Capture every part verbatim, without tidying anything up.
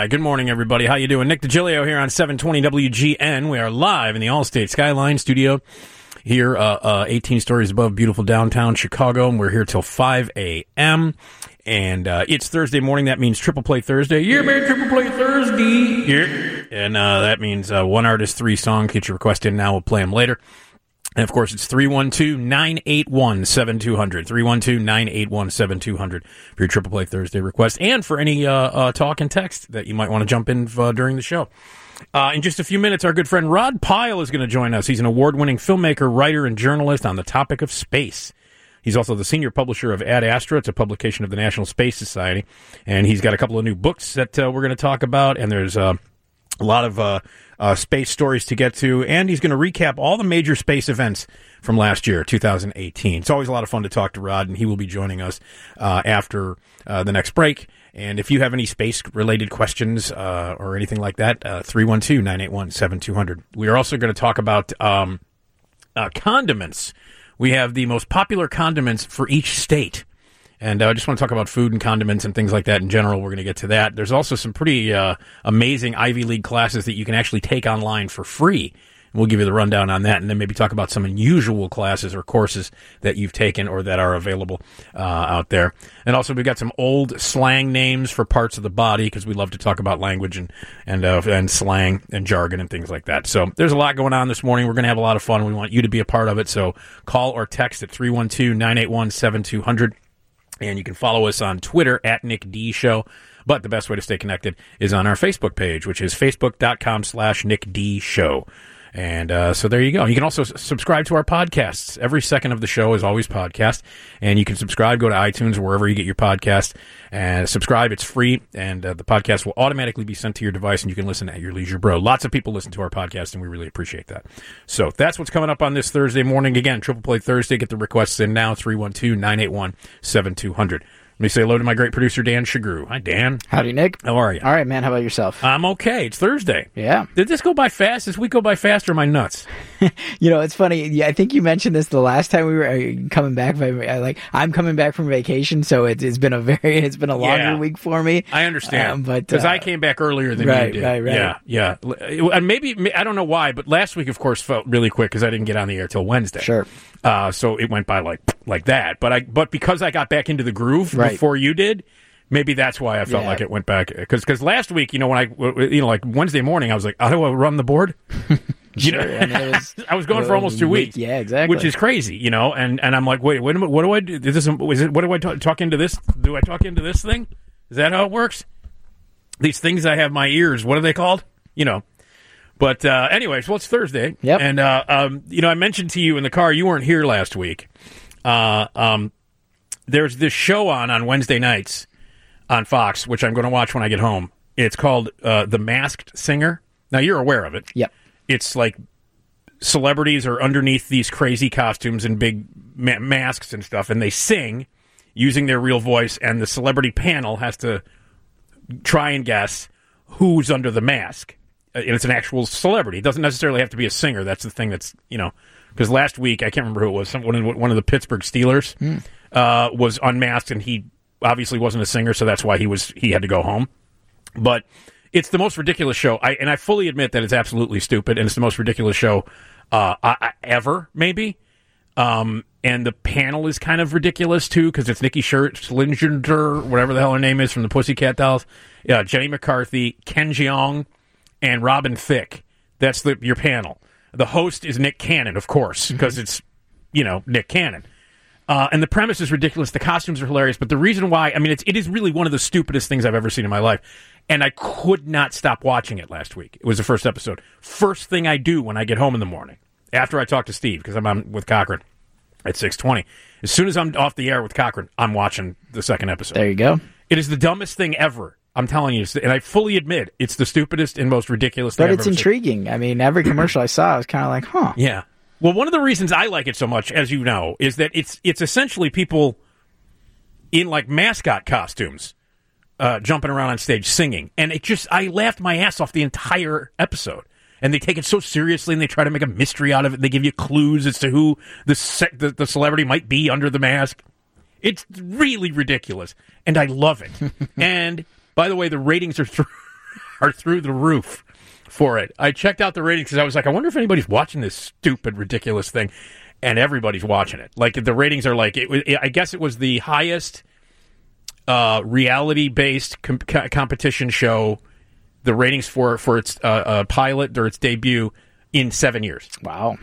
right. Good morning, everybody. How you doing? Nick DiGilio here on seven twenty W G N. We are live in the Allstate Skyline studio here, uh, uh, eighteen stories above beautiful downtown Chicago, and we're here till five a.m. And uh, it's Thursday morning. That means Triple Play Thursday. Yeah, man, Triple Play Thursday. Yeah. And uh, that means uh, one artist, three songs. Get your request in now. We'll play them later. And, of course, it's three one two, nine eight one, seven two zero zero, three one two, nine eight one, seven two zero zero for your Triple Play Thursday request, and for any uh, uh, talk and text that you might want to jump in uh, during the show. Uh, in just a few minutes, our good friend Rod Pyle is going to join us. He's an award-winning filmmaker, writer, and journalist on the topic of space. He's also the senior publisher of Ad Astra. It's a publication of the National Space Society, and he's got a couple of new books that uh, we're going to talk about, and there's uh, a lot of uh, uh, space stories to get to, and he's going to recap all the major space events from last year, two thousand eighteen. It's always a lot of fun to talk to Rod, and he will be joining us uh, after uh, the next break. And if you have any space-related questions uh, or anything like that, uh, three one two, nine eight one, seven two zero zero. We are also going to talk about um, uh, condiments. We have the most popular condiments for each state. And uh, I just want to talk about food and condiments and things like that in general. We're going to get to that. There's also some pretty uh, amazing Ivy League classes that you can actually take online for free. And we'll give you the rundown on that, and then maybe talk about some unusual classes or courses that you've taken or that are available uh, out there. And also we've got some old slang names for parts of the body, because we love to talk about language and and, uh, and slang and jargon and things like that. So there's a lot going on this morning. We're going to have a lot of fun. We want you to be a part of it. So call or text at three one two, nine eight one, seven two zero zero. And you can follow us on Twitter at Nick D Show. But the best way to stay connected is on our Facebook page, which is facebook.com slash Nick D Show. And uh, so there you go. You can also s- subscribe to our podcasts. Every second of the show is always podcast. And you can subscribe, go to iTunes or wherever you get your podcast, and subscribe. It's free, and uh, the podcast will automatically be sent to your device, and you can listen at your leisure, bro. Lots of people listen to our podcast, and we really appreciate that. So that's what's coming up on this Thursday morning. Again, Triple Play Thursday. Get the requests in now, three one two, nine eight one, seven two zero zero. Let me say hello to my great producer, Dan Shagru. Hi, Dan. Howdy, Nick. How are you? All right, man. How about yourself? I'm okay. It's Thursday. Yeah. Did this go by fast? This week go by fast, or am I nuts? You know, it's funny. Yeah, I think you mentioned this the last time we were uh, coming back. Like, I'm coming back from vacation, so it, it's been a very, it's been a longer Yeah. week for me. I understand, um, but because uh, I came back earlier than right, you did. Right, right, Yeah, yeah. And maybe I don't know why, but last week, of course, felt really quick because I didn't get on the air till Wednesday. Sure. Uh, so it went by like like that. But I, but because I got back into the groove right. before you did. Maybe that's why I felt yeah. like it went back. Because last week, you know, when I, you know, like Wednesday morning, I was like, how do I run the board? You sure. know, I, mean, it was, I was going for almost two weeks. Yeah, exactly. Which is crazy, you know. And, and I'm like, wait, wait a minute, what do I do? Is this, is it, what do I talk, talk into this? Do I talk into this thing? Is that how it works? These things I have my ears, what are they called? You know. But uh, anyways, well, it's Thursday. Yep. And, uh, um, you know, I mentioned to you in the car, you weren't here last week. Uh, um, there's this show on on Wednesday nights on Fox, which I'm going to watch when I get home. It's called uh, The Masked Singer. Now, you're aware of it. Yep. It's like celebrities are underneath these crazy costumes and big ma- masks and stuff, and they sing using their real voice, and the celebrity panel has to try and guess who's under the mask. And it's an actual celebrity. It doesn't necessarily have to be a singer. That's the thing that's, you know, because last week, I can't remember who it was, some, one, of, one of the Pittsburgh Steelers mm. uh, was unmasked, and he obviously wasn't a singer, so that's why he was he had to go home. But it's the most ridiculous show, I, and I fully admit that it's absolutely stupid, and it's the most ridiculous show uh, I, I, ever, maybe. Um, and the panel is kind of ridiculous, too, because it's Nikki Scherzinger, whatever the hell her name is, from the Pussycat Dolls, uh, Jenny McCarthy, Ken Jeong, and Robin Thicke. That's the your panel. The host is Nick Cannon, of course, because mm-hmm. it's, you know, Nick Cannon. Uh, and the premise is ridiculous. The costumes are hilarious. But the reason why, I mean, it's, it is really one of the stupidest things I've ever seen in my life. And I could not stop watching it last week. It was the first episode. First thing I do when I get home in the morning, after I talk to Steve, because I'm on with Cochran at six twenty. As soon as I'm off the air with Cochran, I'm watching the second episode. There you go. It is the dumbest thing ever. I'm telling you, and I fully admit, it's the stupidest and most ridiculous thing But I've it's ever intriguing. seen. I mean, every commercial I saw, I was kind of like, huh. Yeah. Well, one of the reasons I like it so much, as you know, is that it's it's essentially people in, like, mascot costumes uh, jumping around on stage singing. And it just, I laughed my ass off the entire episode. And they take it so seriously, and they try to make a mystery out of it. They give you clues as to who the se- the, the celebrity might be under the mask. It's really ridiculous, and I love it. And, by the way, the ratings are through are through the roof for it. I checked out the ratings because I was like, I wonder if anybody's watching this stupid, ridiculous thing. And everybody's watching it. Like, the ratings are like, it was, I guess it was the highest uh, reality-based com- competition show, the ratings for, for its uh, uh, pilot or its debut in seven years. Wow.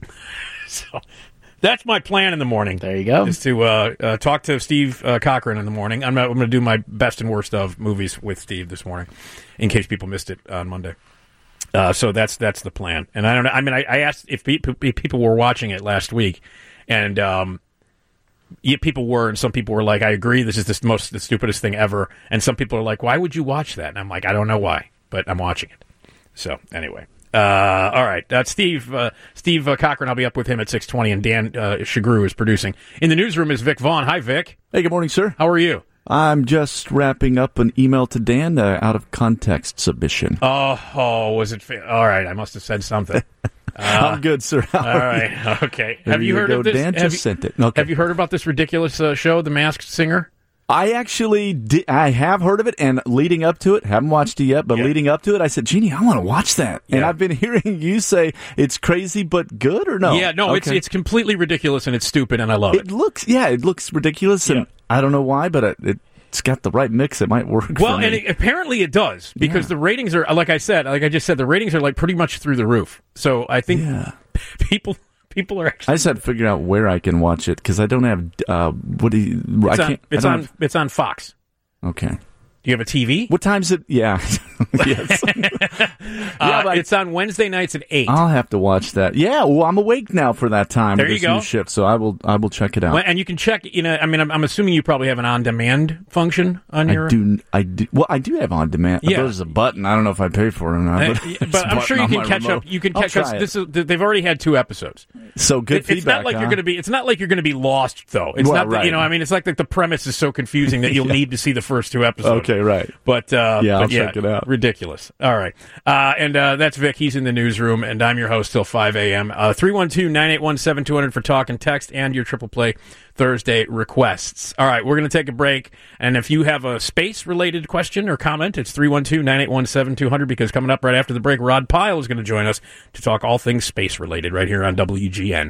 So that's my plan in the morning. There you go. Is to uh, uh, talk to Steve uh, Cochran in the morning. I'm, I'm going to do my best and worst of movies with Steve this morning, in case people missed it on Monday. Uh, so that's that's the plan. And I don't know. I mean, I, I asked if, pe- if people were watching it last week, and um, yeah, people were, and some people were like, "I agree, this is the most the stupidest thing ever." And some people are like, "Why would you watch that?" And I'm like, "I don't know why, but I'm watching it." So anyway. Uh, all right, uh, Steve uh, Steve uh, Cochran. I'll be up with him at six twenty, and Dan uh, Shagru is producing. In the newsroom is Vic Vaughn. Hi, Vic. Hey, good morning, sir. How are you? I'm just wrapping up an email to Dan, uh, out of context submission. Oh, oh, was it? Fa- all right, I must have said something. Uh, I'm good, sir. How all right, you? Okay. There have you, you heard go. of this? Dan have just you, sent it. Okay. Have you heard about this ridiculous uh, show, The Masked Singer? I actually did, I have heard of it, and leading up to it, haven't watched it yet, but yeah. leading up to it, I said, Jeannie, I want to watch that. Yeah. And I've been hearing you say it's crazy but good, or no? Yeah, no, okay. it's it's completely ridiculous, and it's stupid, and I love it. It looks, yeah, it looks ridiculous, and Yeah. I don't know why, but it, it, it's got the right mix. It might work Well, for me. and it, apparently it does, because Yeah. the ratings are, like I said, like I just said, the ratings are like pretty much through the roof. So I think Yeah. people people are actually. I just had to figure out where I can watch it, because I don't have, uh, what do you, I It's on, can't, it's I don't on, have- it's on Fox. okay. Do you have a T V? What time's it? Yeah. Yes. Uh, Yeah, but- it's on Wednesday nights at eight. I'll have to watch that. Yeah, well, I'm awake now for that time. There of you this go. New shift, so I will. I will check it out. Well, and you can check. You know, I mean, I'm, I'm assuming you probably have an on-demand function on your. I do. I do. Well, I do have on demand. Yeah. There's a button. I don't know if I pay for it or not. Uh, But, yeah, it's but a I'm sure button you on can my catch remote. up. You can I'll catch try us. it. This is they've already had two episodes. So good It, feedback. it's not like huh? you're going to be. It's not like you're going to be lost, though. It's Well, not. That, right. you know, I mean, it's like, like the premise is so confusing that you'll Yeah. need to see the first two episodes. Okay, right. But uh, Yeah, but I'll check it out. Ridiculous. All right, uh, and uh, that's Vic. He's in the newsroom, and I'm your host till five a.m. Uh, three one two, nine eight one, seven two zero zero for talk and text, and your Triple Play Thursday requests. All right, we're going to take a break, and if you have a space-related question or comment, it's three one two, nine eight one, seven two zero zero, because coming up right after the break, Rod Pyle is going to join us to talk all things space-related right here on W G N.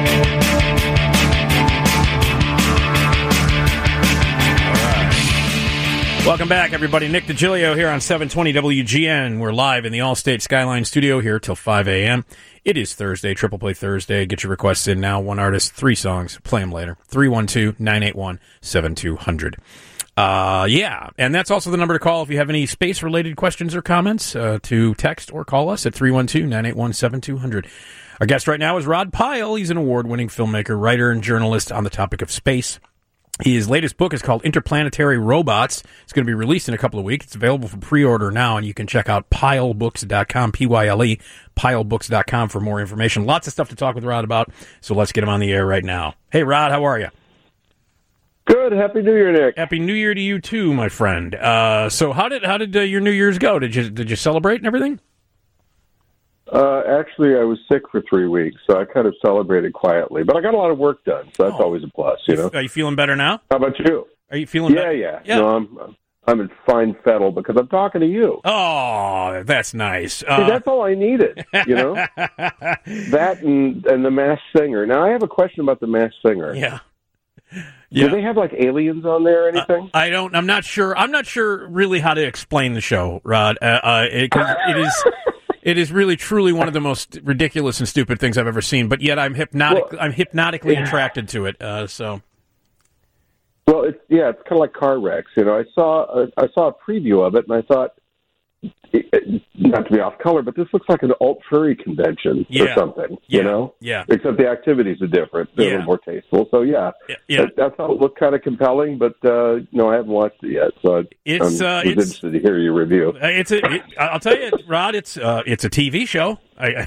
Welcome back, everybody. Nick DiGilio here on seven twenty W G N. We're live in the Allstate Skyline studio here till five a.m. It is Thursday, Triple Play Thursday. Get your requests in now. One artist, three songs. Play them later. three one two, nine eight one, seven two zero zero. Uh, yeah, and that's also the number to call if you have any space-related questions or comments, uh, to text or call us at three one two, nine eight one, seven two zero zero. Our guest right now is Rod Pyle. He's an award-winning filmmaker, writer, and journalist on the topic of space. His latest book is called Interplanetary Robots. It's going to be released in a couple of weeks. It's available for pre-order now, and you can check out pyle books dot com, P Y L E, pyle books dot com for more information. Lots of stuff to talk with Rod about, so let's get him on the air right now. Hey, Rod, how are you? Good. Happy New Year, Nick. Happy New Year to you too, my friend. Uh, so how did how did uh, your New Year's go? Did you did you celebrate and everything? Uh, actually, I was sick for three weeks, so I kind of celebrated quietly. But I got a lot of work done, so that's Oh. always a plus, you know. Are you feeling better now? How about you? Are you feeling Yeah, better? yeah. Yeah. No, I'm I'm in fine fettle because I'm talking to you. Oh, that's nice. See, Uh, that's all I needed, you know. That and and the Masked Singer. Now, I have a question about the Masked Singer. yeah. Do Yeah. they have like aliens on there or anything? I don't. I'm not sure. I'm not sure really how to explain the show, Rod. Uh, uh, it, 'cause it is. It is really, truly one of the most ridiculous and stupid things I've ever seen. But yet, I'm hypnotic. Well, I'm hypnotically yeah. attracted to it. Uh, so. Well, it's yeah, it's kind of like car wrecks. You know, I saw a, I saw a preview of it, and I thought, it, it, not to be off color, but this looks like an alt furry convention Yeah. or something. Yeah. You know, Yeah. except the activities are different. They're Yeah. a little more tasteful. So yeah, Yeah. yeah. That, that's how it looked kind of compelling. But uh, no, I haven't watched it yet, so I, It's, I'm uh, was it's- interested to hear your review. Uh, It's a. It, I'll tell you, Rod. It's uh, it's a T V show. I,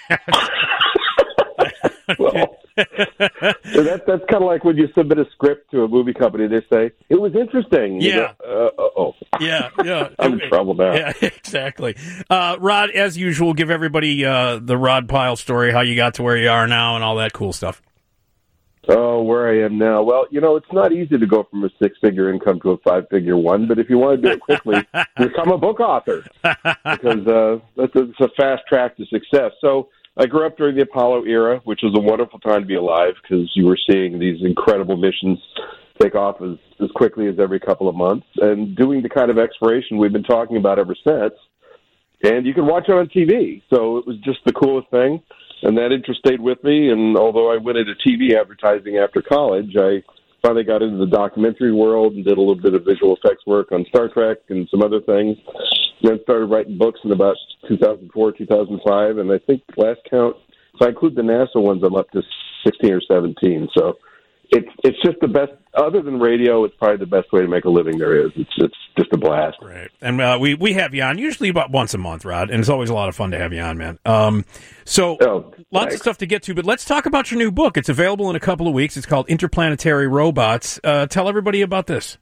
Well, so that, that's kind of like when you submit a script to a movie company. They say it was interesting. You Yeah. go, uh, oh, yeah. Yeah. I'm in trouble now. Yeah. Exactly. Uh, Rod, as usual, give everybody uh, the Rod Pyle story, how you got to where you are now, and all that cool stuff. Oh, where I am now. Well, you know, it's not easy to go from a six-figure income to a five-figure one, but if you want to do it quickly, become a book author because uh, that's a, it's a fast track to success. So I grew up during the Apollo era, which was a wonderful time to be alive because you were seeing these incredible missions take off as, as quickly as every couple of months and doing the kind of exploration we've been talking about ever since. And you could watch it on T V. So it was just the coolest thing. And that interest stayed with me, and although I went into T V advertising after college, I finally got into the documentary world and did a little bit of visual effects work on Star Trek and some other things. Then started writing books in about two thousand four, two thousand five, and I think last count, if I include the NASA ones, I'm up to sixteen or seventeen. So it's it's just the best. Other than radio, it's probably the best way to make a living there is. It's it's just a blast. Right, and uh, we we have you on usually about once a month, Rod, and it's always a lot of fun to have you on, man. Um, so oh, lots of stuff to get to, but let's talk about your new book. It's available in a couple of weeks. It's called Interplanetary Robots. Uh, tell everybody about this.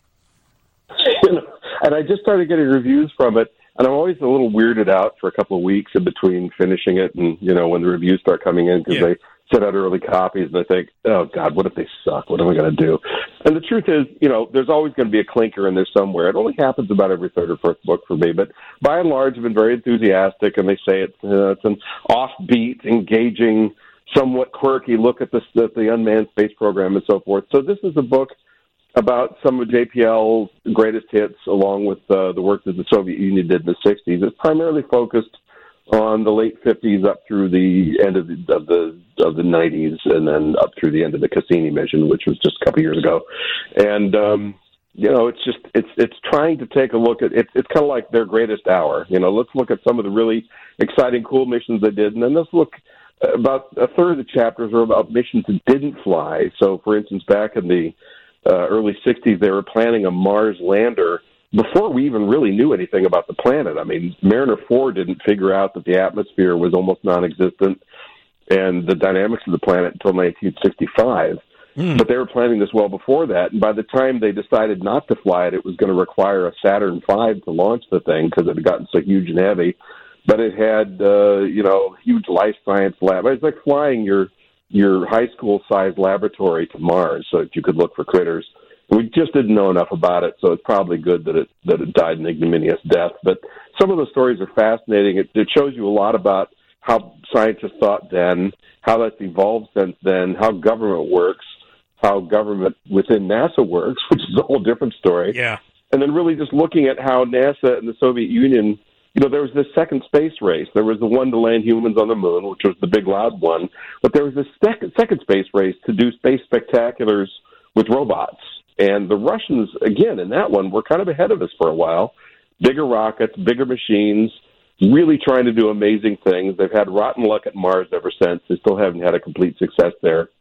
You know, and I just started getting reviews from it, and I'm always a little weirded out for a couple of weeks in between finishing it and, you know, when the reviews start coming in because yeah. they set out early copies, and I think, oh, God, what if they suck? What am I going to do? And the truth is, you know, there's always going to be a clinker in there somewhere. It only happens about every third or fourth book for me, but by and large, I've been very enthusiastic, and they say it's, uh, it's an offbeat, engaging, somewhat quirky look at the, at the unmanned space program and so forth. So this is a book about some of J P L's greatest hits, along with uh, the work that the Soviet Union did in the sixties. It's primarily focused on the late fifties up through the end of the of the of the nineties, and then up through the end of the Cassini mission, which was just a couple years ago. And um, you know, it's just it's it's trying to take a look at it's it's kind of like their greatest hour. You know, let's look at some of the really exciting, cool missions they did, and then let's look. About a third of the chapters are about missions that didn't fly. So, for instance, back in the uh, early sixties, they were planning a Mars lander before we even really knew anything about the planet. I mean, Mariner four didn't figure out that the atmosphere was almost non-existent and the dynamics of the planet until nineteen sixty-five. Mm. But they were planning this well before that. And by the time they decided not to fly it, it was going to require a Saturn five to launch the thing because it had gotten so huge and heavy. But it had, uh, you know, huge life science lab. It was like flying your your high school-sized laboratory to Mars so that you could look for critters. We just didn't know enough about it, so it's probably good that it that it died an ignominious death. But some of the stories are fascinating. It, it shows you a lot about how scientists thought then, how that's evolved since then, how government works, how government within NASA works, which is a whole different story. Yeah. And then really just looking at how NASA and the Soviet Union, you know, there was this second space race. There was the one to land humans on the moon, which was the big loud one. But there was this second, second space race to do space spectaculars with robots. And the Russians, again, in that one, were kind of ahead of us for a while. Bigger rockets, bigger machines, really trying to do amazing things. They've had rotten luck at Mars ever since. They still haven't had a complete success there.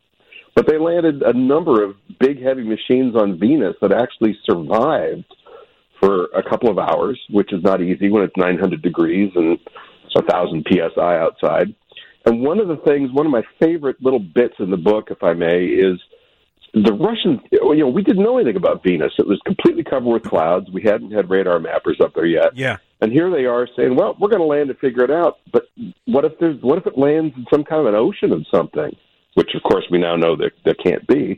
But they landed a number of big, heavy machines on Venus that actually survived for a couple of hours, which is not easy when it's nine hundred degrees and one thousand P S I outside. And one of the things, one of my favorite little bits in the book, if I may, is the Russians, you know, we didn't know anything about Venus. It was completely covered with clouds. We hadn't had radar mappers up there yet. Yeah. And here they are saying, well, we're going to land and figure it out. But what if there's, what if it lands in some kind of an ocean of something? Which, of course, we now know that there can't be.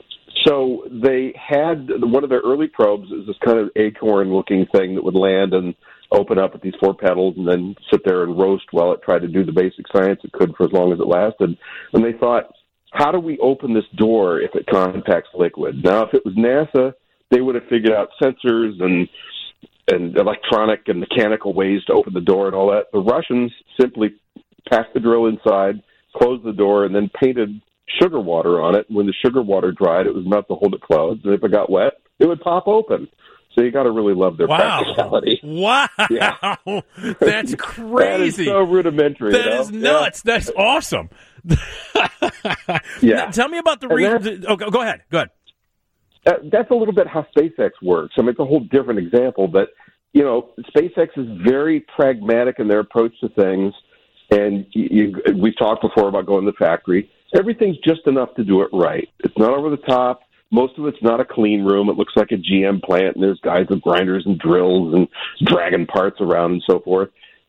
So they had one of their early probes is this kind of acorn-looking thing that would land and open up at these four petals and then sit there and roast while it tried to do the basic science it could for as long as it lasted. And they thought, how do we open this door if it contacts liquid? Now, if it was NASA, they would have figured out sensors and and electronic and mechanical ways to open the door and all that. The Russians simply packed the drill inside, closed the door, and then painted sugar water on it. When the sugar water dried, it was enough to hold it closed. And if it got wet, it would pop open. So you got to really love their wow. practicality. Wow. Yeah. That's crazy. That is so rudimentary. That you know? is nuts. Yeah. That's awesome. Yeah. Tell me about the reason. Oh, go ahead. Go ahead. Uh, that's a little bit how SpaceX works. I mean, it's a whole different example, but, you know, SpaceX is very pragmatic in their approach to things. And you, you, we've talked before about going to the factory. Everything's just enough to do it right. It's not over the top. Most of it's not a clean room. It looks like a G M plant, and there's guys with grinders and drills and dragging parts around and so forth.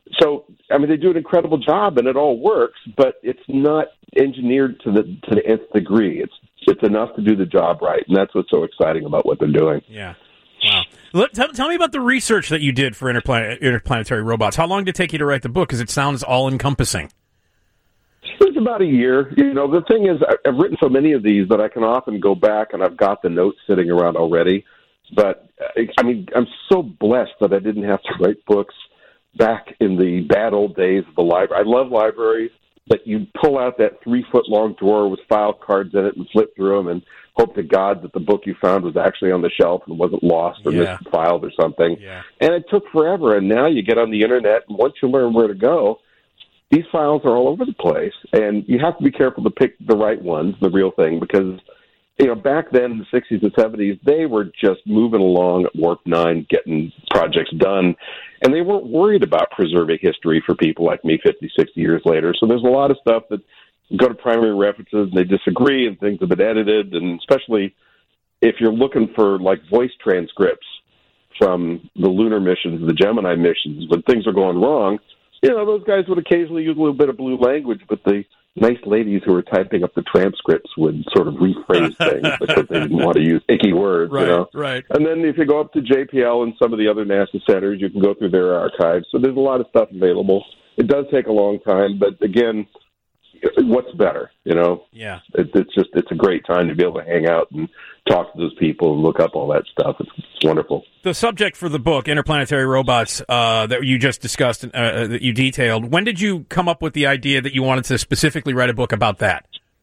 so, I mean, they do an incredible job, and it all works, but it's not engineered to the to the nth degree. It's it's enough to do the job right, and that's what's so exciting about what they're doing. Yeah. Wow. Let, tell, tell me about the research that you did for Interplanet, Interplanetary Robots. How long did it take you to write the book? Because it sounds all-encompassing. It was about a year. You know, the thing is, I've written so many of these that I can often go back, and I've got the notes sitting around already. But, I mean, I'm so blessed that I didn't have to write books back in the bad old days of the library. I love libraries, but you pull out that three-foot-long drawer with file cards in it and flip through them and hope to God that the book you found was actually on the shelf and wasn't lost or yeah. misfiled or something. Yeah. And it took forever, and now you get on the Internet, and once you learn where to go, these files are all over the place, and you have to be careful to pick the right ones, the real thing, because, you know, back then in the sixties and seventies, they were just moving along at warp nine, getting projects done, and they weren't worried about preserving history for people like me fifty, sixty years later. So there's a lot of stuff that go to primary references, and they disagree, and things have been edited, and especially if you're looking for, like, voice transcripts from the lunar missions, the Gemini missions, when things are going wrong, you know, those guys would occasionally use a little bit of blue language, but the nice ladies who were typing up the transcripts would sort of rephrase things because they didn't want to use icky words, right, you know. Right. And then if you go up to J P L and some of the other NASA centers, you can go through their archives. So there's a lot of stuff available. It does take a long time, but again, what's better, you know? Yeah. It, it's just, it's a great time to be able to hang out and talk to those people and look up all that stuff. It's, it's wonderful. The subject for the book, Interplanetary Robots, uh, that you just discussed, uh, that you detailed, when did you come up with the idea that you wanted to specifically write a book about that?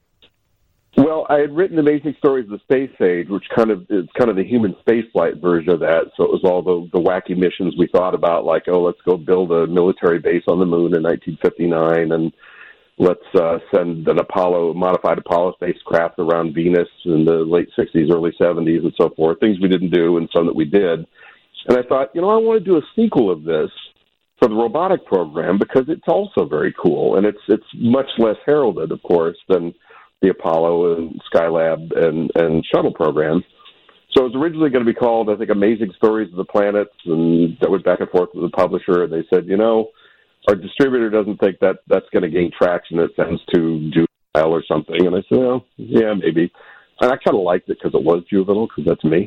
Well, I had written Amazing Stories of the Space Age, which kind of is kind of the human spaceflight version of that. So it was all the, the wacky missions we thought about, like, oh, let's go build a military base on the moon in nineteen fifty-nine, and let's uh, send an Apollo, modified Apollo spacecraft around Venus in the late sixties, early seventies, and so forth. Things we didn't do and some that we did. And I thought, you know, I want to do a sequel of this for the robotic program because it's also very cool. And it's it's much less heralded, of course, than the Apollo and Skylab and, and shuttle program. So it was originally going to be called, I think, Amazing Stories of the Planets. And I went back and forth with the publisher, and they said, you know, our distributor doesn't think that that's going to gain traction. It sends to Juvenile or something. And I said, well, yeah, maybe. And I kind of liked it because it was Juvenile, because that's me.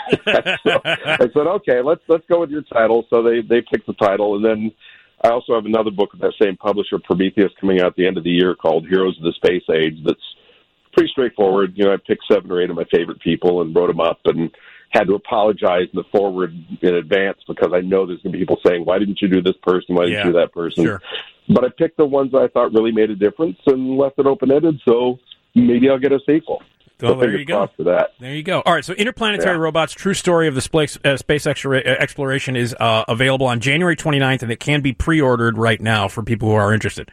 So I said, okay, let's let's go with your title. So they, they picked the title. And then I also have another book with that same publisher, Prometheus, coming out at the end of the year called Heroes of the Space Age. That's pretty straightforward. You know, I picked seven or eight of my favorite people and wrote them up and had to apologize in the forward in advance because I know there's going to be people saying, why didn't you do this person? Why didn't yeah, you do that person? Sure. But I picked the ones I thought really made a difference and left it open-ended, so maybe I'll get a sequel. Oh, so there you go. For that. There you go. All right, so Interplanetary yeah. Robots, True Story of the Space, uh, space extra- Exploration is uh, available on January twenty-ninth, and it can be pre-ordered right now for people who are interested.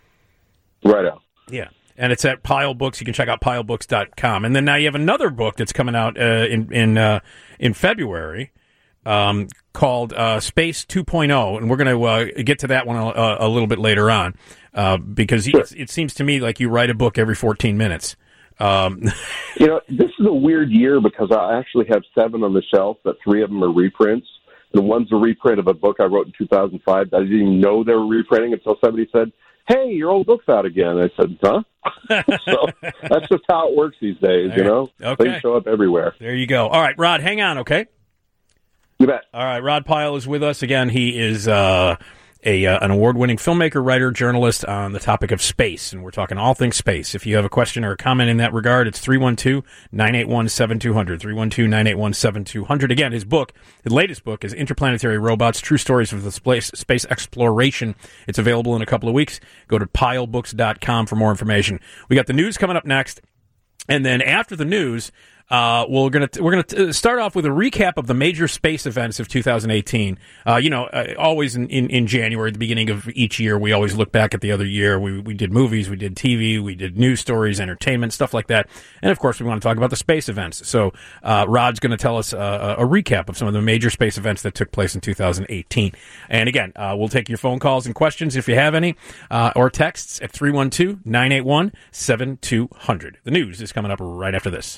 Right on. Yeah. And it's at Pile Books. You can check out pile books dot com. And then now you have another book that's coming out uh, in in uh, in February um, called uh, Space two point oh, and we're going to uh, get to that one a, a little bit later on uh, because sure. it, it seems to me like you write a book every fourteen minutes. Um, you know, this is a weird year because I actually have seven on the shelf, but three of them are reprints. And one's a reprint of a book I wrote in two thousand five. I didn't even know they were reprinting until somebody said, hey, your old book's out again. I said, huh? So that's just how it works these days, you know? Okay. Things show up everywhere. There you go. All right, Rod, hang on, okay? You bet. All right, Rod Pyle is with us. Again, he is uh, a uh, an award-winning filmmaker, writer, journalist on the topic of space, and we're talking all things space. If you have a question or a comment in that regard, it's three one two, nine eight one, seven two zero zero, three one two, nine eight one, seven two zero zero. Again, his book, his latest book is Interplanetary Robots, True Stories of the Space, space Exploration. It's available in a couple of weeks. Go to pile books dot com for more information. We got the news coming up next, and then after the news, Uh, we're gonna we're gonna t- start off with a recap of the major space events of two thousand eighteen. Uh, you know, uh, always in, in, in January, at the beginning of each year, we always look back at the other year. We we did movies, we did T V, we did news stories, entertainment, stuff like that, and of course, we want to talk about the space events. So, uh, Rod's going to tell us uh, a recap of some of the major space events that took place in two thousand eighteen. And again, uh, we'll take your phone calls and questions if you have any, uh, or texts at three one two, nine eight one, seven two zero zero. The news is coming up right after this.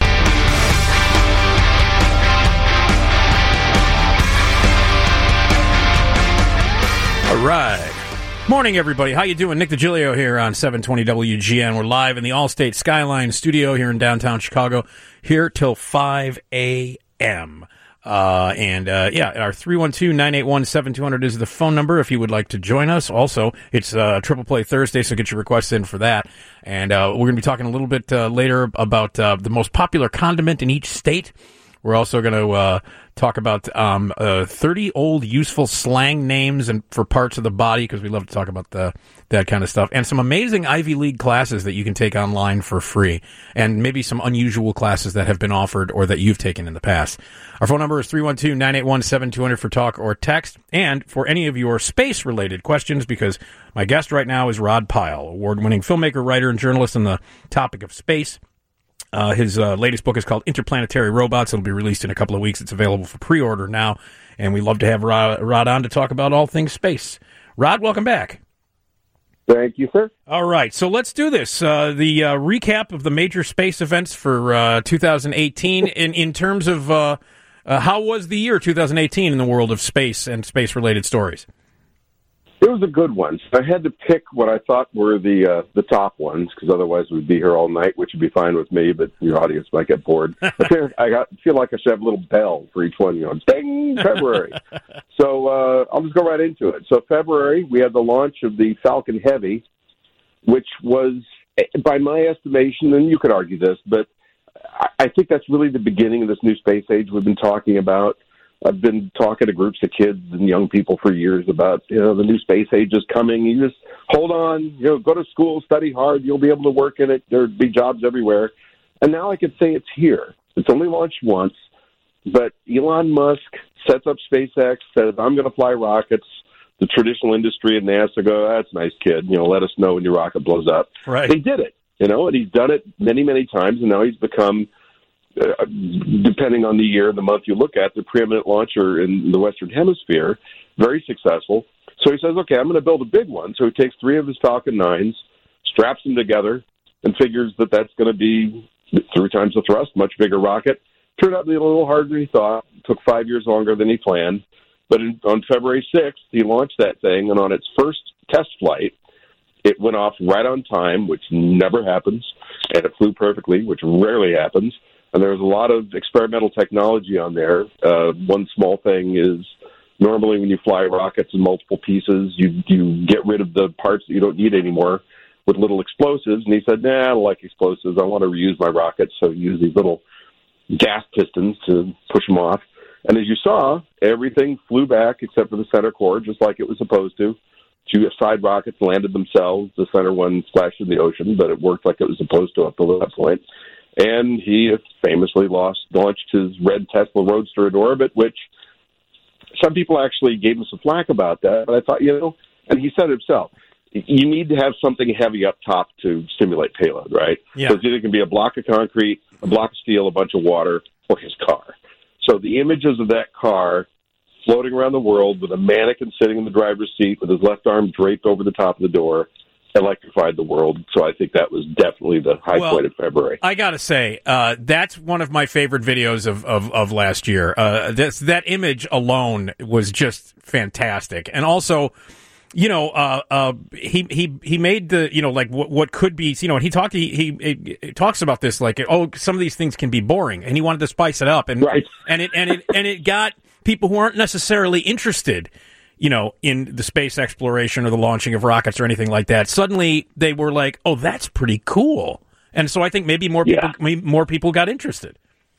All right. Morning, everybody. How you doing? Nick DiGilio here on seven twenty W G N. We're live in the Allstate Skyline studio here in downtown Chicago, here till five a.m. Uh, and, uh, yeah, our three one two, nine eight one, seven two zero zero is the phone number if you would like to join us. Also, it's, uh, Triple Play Thursday, so get your requests in for that. And, uh, we're going to be talking a little bit, uh, later about, uh, the most popular condiment in each state. We're also going to, uh, talk about, um, uh, thirty old useful slang names and for parts of the body, because we love to talk about the, that kind of stuff. And some amazing Ivy League classes that you can take online for free. And maybe some unusual classes that have been offered or that you've taken in the past. Our phone number is three one two, nine eight one, seven two zero zero for talk or text. And for any of your space-related questions, because my guest right now is Rod Pyle, award-winning filmmaker, writer, and journalist on the topic of space. Uh, his uh, latest book is called Interplanetary Robots. It'll be released in a couple of weeks. It's available for pre-order now. And we love to have Rod, Rod on to talk about all things space. Rod, welcome back. Thank you, sir. All right, so let's do this. Uh, the uh, recap of the major space events for uh, two thousand eighteen in, in terms of uh, uh, how was the year two thousand eighteen in the world of space and space-related stories? It was a good one. So I had to pick what I thought were the uh, the top ones, because otherwise we'd be here all night, which would be fine with me, but your audience might get bored. I feel, I got, feel like I should have a little bell for each one, you know, ding, February. So uh, I'll just go right into it. So February, we had the launch of the Falcon Heavy, which was, by my estimation, and you could argue this, but I, I think that's really the beginning of this new space age we've been talking about. I've been talking to groups of kids and young people for years about, you know, the new space age is coming. You just hold on, you know, go to school, study hard. You'll be able to work in it. There'll be jobs everywhere. And now I can say it's here. It's only launched once, but Elon Musk sets up SpaceX, says, I'm going to fly rockets. The traditional industry and NASA go, that's nice, kid. You know, let us know when your rocket blows up. Right. They did it, you know, and he's done it many, many times, and now he's become, Uh, depending on the year and the month you look at, the preeminent launcher in the Western Hemisphere, very successful. So he says, okay, I'm going to build a big one. So he takes three of his Falcon nines, straps them together, and figures that that's going to be three times the thrust, much bigger rocket. Turned out to be a little harder than he thought. It took five years longer than he planned. But in, on February sixth, he launched that thing, and on its first test flight, it went off right on time, which never happens, and it flew perfectly, which rarely happens. And there's a lot of experimental technology on there. Uh, one small thing is normally when you fly rockets in multiple pieces, you you get rid of the parts that you don't need anymore with little explosives. And he said, nah, I don't like explosives. I want to reuse my rockets. So he used these little gas pistons to push them off. And as you saw, everything flew back except for the center core, just like it was supposed to. Two side rockets landed themselves. The center one splashed in the ocean, but it worked like it was supposed to up to that point. And he famously lost, launched his red Tesla Roadster into orbit, which some people actually gave him some flack about that. But I thought, you know, and he said himself, you need to have something heavy up top to stimulate payload, right? Yeah. So it's either going to be a block of concrete, a block of steel, a bunch of water, or his car. So the images of that car floating around the world with a mannequin sitting in the driver's seat with his left arm draped over the top of the door electrified the world. So I think that was definitely the high well, point of February. I gotta say, uh, that's one of my favorite videos of, of, of last year. Uh, this, that image alone was just fantastic. And also, you know, uh, uh, he, he, he made the, you know, like what, what could be, you know, and he talked, he, he, he talks about this, like, oh, some of these things can be boring, and he wanted to spice it up. And, right. and it, and it, and it got people who aren't necessarily interested, you know, in the space exploration or the launching of rockets or anything like that. Suddenly they were like, oh, that's pretty cool. And so I think maybe more people, yeah. more people got interested.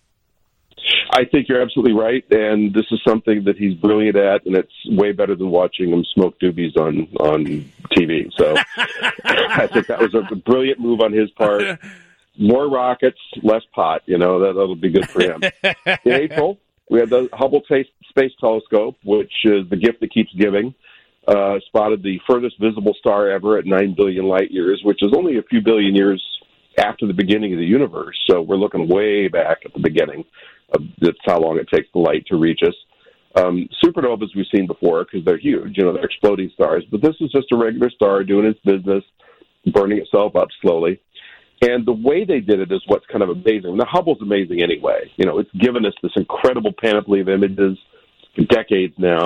I think you're absolutely right. And this is something that he's brilliant at, and it's way better than watching him smoke doobies on, on T V. So I think that was a brilliant move on his part. More rockets, less pot, you know, that, that'll be good for him. In April, we had the Hubble Space Telescope, which is the gift that keeps giving, uh, spotted the furthest visible star ever at nine billion light years, which is only a few billion years after the beginning of the universe. So we're looking way back at the beginning. Of, that's how long it takes the light to reach us. Um, supernovas we've seen before because they're huge. You know, they're exploding stars. But this is just a regular star doing its business, burning itself up slowly. And the way they did it is what's kind of amazing. The Hubble's amazing anyway. You know, it's given us this incredible panoply of images for decades now.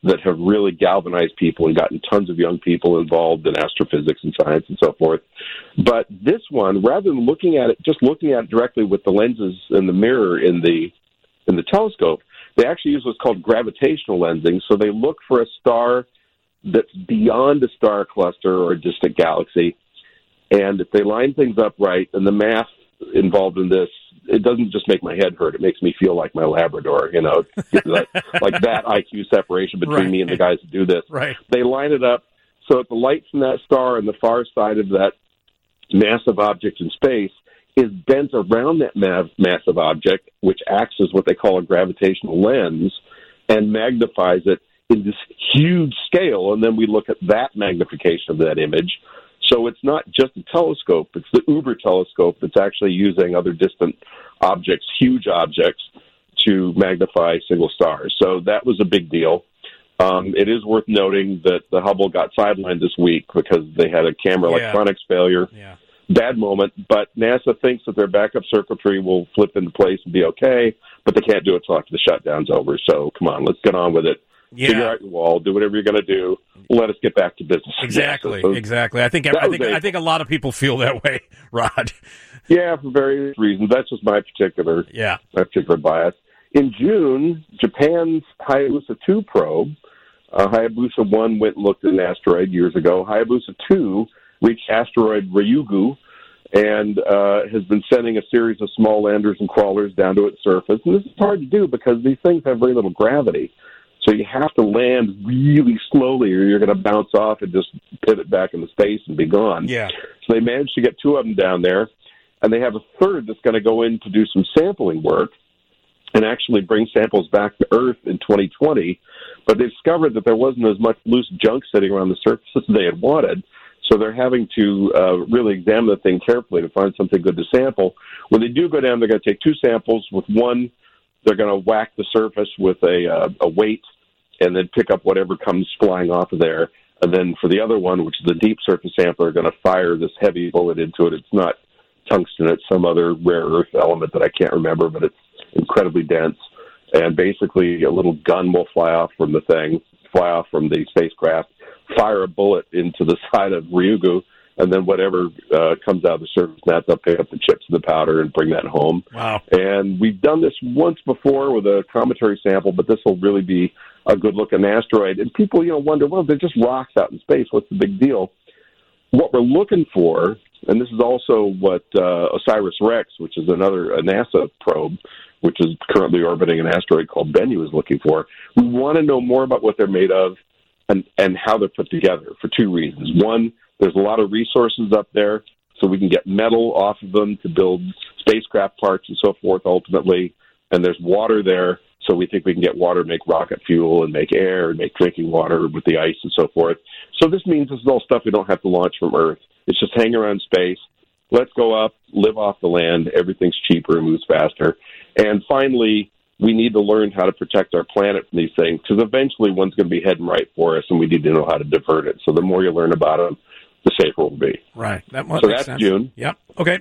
that have really galvanized people and gotten tons of young people involved in astrophysics and science and so forth. But this one, rather than looking at it, just looking at it directly with the lenses and the mirror in the in the telescope, they actually use what's called gravitational lensing. So they look for a star that's beyond a star cluster or a distant galaxy. And if they line things up right, and the math involved in this, it doesn't just make my head hurt. It makes me feel like my Labrador, you know, like, like that I Q separation between right. me and the guys who do this. Right. They line it up so that the light from that star on the far side of that massive object in space is bent around that ma- massive object, which acts as what they call a gravitational lens, and magnifies it in this huge scale. And then we look at that magnification of that image. So it's not just a telescope, it's the Uber telescope that's actually using other distant objects, huge objects, to magnify single stars. So that was a big deal. Um, it is worth noting that the Hubble got sidelined this week because they had a camera Yeah. electronics failure. Yeah. Bad moment, but NASA thinks that their backup circuitry will flip into place and be okay, but they can't do it till after the shutdown's over. So come on, let's get on with it. Yeah. Figure out your wall, do whatever you're going to do. Let us get back to business. Exactly, So, exactly. I think I think I think a lot of people feel that way, Rod. yeah, for various reasons. That's just my particular Yeah. my particular bias. In June, Japan's Hayabusa two probe, uh, Hayabusa one went and looked at an asteroid years ago. Hayabusa two reached asteroid Ryugu and uh, has been sending a series of small landers and crawlers down to its surface. And this is hard to do because these things have very little gravity. So you have to land really slowly or you're going to bounce off and just pivot back into space and be gone. Yeah. So they managed to get two of them down there, and they have a third that's going to go in to do some sampling work and actually bring samples back to Earth in twenty twenty. But they discovered that there wasn't as much loose junk sitting around the surface as they had wanted. So they're having to uh, really examine the thing carefully to find something good to sample. When they do go down, they're going to take two samples. With one, they're going to whack the surface with a, uh, a weight and then pick up whatever comes flying off of there. And then for the other one, which is the deep surface sample, they're going to fire this heavy bullet into it. It's not tungsten. It's some other rare earth element that I can't remember, but it's incredibly dense. And basically a little gun will fly off from the thing, fly off from the spacecraft, fire a bullet into the side of Ryugu, and then whatever uh, comes out of the surface mat, they'll pick up the chips and the powder and bring that home. Wow. And we've done this once before with a cometary sample, but this will really be a good look at an asteroid. And people, you know, wonder, well, they're just rocks out in space. What's the big deal? What we're looking for, and this is also what uh, OSIRIS-REx, which is another a NASA probe, which is currently orbiting an asteroid called Bennu, is looking for. We want to know more about what they're made of and, and how they're put together for two reasons. One, there's a lot of resources up there, so we can get metal off of them to build spacecraft parts and so forth ultimately. And there's water there, so we think we can get water to make rocket fuel and make air and make drinking water with the ice and so forth. So this means this is all stuff we don't have to launch from Earth. It's just hang around space. Let's go up, live off the land. Everything's cheaper and moves faster. And finally, we need to learn how to protect our planet from these things, because eventually one's going to be heading right for us, and we need to know how to divert it. So the more you learn about them, the safer we'll be. Right. That so so makes that's sense. June. Yep. Okay.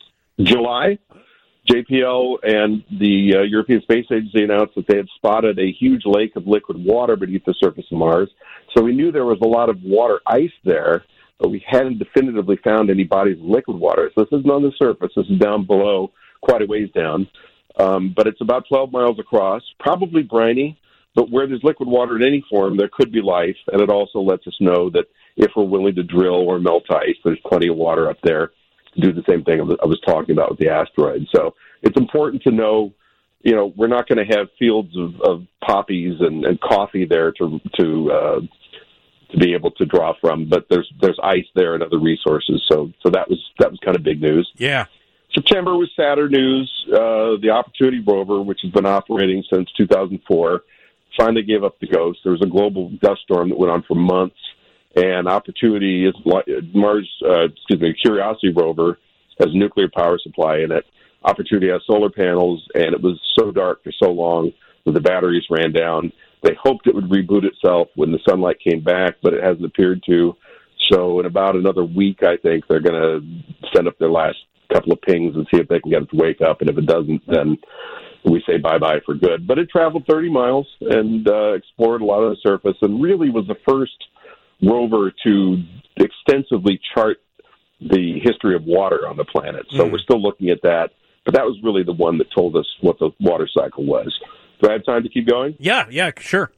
July, J P L and the uh, European Space Agency announced that they had spotted a huge lake of liquid water beneath the surface of Mars. So we knew there was a lot of water ice there, but we hadn't definitively found any bodies of liquid water. So this isn't on the surface. This is down below, quite a ways down. Um, but it's about twelve miles across, probably briny, but where there's liquid water in any form, there could be life. And it also lets us know that if we're willing to drill or melt ice, there's plenty of water up there to do the same thing I was talking about with the asteroid. So it's important to know, you know, we're not going to have fields of, of poppies and, and coffee there to to uh, to be able to draw from, but there's there's ice there and other resources. So so that was that was kind of big news. Yeah. September was sadder news. Uh, the Opportunity rover, which has been operating since two thousand four, finally gave up the ghost. There was a global dust storm that went on for months, and Opportunity is Mars. Uh, excuse me, Curiosity rover has a nuclear power supply in it. Opportunity has solar panels, and it was so dark for so long that the batteries ran down. They hoped it would reboot itself when the sunlight came back, but it hasn't appeared to. So in about another week, I think they're going to send up their last couple of pings and see if they can get it to wake up. And if it doesn't, then we say bye-bye for good. But it traveled thirty miles and uh, explored a lot of the surface and really was the first rover to extensively chart the history of water on the planet. So mm. we're still looking at that. But that was really the one that told us what the water cycle was. Do I have time to keep going? Yeah, yeah, sure.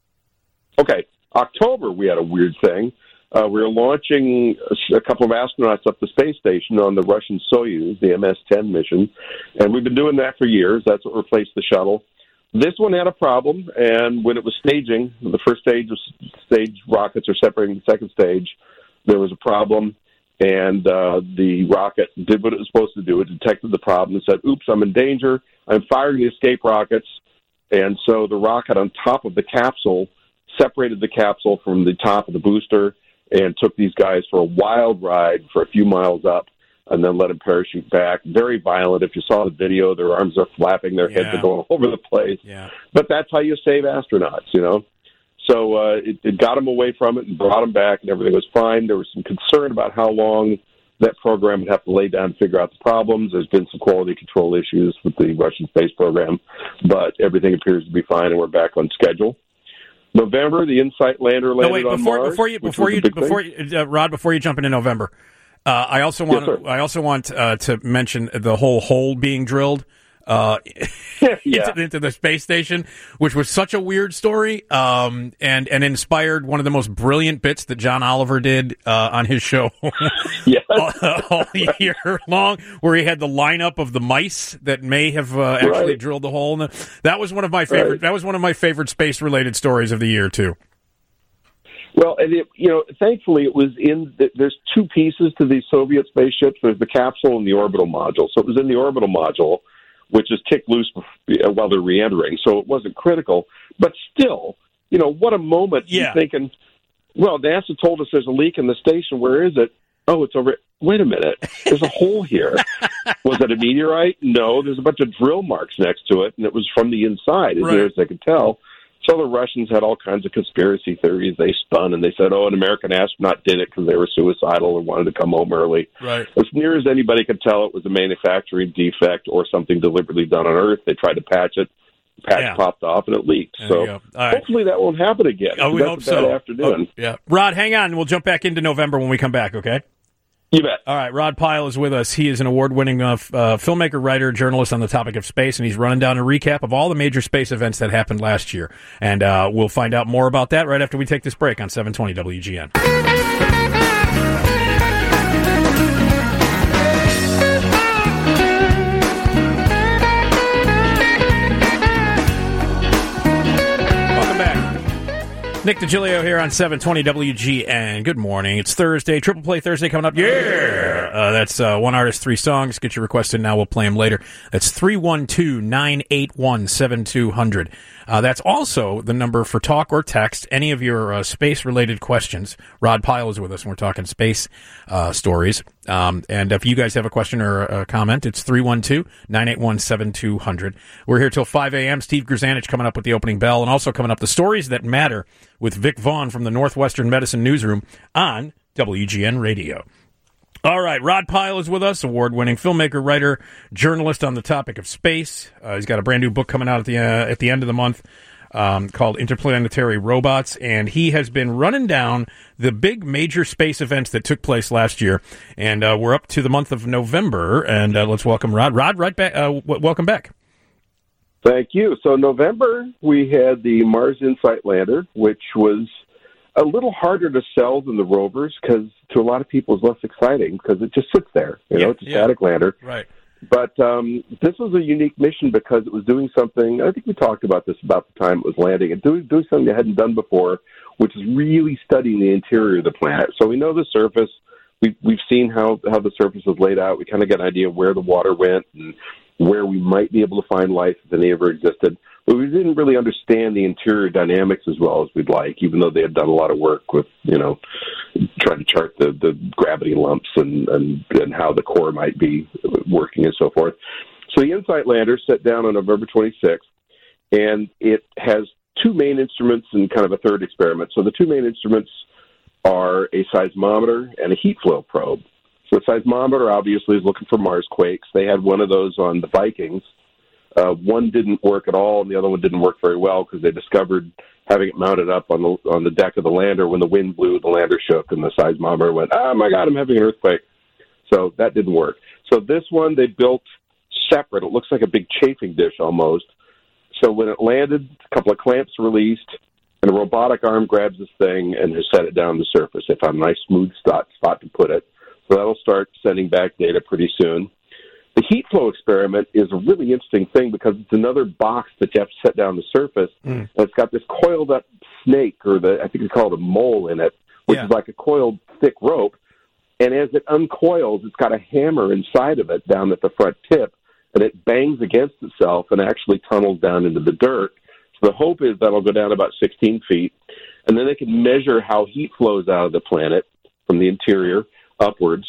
Okay. October, we had a weird thing. Uh, we were launching a couple of astronauts up the space station on the Russian Soyuz, the M S ten mission, and we've been doing that for years. That's what replaced the shuttle. This one had a problem, and when it was staging, the first stage was stage rockets are separating the second stage, there was a problem, and uh, the rocket did what it was supposed to do. It detected the problem and said, oops, I'm in danger. I'm firing the escape rockets. And so the rocket on top of the capsule separated the capsule from the top of the booster and took these guys for a wild ride for a few miles up and then let them parachute back. Very violent. If you saw the video, their arms are flapping, their yeah. heads are going all over the place. Yeah. But that's how you save astronauts, you know. So uh, it, it got them away from it and brought them back, and everything was fine. There was some concern about how long that program would have to lay down and figure out the problems. There's been some quality control issues with the Russian space program, but everything appears to be fine, and we're back on schedule. November, the InSight lander landed no, wait, on before, Mars. Before you, before you, before you, uh, Rod, before you jump into November, uh, I also want, yes, I also want uh, to mention the whole hole being drilled uh, yeah. into, into the space station, which was such a weird story, um, and and inspired one of the most brilliant bits that John Oliver did uh, on his show yes. all, all year long, where he had the lineup of the mice that may have uh, actually right. drilled the hole. In the, that was one of my favorite. Right. That was one of my favorite space related stories of the year too. Well, and it, you know, thankfully it was in. The, there's two pieces to these Soviet spaceships. There's the capsule and the orbital module. So it was in the orbital module, which is kicked loose while they're re-entering. So it wasn't critical. But still, you know, what a moment. Yeah. You're thinking, well, NASA told us there's a leak in the station. Where is it? Oh, it's over. Wait a minute. There's a hole here. Was it a meteorite? No. There's a bunch of drill marks next to it, and it was from the inside, as right. near as they could tell. So the Russians had all kinds of conspiracy theories they spun, and they said, oh, an American astronaut did it because they were suicidal or wanted to come home early. Right. As near as anybody could tell, it was a manufacturing defect or something deliberately done on Earth. They tried to patch it. Patch yeah. popped off, and it leaked. There So right. hopefully that won't happen again. Oh, we That's hope a bad so. afternoon. Oh, yeah. Rod, hang on. We'll jump back into November when we come back, okay? You bet. All right, Rod Pyle is with us. He is an award-winning uh, f- uh, filmmaker, writer, journalist on the topic of space, and he's running down a recap of all the major space events that happened last year. And uh, we'll find out more about that right after we take this break on seven twenty W G N. Nick DiGilio here on seven twenty W G N. Good morning. It's Thursday. Triple Play Thursday coming up. Yeah! Uh, that's uh, one artist, three songs. Get your request in now. We'll play them later. That's three one two, nine eight one, seven two zero zero. Uh, that's also the number for talk or text. Any of your uh, space-related questions. Rod Pyle is with us, and we're talking space uh, stories. Um, and if you guys have a question or a comment, it's three one two, nine eight one, seven two zero zero. We're here till five a.m. Steve Grzanich coming up with the opening bell, and also coming up the stories that matter with Vic Vaughn from the Northwestern Medicine Newsroom on W G N Radio. All right, Rod Pyle is with us, award-winning filmmaker, writer, journalist on the topic of space. Uh, he's got a brand new book coming out at the uh, at the end of the month um, called Interplanetary Robots, and he has been running down the big major space events that took place last year. And uh, we're up to the month of November, and uh, let's welcome Rod. Rod, right back. Uh, w- welcome back. Thank you. So November, we had the Mars InSight lander, which was a little harder to sell than the rovers because to a lot of people it's less exciting because it just sits there. You yeah, know, it's a yeah. static lander. Right. But um, this was a unique mission because it was doing something, I think we talked about this about the time it was landing, and doing, doing something it hadn't done before, which is really studying the interior of the planet. So we know the surface. We've, we've seen how, how the surface was laid out. We kind of got an idea of where the water went and where we might be able to find life if any ever existed. But we didn't really understand the interior dynamics as well as we'd like, even though they had done a lot of work with, you know, trying to chart the, the gravity lumps and, and, and how the core might be working and so forth. So the InSight lander set down on November twenty-sixth, and it has two main instruments and kind of a third experiment. So the two main instruments are a seismometer and a heat flow probe. So the seismometer obviously is looking for Mars quakes. They had one of those on the Vikings Uh, one didn't work at all, and the other one didn't work very well because they discovered having it mounted up on the on the deck of the lander, when the wind blew, the lander shook, and the seismometer went, oh, my God, I'm having an earthquake. So that didn't work. So this one they built separate. It looks like a big chafing dish almost. So when it landed, a couple of clamps released, and a robotic arm grabs this thing and has set it down the surface. They found a nice smooth spot, spot to put it. So that'll start sending back data pretty soon. The heat flow experiment is a really interesting thing because it's another box that you have to set down the surface. Mm. And it's got this coiled up snake, or the I think it's called a mole in it, which yeah. is like a coiled thick rope. And as it uncoils, it's got a hammer inside of it down at the front tip, and it bangs against itself and actually tunnels down into the dirt. So the hope is that'll go down about sixteen feet, and then they can measure how heat flows out of the planet from the interior upwards.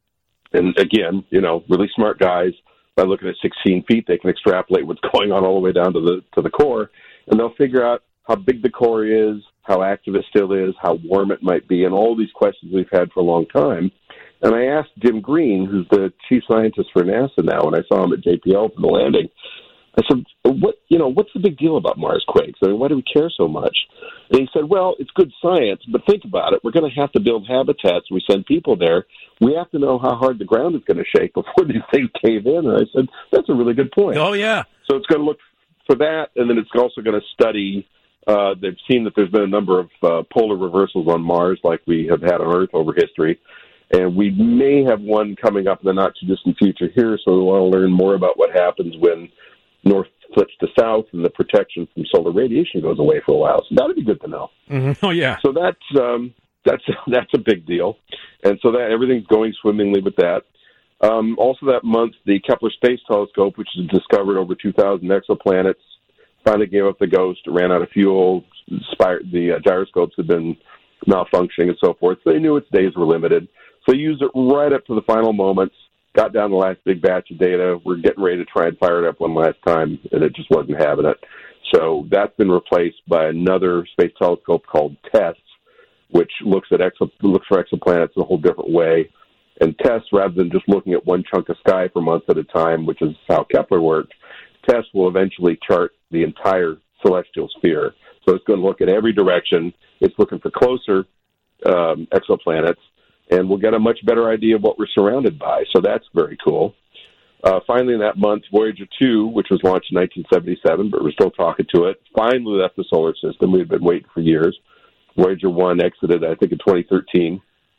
And again, you know, really smart guys, by looking at sixteen feet, they can extrapolate what's going on all the way down to the to the core, and they'll figure out how big the core is, how active it still is, how warm it might be, and all these questions we've had for a long time. And I asked Jim Green, who's the chief scientist for NASA now, and I saw him at J P L for the landing. I said, "What you know? What's the big deal about Mars quakes? I mean, why do we care so much?" And he said, "Well, it's good science, but think about it. We're going to have to build habitats. We send people there. We have to know how hard the ground is going to shake before these things cave in." And I said, "That's a really good point." Oh yeah. So it's going to look for that, and then it's also going to study. Uh, they've seen that there's been a number of uh, polar reversals on Mars, like we have had on Earth over history. And we may have one coming up in the not-too-distant future here, so we want to learn more about what happens when north flips to south and the protection from solar radiation goes away for a while. So that would be good to know. Mm-hmm. Oh, yeah. So that's um, that's that's a big deal. And so that everything's going swimmingly with that. Um, also that month, the Kepler Space Telescope, which has discovered over two thousand exoplanets, finally gave up the ghost. It ran out of fuel. The uh, gyroscopes had been malfunctioning and so forth. So they knew its days were limited. So they used it right up to the final moments, got down the last big batch of data. We're getting ready to try and fire it up one last time, and it just wasn't having it. So that's been replaced by another space telescope called TESS, which looks at exo- looks for exoplanets in a whole different way. And TESS, rather than just looking at one chunk of sky for months at a time, which is how Kepler worked, TESS will eventually chart the entire celestial sphere. So it's going to look at every direction. It's looking for closer um, exoplanets, and we'll get a much better idea of what we're surrounded by. So that's very cool. Uh, finally, in that month, Voyager two, which was launched in nineteen seventy-seven, but we're still talking to it, finally left the solar system. We had been waiting for years. Voyager one exited, I think, in twenty thirteen.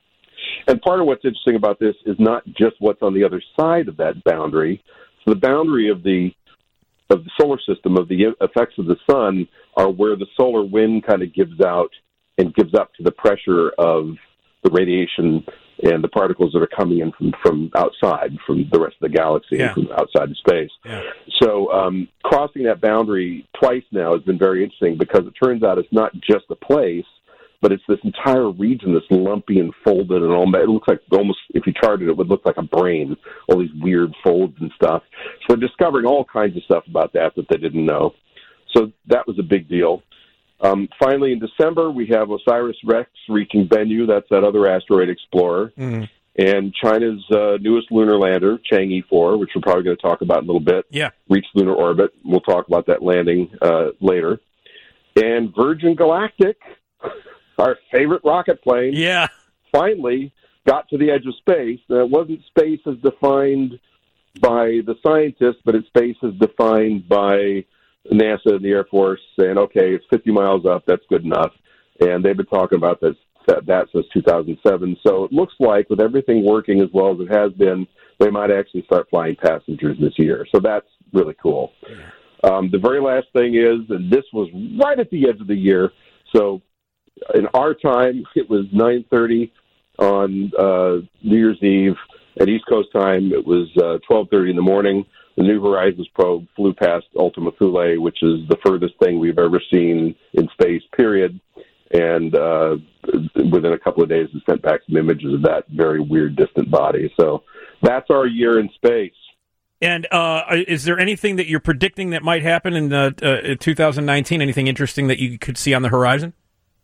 And part of what's interesting about this is not just what's on the other side of that boundary. So the boundary of the of the solar system, of the effects of the sun, are where the solar wind kind of gives out and gives up to the pressure of the radiation and the particles that are coming in from, from outside, from the rest of the galaxy, yeah. and from outside of space. Yeah. So um, crossing that boundary twice now has been very interesting, because it turns out it's not just a place, but it's this entire region that's lumpy and folded and all that. It looks like almost, if you charted it, it would look like a brain, all these weird folds and stuff. So they're discovering all kinds of stuff about that that they didn't know. So that was a big deal. Um, finally, in December, we have OSIRIS-REx reaching Bennu. That's that other asteroid explorer. Mm-hmm. And China's uh, newest lunar lander, Chang'e four, which we're probably going to talk about in a little bit, yeah. reached lunar orbit. We'll talk about that landing uh, later. And Virgin Galactic, our favorite rocket plane, yeah. finally got to the edge of space. Now, it wasn't space as defined by the scientists, but it's space as defined by NASA and the Air Force, saying, okay, it's fifty miles up, that's good enough. And they've been talking about this, that, that since two thousand seven. So it looks like, with everything working as well as it has been, they might actually start flying passengers this year. So that's really cool. Yeah. Um, the very last thing is, and this was right at the edge of the year, so in our time, it was nine thirty on uh, New Year's Eve. At East Coast time, it was uh, twelve thirty in the morning. The New Horizons probe flew past Ultima Thule, which is the furthest thing we've ever seen in space, period. And uh, within a couple of days, it sent back some images of that very weird, distant body. So that's our year in space. And uh, is there anything that you're predicting that might happen in uh, uh, two thousand nineteen? Anything interesting that you could see on the horizon?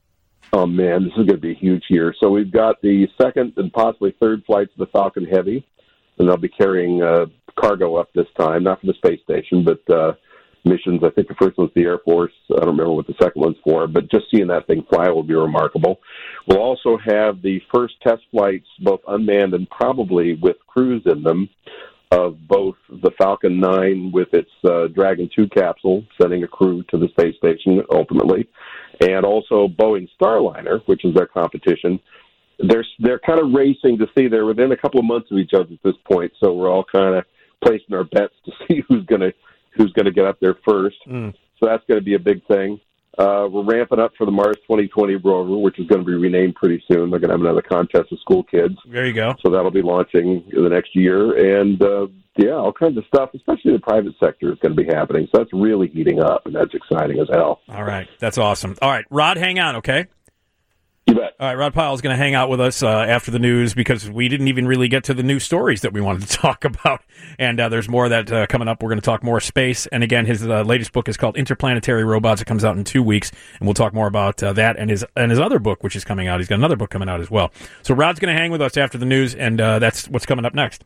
Oh, man, this is going to be a huge year. So we've got the second and possibly third flights of the Falcon Heavy, and they'll be carrying uh, cargo up this time, not for the space station, but uh, missions. I think the first one's the Air Force. I don't remember what the second one's for, but just seeing that thing fly will be remarkable. We'll also have the first test flights, both unmanned and probably with crews in them, of both the Falcon nine with its uh, Dragon two capsule, sending a crew to the space station ultimately, and also Boeing Starliner, which is their competition. They're they're kind of racing to see. They're within a couple of months of each other at this point, so we're all kind of placing our bets to see who's gonna who's gonna get up there first. Mm. So that's going to be a big thing. Uh, we're ramping up for the Mars twenty twenty rover, which is going to be renamed pretty soon. They're going to have another contest with school kids. There you go. So that'll be launching in the next year. And, uh, yeah, all kinds of stuff, especially the private sector, is going to be happening. So that's really heating up, and that's exciting as hell. All right. That's awesome. All right. Rod, hang on, okay? You bet. All right, Rod Pyle is going to hang out with us uh, after the news because we didn't even really get to the news stories that we wanted to talk about. And uh, there's more of that uh, coming up. We're going to talk more space. And again, his uh, latest book is called Interplanetary Robots. It comes out in two weeks, and we'll talk more about uh, that and his and his other book, which is coming out. He's got another book coming out as well. So Rod's going to hang with us after the news, and uh, that's what's coming up next.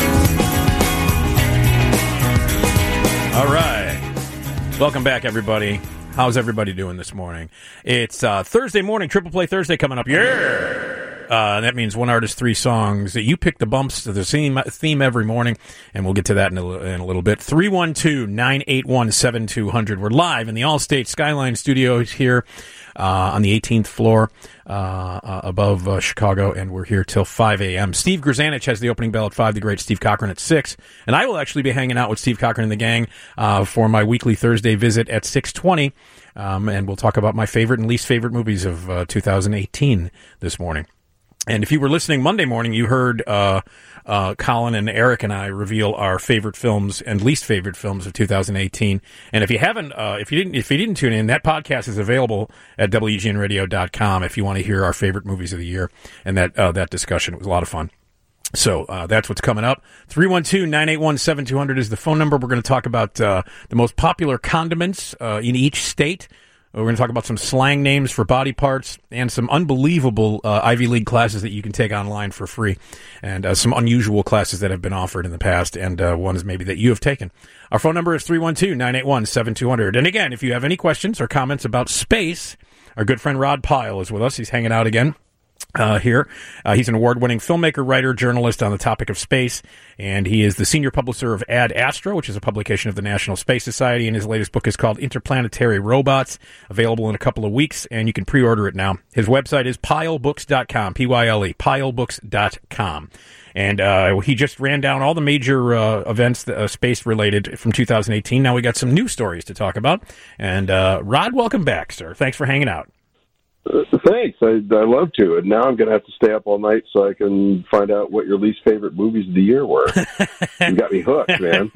All right. Welcome back, everybody. How's everybody doing this morning? It's uh, Thursday morning, Triple Play Thursday coming up. Yeah! Uh, that means one artist, three songs. You pick the bumps to the theme, theme every morning, and we'll get to that in a, in a little bit. three one two, nine eight one, seven two zero zero. We're live in the Allstate Skyline Studios here uh, on the eighteenth floor uh, uh, above uh, Chicago, and we're here till five a.m. Steve Grzanich has the opening bell at five, the great Steve Cochran at six, and I will actually be hanging out with Steve Cochran and the gang uh, for my weekly Thursday visit at six twenty, um, and we'll talk about my favorite and least favorite movies of uh, two thousand eighteen this morning. And if you were listening Monday morning, you heard uh, uh, Colin and Eric and I reveal our favorite films and least favorite films of two thousand eighteen. And if you haven't, uh, if you didn't, if you didn't tune in, that podcast is available at W G N radio dot com if you want to hear our favorite movies of the year and that uh, that discussion. It was a lot of fun. So uh, that's what's coming up. three one two, nine eight one, seven two zero zero is the phone number. We're going to talk about uh, the most popular condiments uh, in each state. We're going to talk about some slang names for body parts and some unbelievable uh, Ivy League classes that you can take online for free, and uh, some unusual classes that have been offered in the past, and uh, ones maybe that you have taken. Our phone number is three one two, nine eight one, seven two zero zero. And again, if you have any questions or comments about space, our good friend Rod Pyle is with us. He's hanging out again. Uh, here. Uh, he's an award-winning filmmaker, writer, journalist on the topic of space, and he is the senior publisher of Ad Astra, which is a publication of the National Space Society, and his latest book is called Interplanetary Robots, available in a couple of weeks, and you can pre-order it now. His website is pyle books dot com, P Y L E, pyle books dot com. And uh, he just ran down all the major uh, events, uh, space-related, from two thousand eighteen. Now we got some new stories to talk about. And uh, Rod, welcome back, sir. Thanks for hanging out. Uh, thanks. I, I love to. And now I'm going to have to stay up all night so I can find out what your least favorite movies of the year were. You got me hooked, man.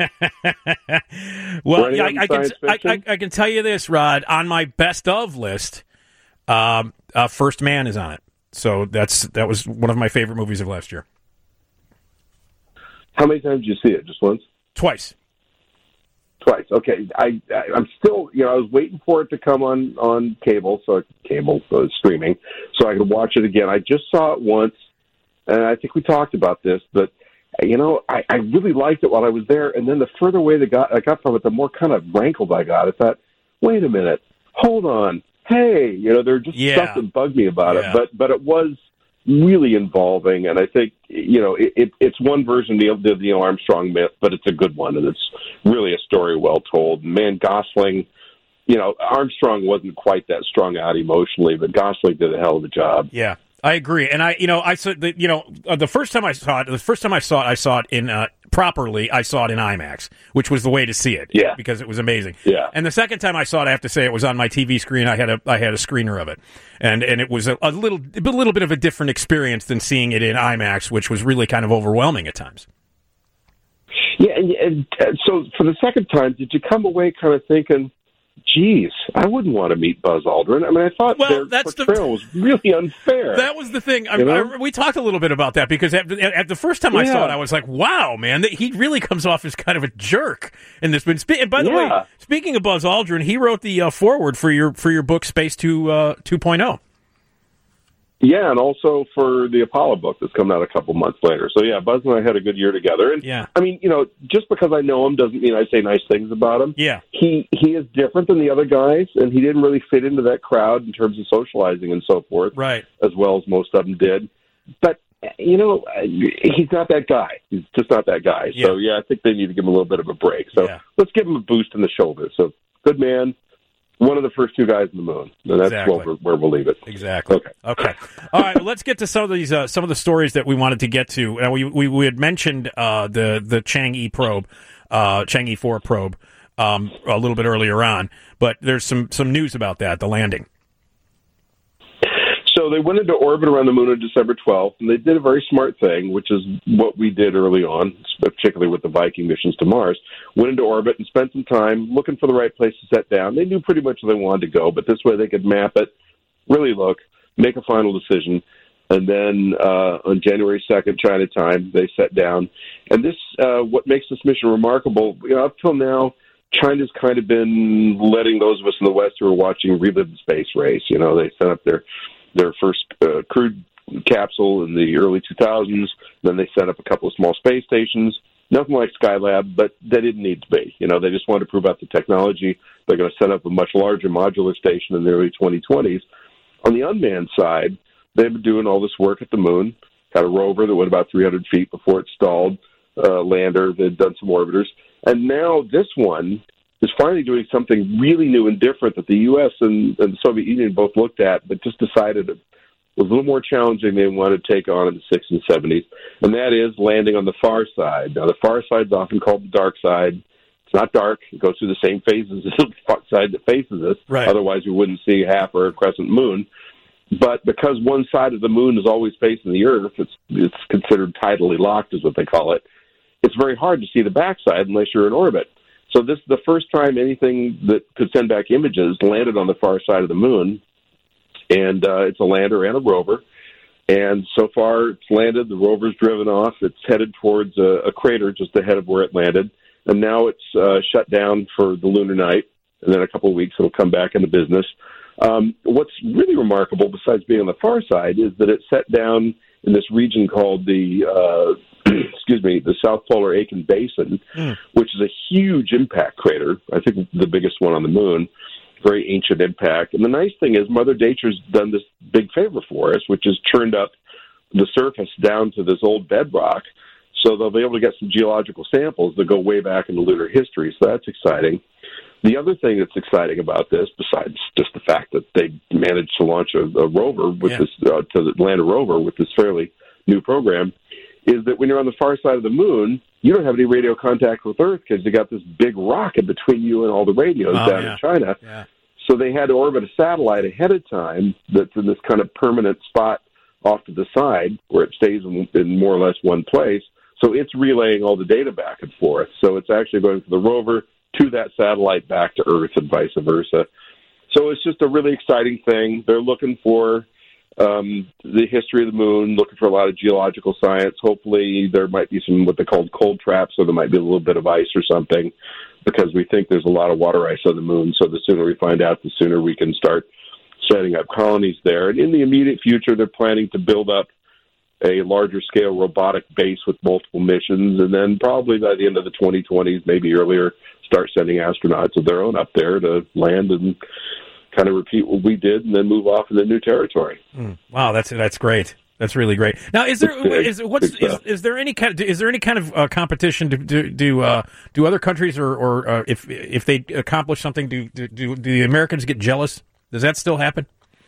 Well, yeah, I, I, can, I, I, I can tell you this, Rod. On my best of list, um, uh, First Man is on it. So that's that was one of my favorite movies of last year. How many times did you see it? Just once? Twice. Twice. Okay. I, I I'm still, you know, I was waiting for it to come on on cable, so cable so streaming, so I could watch it again. I just saw it once, and I think we talked about this, but you know, I, I really liked it while I was there, and then the further away that got I got from it, the more kind of rankled I got. I thought, wait a minute, hold on, hey, you know, there's just yeah. stuff that bugged me about yeah. it, but but it was really involving, and I think, you know, it, it, it's one version of the, the Neil Armstrong myth, but it's a good one, and it's really a story well told. Man, Gosling, you know, Armstrong wasn't quite that strung out emotionally, but Gosling did a hell of a job. Yeah, I agree, and I, you know, I saw the, you know, uh, the first time I saw it, the first time I saw it, I saw it in uh, properly. I saw it in IMAX, which was the way to see it. Yeah, because it was amazing. Yeah, and the second time I saw it, I have to say, it was on my T V screen. I had a, I had a screener of it, and and it was a, a little, a little bit of a different experience than seeing it in IMAX, which was really kind of overwhelming at times. Yeah, and, and so for the second time, did you come away kind of thinking, geez, I wouldn't want to meet Buzz Aldrin? I mean, I thought well, their that's portrayal the, was really unfair. That was the thing. I, you know? I, we talked a little bit about that because at, at the first time I yeah. saw it, I was like, wow, man, he really comes off as kind of a jerk in this. And by the yeah. way, speaking of Buzz Aldrin, he wrote the uh, foreword for your for your book, Space two, uh, two point oh. Yeah, and also for the Apollo book that's coming out a couple months later. So, yeah, Buzz and I had a good year together. And, yeah. I mean, you know, just because I know him doesn't mean I say nice things about him. Yeah. He he is different than the other guys, and he didn't really fit into that crowd in terms of socializing and so forth, right, as well as most of them did. But, you know, he's not that guy. He's just not that guy. Yeah. So, yeah, I think they need to give him a little bit of a break. So yeah. let's give him a boost in the shoulder. So, good man. One of the first two guys on the moon. And that's exactly. where, where we'll leave it. Exactly. Okay. Okay. All right. Well, let's get to some of these uh, some of the stories that we wanted to get to. Uh, we, we we had mentioned uh, the the Chang'e probe, uh, Chang'e four probe, um, a little bit earlier on, but there's some some news about that, the landing. So they went into orbit around the moon on December twelfth, and they did a very smart thing, which is what we did early on, particularly with the Viking missions to Mars. Went into orbit and spent some time looking for the right place to set down. They knew pretty much where they wanted to go, but this way they could map it, really look, make a final decision, and then uh, on January second, China time, they set down. And this, uh, what makes this mission remarkable, you know, up till now, China's kind of been letting those of us in the West who are watching relive the space race. You know, they set up their their first uh, crewed capsule in the early two thousands. Then they set up a couple of small space stations. Nothing like Skylab, but they didn't need to be. You know, they just wanted to prove out the technology. They're going to set up a much larger modular station in the early twenty twenties. On the unmanned side, they've been doing all this work at the moon. Had a rover that went about three hundred feet before it stalled. Uh, lander. They've done some orbiters. And now this one is finally doing something really new and different that the U S and, and the Soviet Union both looked at, but just decided it was a little more challenging than they wanted to take on in the sixties and seventies, and that is landing on the far side. Now, the far side is often called the dark side. It's not dark. It goes through the same phases as the side that faces us. Right. Otherwise, we wouldn't see half or a crescent moon. But because one side of the moon is always facing the Earth, it's it's considered tidally locked, is what they call it. It's very hard to see the backside unless you're in orbit. So this is the first time anything that could send back images landed on the far side of the moon, and uh, it's a lander and a rover. And so far, it's landed. The rover's driven off. It's headed towards a, a crater just ahead of where it landed, and now it's uh, shut down for the lunar night. And then in a couple of weeks, it'll come back into business. Um, what's really remarkable, besides being on the far side, is that it set down in this region called the uh, excuse me, the South Polar Aitken Basin, mm. which is a huge impact crater. I think the biggest one on the moon. Very ancient impact. And the nice thing is Mother Nature's done this big favor for us, which has churned up the surface down to this old bedrock. So they'll be able to get some geological samples that go way back into lunar history. So that's exciting. The other thing that's exciting about this, besides just the fact that they managed to launch a, a rover with yeah. this, uh, to land a rover with this fairly new program, is that when you're on the far side of the moon, you don't have any radio contact with Earth because you got this big rock in between you and all the radios oh, down yeah. in China. Yeah. So they had to orbit a satellite ahead of time that's in this kind of permanent spot off to the side where it stays in, in more or less one place. So it's relaying all the data back and forth. So it's actually going from the rover to that satellite back to Earth and vice versa. So it's just a really exciting thing. They're looking for um, the history of the moon, looking for a lot of geological science. Hopefully there might be some what they call cold traps, so there might be a little bit of ice or something, because we think there's a lot of water ice on the moon. So the sooner we find out, the sooner we can start setting up colonies there. And in the immediate future, they're planning to build up a larger scale robotic base with multiple missions, and then probably by the end of the twenty twenties, maybe earlier, start sending astronauts of their own up there to land and kind of repeat what we did and then move off into new territory. Mm. Wow, that's that's great. That's really great. Now, is there is what's is, is there any kind of, is there any kind of uh, competition? Do do do, uh, do other countries or or uh, if if they accomplish something, do, do do the Americans get jealous? Does that still happen?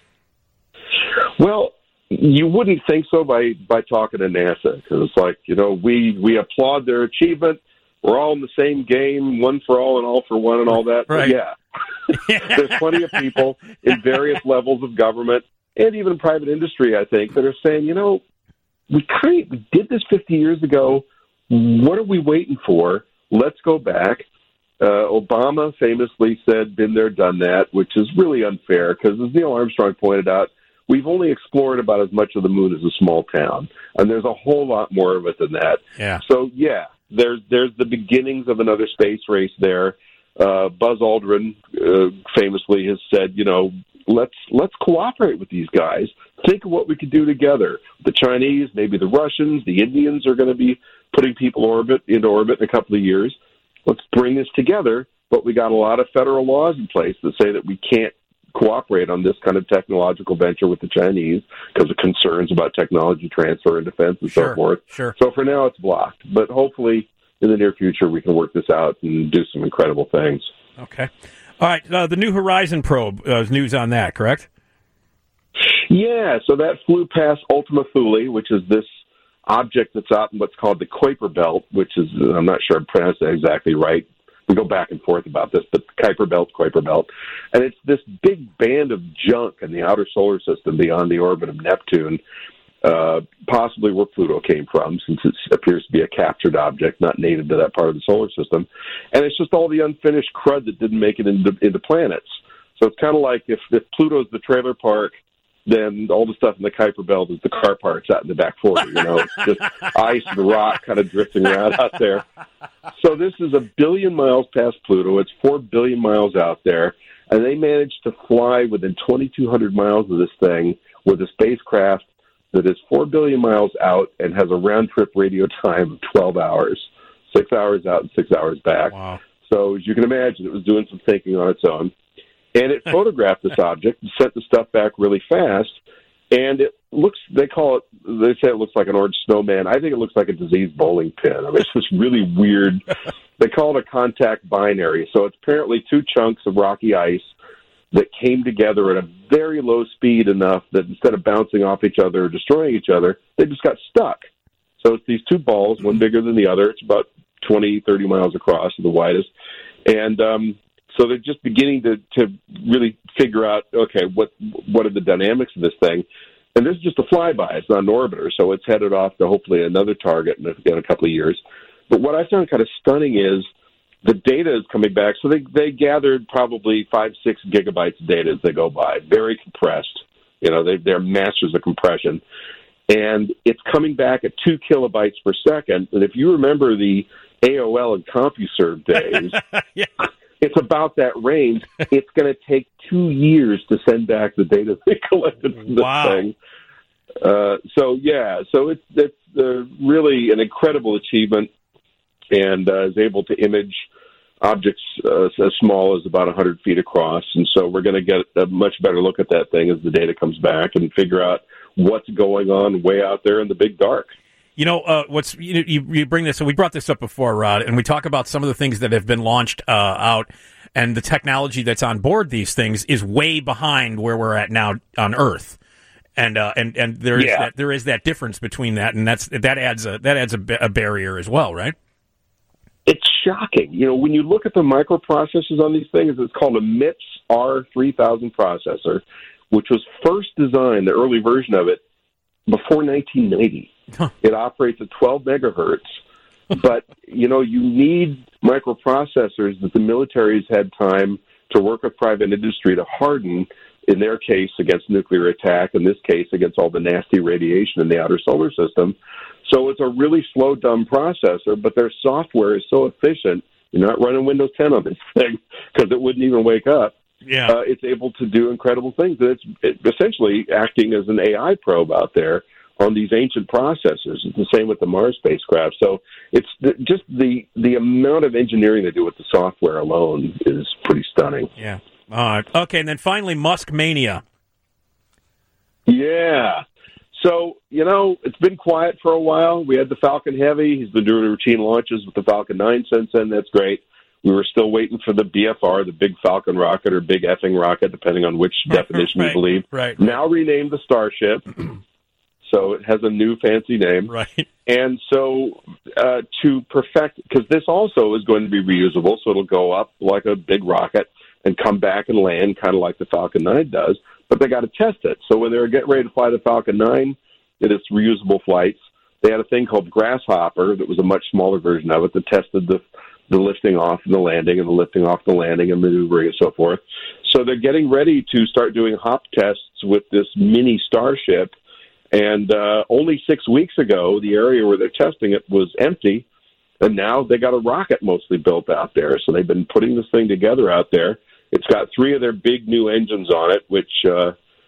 Well, you wouldn't think so by by talking to NASA, because it's like, you know, we we applaud their achievement. We're all in the same game, one for all and all for one, and all that. Right. But yeah, there's plenty of people in various levels of government and even private industry, I think, that are saying, you know, we kind of we did this fifty years ago. What are we waiting for? Let's go back. Uh, Obama famously said, been there, done that, which is really unfair because, as Neil Armstrong pointed out, we've only explored about as much of the moon as a small town, and there's a whole lot more of it than that. Yeah. So, yeah, there's there's the beginnings of another space race there. Uh, Buzz Aldrin uh, famously has said, you know, let's let's cooperate with these guys. think of what we could do together. The Chinese, maybe the Russians, the Indians are going to be putting people orbit into orbit in a couple of years. Let's bring this together, but we got a lot of federal laws in place that say that we can't cooperate on this kind of technological venture with the Chinese because of concerns about technology transfer and defense and Sure, so forth. sure. So for now, it's blocked. But hopefully, in the near future, we can work this out and do some incredible things. Okay. All right. Uh, the New Horizon probe, uh, news on that, correct? Yeah, so that flew past Ultima Thule, which is this object that's out in what's called the Kuiper Belt, which is, I'm not sure I pronounced that exactly right. We go back and forth about this, but Kuiper Belt, Kuiper Belt. And it's this big band of junk in the outer solar system beyond the orbit of Neptune, uh, possibly where Pluto came from, since it appears to be a captured object, not native to that part of the solar system. And it's just all the unfinished crud that didn't make it into, into planets. So it's kind of like if, if Pluto's the trailer park, then all the stuff in the Kuiper Belt is the car parts out in the back forty. You know, it's just ice and rock kind of drifting around out there. So this is a billion miles past Pluto. It's four billion miles out there, and they managed to fly within twenty-two hundred miles of this thing with a spacecraft that is four billion miles out and has a round-trip radio time of twelve hours, six hours out and six hours back. Wow. So as you can imagine, it was doing some thinking on its own. And it photographed this object and sent the stuff back really fast. And it looks, they call it, they say it looks like an orange snowman. I think it looks like a diseased bowling pin. I mean, it's this really weird, they call it a contact binary. So it's apparently two chunks of rocky ice that came together at a very low speed enough that instead of bouncing off each other or destroying each other, they just got stuck. So it's these two balls, one bigger than the other. It's about twenty, thirty miles across, the widest. And, um, So they're just beginning to, to really figure out, okay, what what are the dynamics of this thing? And this is just a flyby. It's not an orbiter, so it's headed off to hopefully another target in a, in a couple of years. But what I found kind of stunning is the data is coming back. So they, they gathered probably five, six gigabytes of data as they go by, very compressed. You know, they, they're masters of compression. And it's coming back at two kilobytes per second. And if you remember the A O L and CompuServe days, yeah. It's about that range. It's going to take two years to send back the data they collected from this Wow. thing. Uh, so, yeah, so it's, it's uh, really an incredible achievement and uh, is able to image objects uh, as small as about one hundred feet across. And so we're going to get a much better look at that thing as the data comes back and figure out what's going on way out there in the big dark. You know, uh, what's you, you, you bring this, so we brought this up before, Rod, and we talk about some of the things that have been launched uh, out, and the technology that's on board these things is way behind where we're at now on Earth. And uh, and and there is Yeah. that there is that difference between that, and that's that adds a that adds a, a barrier as well, right? It's shocking. You know, when you look at the microprocessors on these things, it's called a MIPS R three thousand processor, which was first designed, the early version of it, before nineteen ninety. Huh. It operates at twelve megahertz. But, you know, you need microprocessors that the military's had time to work with private industry to harden, in their case, against nuclear attack, in this case, against all the nasty radiation in the outer solar system. So it's a really slow, dumb processor, but their software is so efficient, you're not running Windows ten on this thing because it wouldn't even wake up. Yeah. Uh, it's able to do incredible things. It's it, essentially acting as an A I probe out there on these ancient processors. It's the same with the Mars spacecraft. So it's the, just the the amount of engineering they do with the software alone is pretty stunning. Yeah. All right. Okay, and then finally, Musk Mania. Yeah. So, you know, it's been quiet for a while. We had the Falcon Heavy. He's been doing routine launches with the Falcon nine since then. That's great. We were still waiting for the B F R, the Big Falcon rocket, or Big Effing Rocket, depending on which definition right, you believe. Right. Now renamed the Starship. So it has a new fancy name. Right. And so uh, to perfect, because this also is going to be reusable, so it'll go up like a big rocket and come back and land kind of like the Falcon nine does, but they got to test it. So when they were getting ready to fly the Falcon nine, it is reusable flights. They had a thing called Grasshopper that was a much smaller version of it that tested the the lifting off and the landing and the lifting off the landing and maneuvering and so forth. So they're getting ready to start doing hop tests with this mini Starship. And uh, only six weeks ago, the area where they're testing it was empty, and now they got a rocket mostly built out there. So they've been putting this thing together out there. It's got three of their big new engines on it, which uh,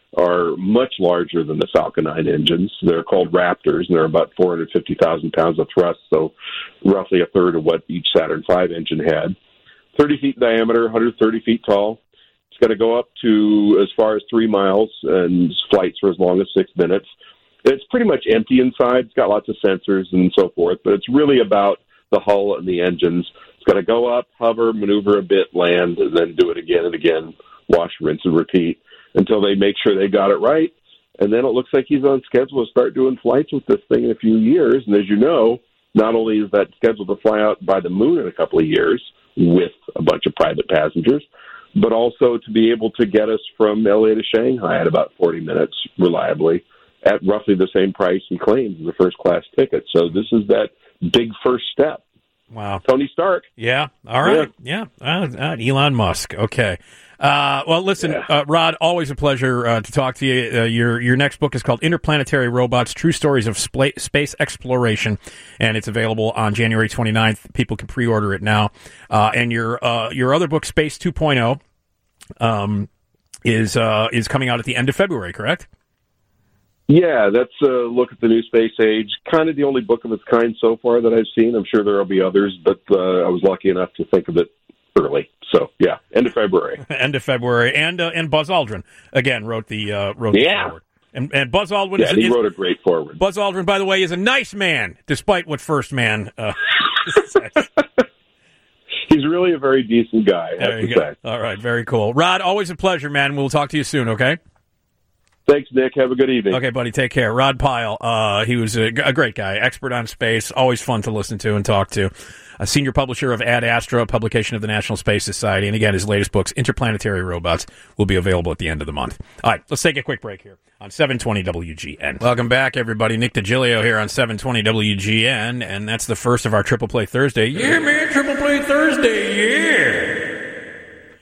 are much larger than the Falcon nine engines. They're called Raptors, and they're about four hundred fifty thousand pounds of thrust, so roughly a third of what each Saturn five engine had. thirty feet in diameter, one hundred thirty feet tall. It's going to go up to as far as three miles and flights for as long as six minutes. It's pretty much empty inside. It's got lots of sensors and so forth, but it's really about the hull and the engines. It's going to go up, hover, maneuver a bit, land, and then do it again and again, wash, rinse, and repeat until they make sure they got it right. And then it looks like he's on schedule to start doing flights with this thing in a few years. And as you know, not only is that scheduled to fly out by the moon in a couple of years with a bunch of private passengers, but also to be able to get us from L A to Shanghai in about forty minutes reliably at roughly the same price he claims as a first-class ticket. So this is that big first step. Wow. Tony Stark. Yeah. All right. Yeah. yeah. Uh, uh, Elon Musk. Okay. Uh, well, listen, yeah. uh, Rod, always a pleasure uh, to talk to you. Uh, your your next book is called Interplanetary Robots, True Stories of Spla- Space Exploration, and it's available on January twenty-ninth. People can pre-order it now. Uh, and your uh, your other book, Space two point oh, um, is, uh, is coming out at the end of February, correct? Yeah, that's a look at the new space age. Kind of the only book of its kind so far that I've seen. I'm sure there will be others, but uh, I was lucky enough to think of it early. So, yeah, end of February. End of February. And uh, and Buzz Aldrin, again, wrote the, uh, wrote the yeah. forward. And, and Buzz Aldrin yeah, is, he is, wrote a great forward. Buzz Aldrin, by the way, is a nice man, despite what First Man uh, says. He's really a very decent guy, I have to say. All right, very cool. Rod, always a pleasure, man. We'll talk to you soon, okay? Thanks, Nick. Have a good evening. Okay, buddy. Take care. Rod Pyle, uh, he was a, a great guy, expert on space, always fun to listen to and talk to. A senior publisher of Ad Astra, a publication of the National Space Society. And again, his latest books, Interplanetary Robots, will be available at the end of the month. All right, let's take a quick break here on seven twenty W G N. Welcome back, everybody. Nick DiGilio here on seven twenty W G N, and that's the first of our Triple Play Thursday. Yeah, man, Triple Play Thursday, yeah!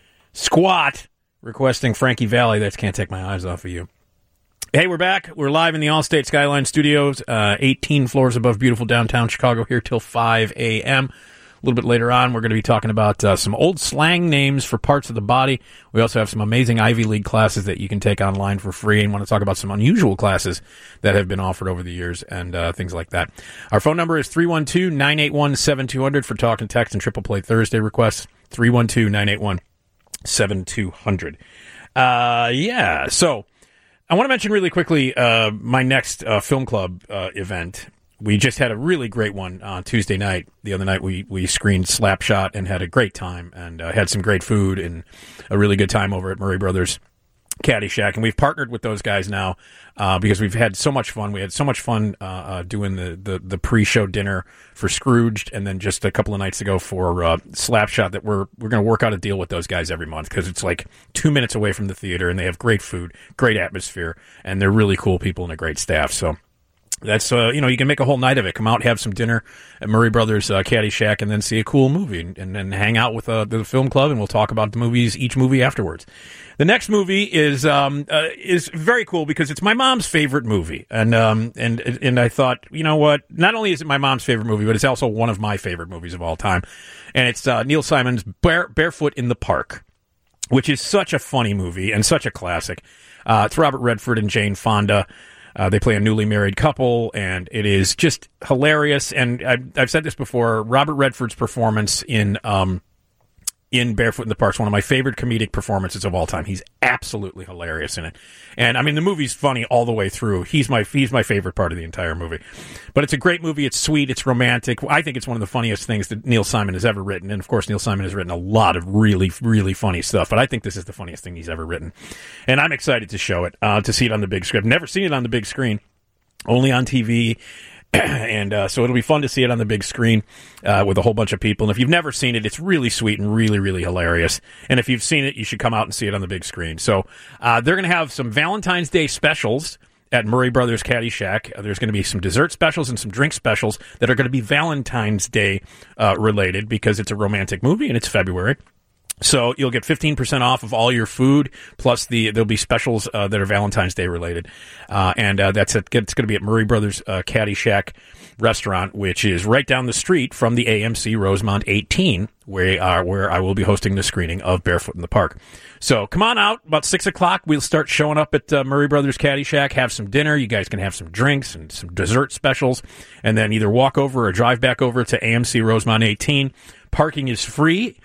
Squat, requesting Frankie Valli. That can't take my eyes off of you. Hey, we're back. We're live in the Allstate Skyline Studios, uh, eighteen floors above beautiful downtown Chicago, here till five a.m. A little bit later on, we're going to be talking about uh, some old slang names for parts of the body. We also have some amazing Ivy League classes that you can take online for free, and want to talk about some unusual classes that have been offered over the years and uh, things like that. Our phone number is three one two, nine eight one, seven two zero zero for talk and text and Triple Play Thursday requests, three one two, nine eight one, seven two zero zero. Uh, yeah, so I want to mention really quickly uh, my next uh, film club uh, event. We just had a really great one on Tuesday night. The other night we, we screened Slapshot and had a great time and uh, had some great food and a really good time over at Murray Brothers Caddyshack. And we've partnered with those guys now uh, because we've had so much fun. We had so much fun uh, uh, doing the, the, the pre-show dinner for Scrooged, and then just a couple of nights ago for uh, Slapshot, that we're we're going to work out a deal with those guys every month because it's like two minutes away from the theater, and they have great food, great atmosphere, and they're really cool people and a great staff. So that's, uh, you know, you can make a whole night of it. Come out, have some dinner at Murray Brothers uh, Caddyshack, and then see a cool movie, and, and then hang out with uh, the film club, and we'll talk about the movies, each movie afterwards. The next movie is um, uh, is very cool because it's my mom's favorite movie, and um, and and I thought, you know what? Not only is it my mom's favorite movie, but it's also one of my favorite movies of all time, and it's uh, Neil Simon's Bare, Barefoot in the Park, which is such a funny movie and such a classic. Uh, it's Robert Redford and Jane Fonda. Uh, they play a newly married couple, and it is just hilarious. And I've, I've said this before, Robert Redford's performance in um, in Barefoot in the Park is one of my favorite comedic performances of all time. He's absolutely hilarious in it. And, I mean, the movie's funny all the way through. He's my he's my favorite part of the entire movie. But it's a great movie. It's sweet. It's romantic. I think it's one of the funniest things that Neil Simon has ever written. And, of course, Neil Simon has written a lot of really, really funny stuff. But I think this is the funniest thing he's ever written. And I'm excited to show it, uh, to see it on the big screen. I've never seen it on the big screen, only on T V. And uh, so it'll be fun to see it on the big screen uh, with a whole bunch of people. And if you've never seen it, it's really sweet and really, really hilarious. And if you've seen it, you should come out and see it on the big screen. So uh, they're going to have some Valentine's Day specials at Murray Brothers Caddyshack. Uh, there's going to be some dessert specials and some drink specials that are going to be Valentine's Day uh, related because it's a romantic movie and it's February. So you'll get fifteen percent off of all your food, plus the there'll be specials uh, that are Valentine's Day related, uh, and uh, that's at, it's going to be at Murray Brothers uh, Caddy Shack restaurant, which is right down the street from the A M C Rosemont eighteen, where uh, where I will be hosting the screening of Barefoot in the Park. So come on out about six o'clock. We'll start showing up at uh, Murray Brothers Caddy Shack. Have some dinner. You guys can have some drinks and some dessert specials, and then either walk over or drive back over to A M C Rosemont eighteen. Parking is free.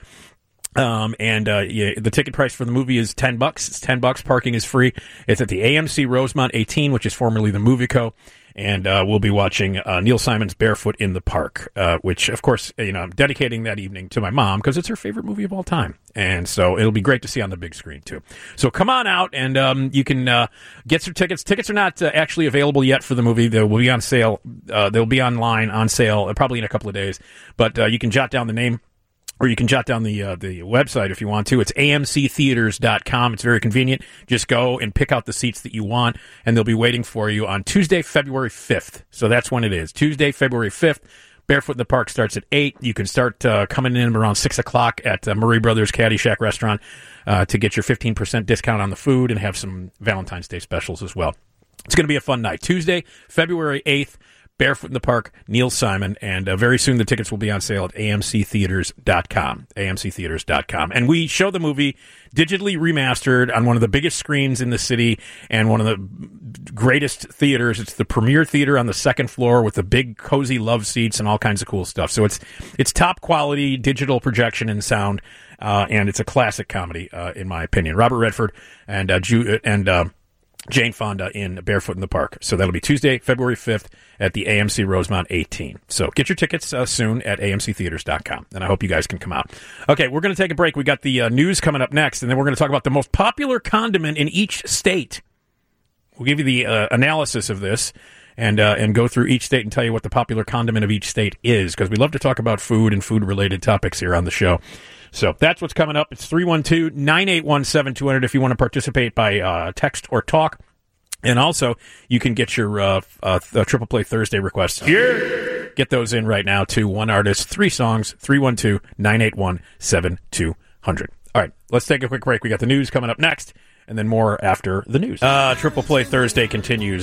Um, and, uh, yeah, the ticket price for the movie is ten bucks. It's ten bucks. Parking is free. It's at the A M C Rosemont eighteen, which is formerly the Movie Co. And, uh, we'll be watching, uh, Neil Simon's Barefoot in the Park, uh, which, of course, you know, I'm dedicating that evening to my mom because it's her favorite movie of all time. And so it'll be great to see on the big screen, too. So come on out and, um, you can, uh, get some tickets. Tickets are not uh, actually available yet for the movie. They will be on sale. Uh, they'll be online on sale uh, probably in a couple of days. But, uh, you can jot down the name. Or you can jot down the uh, the website if you want to. It's A M C theaters dot com. It's very convenient. Just go and pick out the seats that you want, and they'll be waiting for you on Tuesday, February fifth. So that's when it is. Tuesday, February fifth. Barefoot in the Park starts at eight. You can start uh, coming in around six o'clock at uh, Murray Brothers Caddy Shack restaurant uh, to get your fifteen percent discount on the food and have some Valentine's Day specials as well. It's going to be a fun night. Tuesday, February eighth. Barefoot in the Park, Neil Simon, and uh, very soon the tickets will be on sale at A M C theaters dot com, A M C theaters dot com. And we show the movie digitally remastered on one of the biggest screens in the city and one of the greatest theaters. It's the Premier Theater on the second floor with the big cozy love seats and all kinds of cool stuff. So it's it's top quality digital projection and sound, uh, and it's a classic comedy, uh, in my opinion. Robert Redford and uh, Ju- and uh, Jane Fonda in Barefoot in the Park. So that'll be Tuesday, February fifth at the A M C Rosemont eighteen. So get your tickets uh, soon at A M C theaters dot com, and I hope you guys can come out. Okay, we're going to take a break. We got the uh, news coming up next, and then we're going to talk about the most popular condiment in each state. We'll give you the uh, analysis of this and uh, and go through each state and tell you what the popular condiment of each state is, because we love to talk about food and food-related topics here on the show. So that's what's coming up. It's three one two, nine eight one, seven two zero zero if you want to participate by uh, text or talk. And also, you can get your uh, uh, Triple Play Thursday requests here. Get those in right now to one artist, three songs, three one two, nine eight one, seven two zero zero. All right, let's take a quick break. We got the news coming up next, and then more after the news. Uh, Triple Play Thursday continues.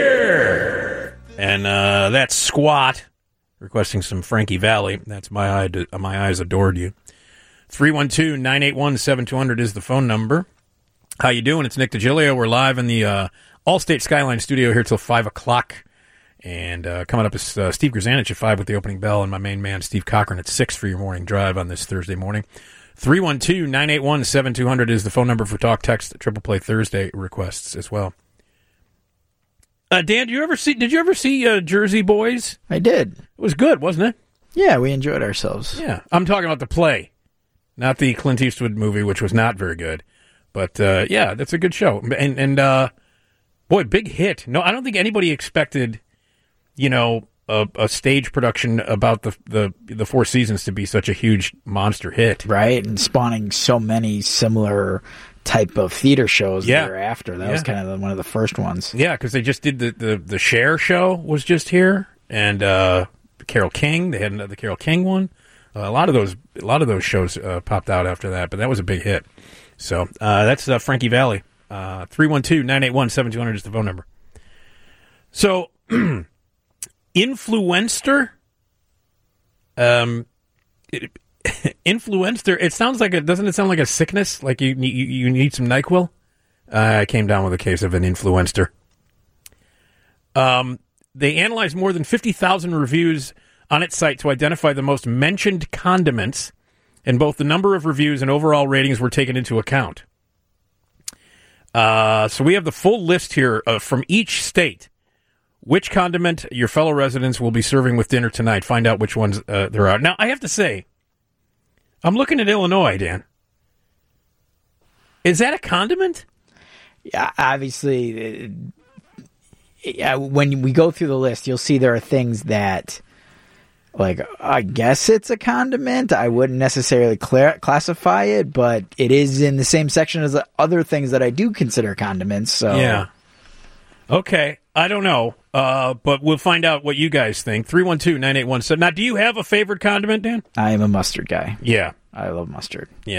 Yeah! And uh, that's Squat requesting some Frankie Valli. That's My, Eye, My Eyes Adored You. three one two, nine eight one, seven two zero zero is the phone number. How you doing? It's Nick DiGilio. We're live in the uh, Allstate Skyline studio here till five o'clock. And uh, coming up is uh, Steve Grzanich at five with the opening bell, and my main man, Steve Cochran, at six for your morning drive on this Thursday morning. three one two, nine eight one, seven two zero zero is the phone number for talk, text, Triple Play Thursday requests as well. Uh, Dan, did you ever see, did you ever see uh, Jersey Boys? I did. It was good, wasn't it? Yeah, we enjoyed ourselves. Yeah, I'm talking about the play, not the Clint Eastwood movie, which was not very good. But, uh, yeah, that's a good show. And, and uh, boy, big hit. No, I don't think anybody expected, you know, a, a stage production about the, the the Four Seasons to be such a huge monster hit. Right, and spawning so many similar type of theater shows yeah. thereafter. That yeah. was kind of the, one of the first ones. Yeah, because they just did the, the, the Cher show was just here, and uh, Carole King. They had another Carole King one. Uh, a lot of those a lot of those shows uh, popped out after that, but that was a big hit. So uh, that's uh, Frankie Valli. Uh, three one two, nine eight one, seven two zero zero is the phone number. So, Influenster? Um, it, Influencer, it sounds like, a, doesn't it sound like a sickness? Like you, you, you need some NyQuil? Uh, I came down with a case of an Influencer. Um, they analyzed more than fifty thousand reviews on its site to identify the most mentioned condiments, and both the number of reviews and overall ratings were taken into account. Uh, so we have the full list here uh, from each state. Which condiment your fellow residents will be serving with dinner tonight? Find out which ones uh, there are. Now, I have to say, I'm looking at Illinois, Dan. Is that a condiment? Yeah, obviously, uh, yeah, when we go through the list, you'll see there are things that... Like, I guess it's a condiment. I wouldn't necessarily cla- classify it, but it is in the same section as the other things that I do consider condiments. So yeah. Okay. I don't know, uh, but we'll find out what you guys think. three one two, nine eight one seven. Now, do you have a favorite condiment, Dan? I am a mustard guy. Yeah. I love mustard. Yeah.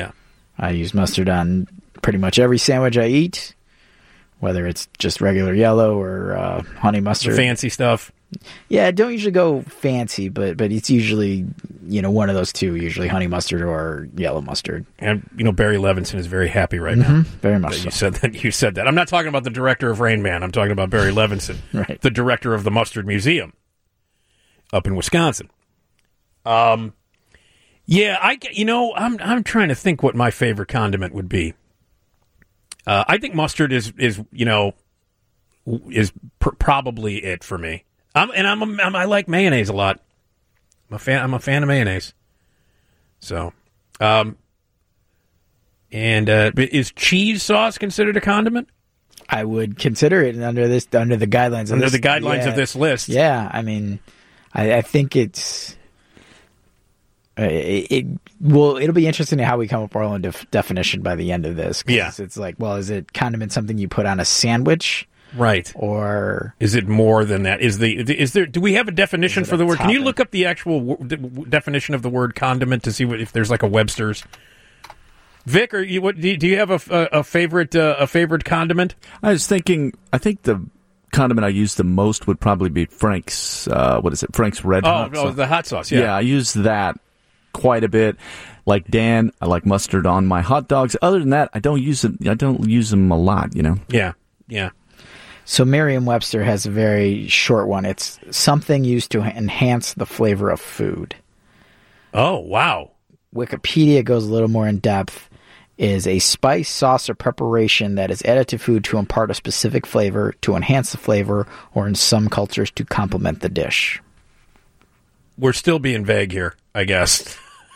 I use mustard on pretty much every sandwich I eat, whether it's just regular yellow or uh, honey mustard. The fancy stuff. Yeah, I don't usually go fancy, but but it's usually, you know, one of those two, usually honey mustard or yellow mustard. And, you know, Barry Levinson is very happy right mm-hmm. now. Very much that so. You said that. You said that. I'm not talking about the director of Rain Man. I'm talking about Barry Levinson, right. the director of the Mustard Museum up in Wisconsin. Um, yeah, I, you know, I'm I'm trying to think what my favorite condiment would be. Uh, I think mustard is, is you know, is pr- probably it for me. I'm, and I'm, a, I'm I like mayonnaise a lot. I'm a fan. I'm a fan of mayonnaise. So, um, and uh, is cheese sauce considered a condiment? I would consider it under this under the guidelines. Of Under this, the guidelines yeah, of this list. Yeah, I mean, I, I think it's. Uh, it, it well, it'll be interesting how we come up with our own def- definition by the end of this. 'Cause Yeah, it's like, well, is it condiment something you put on a sandwich? Right. Or is it more than that? Is the is there? Do we have a definition for the word? Can you look up the actual w- d- definition of the word condiment to see what, if there's like a Webster's? Vic, are you? What do you, do you have a, a, a favorite uh, a favorite condiment? I was thinking. I think the condiment I use the most would probably be Frank's. Uh, what is it? Frank's Red Oh, Hot. oh, the hot sauce. Yeah, yeah, I use that quite a bit. Like Dan, I like mustard on my hot dogs. Other than that, I don't use them. I don't use them a lot. You know. Yeah. Yeah. So Merriam-Webster has a very short one. It's something used to enhance the flavor of food. Oh, wow. Wikipedia goes a little more in depth. Is a spice, sauce, or preparation that is added to food to impart a specific flavor, to enhance the flavor, or in some cultures to complement the dish. We're still being vague here, I guess.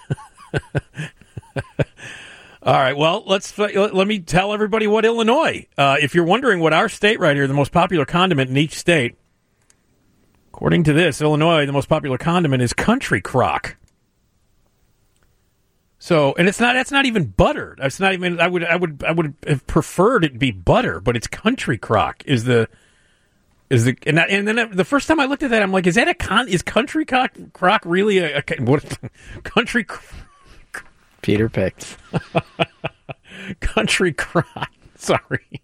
All right, well, let's let me tell everybody what Illinois. Uh, if you're wondering what our state right here, the most popular condiment in each state, according to this, Illinois, the most popular condiment is country crock. So, and it's not that's not even buttered. It's not even I would I would I would have preferred it be butter, but it's country crock is the is the and, that, and then the first time I looked at that, I'm like, is that a con? Is country crock, crock really a, a what country? Crock? Peter picked. Country crock. Sorry.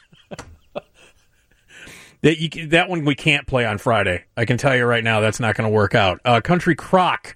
that you that one we can't play on Friday. I can tell you right now that's not going to work out. Uh, country crock.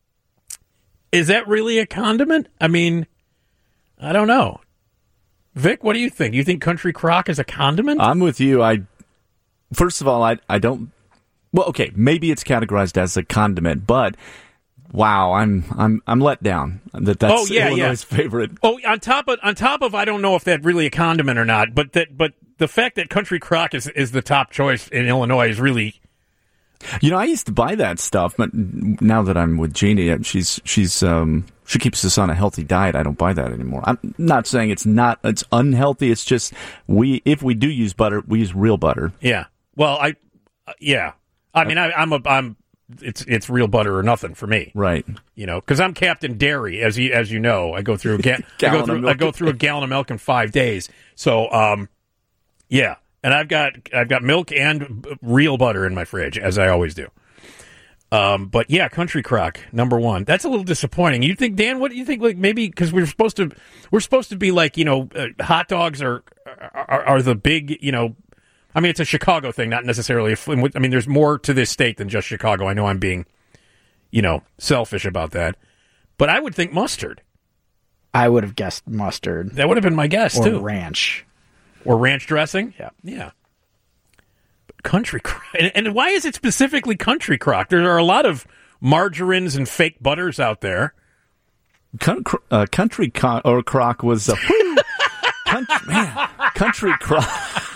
Is that really a condiment? I mean, I don't know. Vic, what do you think? You think country crock is a condiment? I'm with you. I first of all, I I don't. Well, okay, maybe it's categorized as a condiment, but. Wow, I'm I'm I'm let down that that's oh, yeah, Illinois' yeah. favorite. Oh, on top of on top of I don't know if that's really a condiment or not, but that but the fact that country crock is is the top choice in Illinois is really. You know, I used to buy that stuff, but now that I'm with Jeannie, she's she's um she keeps us on a healthy diet. I don't buy that anymore. I'm not saying it's not it's unhealthy. It's just we if we do use butter, we use real butter. Yeah. Well, I uh, yeah. I mean, I, I'm a I'm. It's it's real butter or nothing for me, right? You know, because I'm Captain Dairy, as you as you know. I go through a ga- I go through I go through a gallon of milk in five days. So, um, yeah, and I've got I've got milk and real butter in my fridge, as I always do. Um, but yeah, country crock number one. That's a little disappointing. You think, Dan? What do you think? Like maybe because we're supposed to we're supposed to be like you know, uh, hot dogs are, are are the big you know. I mean, it's a Chicago thing, not necessarily. A, I mean, there's more to this state than just Chicago. I know I'm being, you know, selfish about that, but I would think mustard. I would have guessed mustard. That would have been my guess or too. Ranch, or ranch dressing. Yeah, yeah. But country crock, and, and why is it specifically country crock? There are a lot of margarines and fake butters out there. Con- uh, country co- or crock was a country, man. Country crock.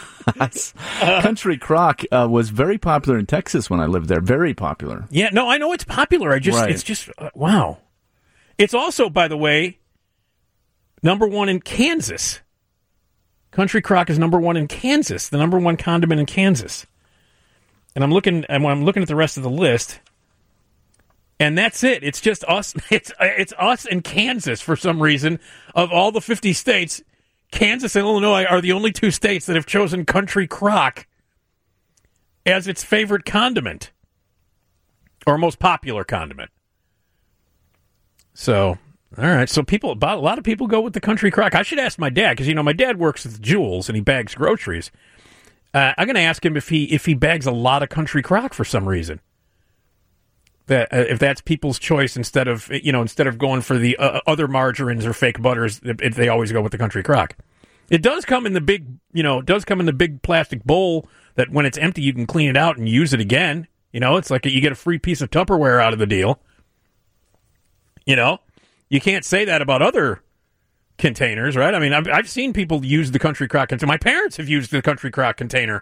Country crock uh, was very popular in Texas when I lived there. Very popular. Yeah, no, I know it's popular. I just, right. it's just, uh, wow. It's also, by the way, number one in Kansas. Country crock is number one in Kansas, the number one condiment in Kansas. And I'm looking, and when I'm looking at the rest of the list, and that's it. It's just us. It's it's us and Kansas for some reason. Of all the fifty states, Kansas and Illinois are the only two states that have chosen country crock as its favorite condiment or most popular condiment. So, All right, so people, a lot of people go with the country crock. I should ask my dad because you know my dad works at Jewel's and he bags groceries. Uh, I'm going to ask him if he if he bags a lot of country crock for some reason. That uh, if that's people's choice instead of you know instead of going for the uh, other margarines or fake butters, if, if they always go with the country crock. It does come in the big you know it does come in the big plastic bowl that when it's empty you can clean it out and use it again. You know, it's like a, you get a free piece of Tupperware out of the deal. You know, you can't say that about other containers, right? I mean, I've, I've seen people use the country crock container. My parents have used the country crock container.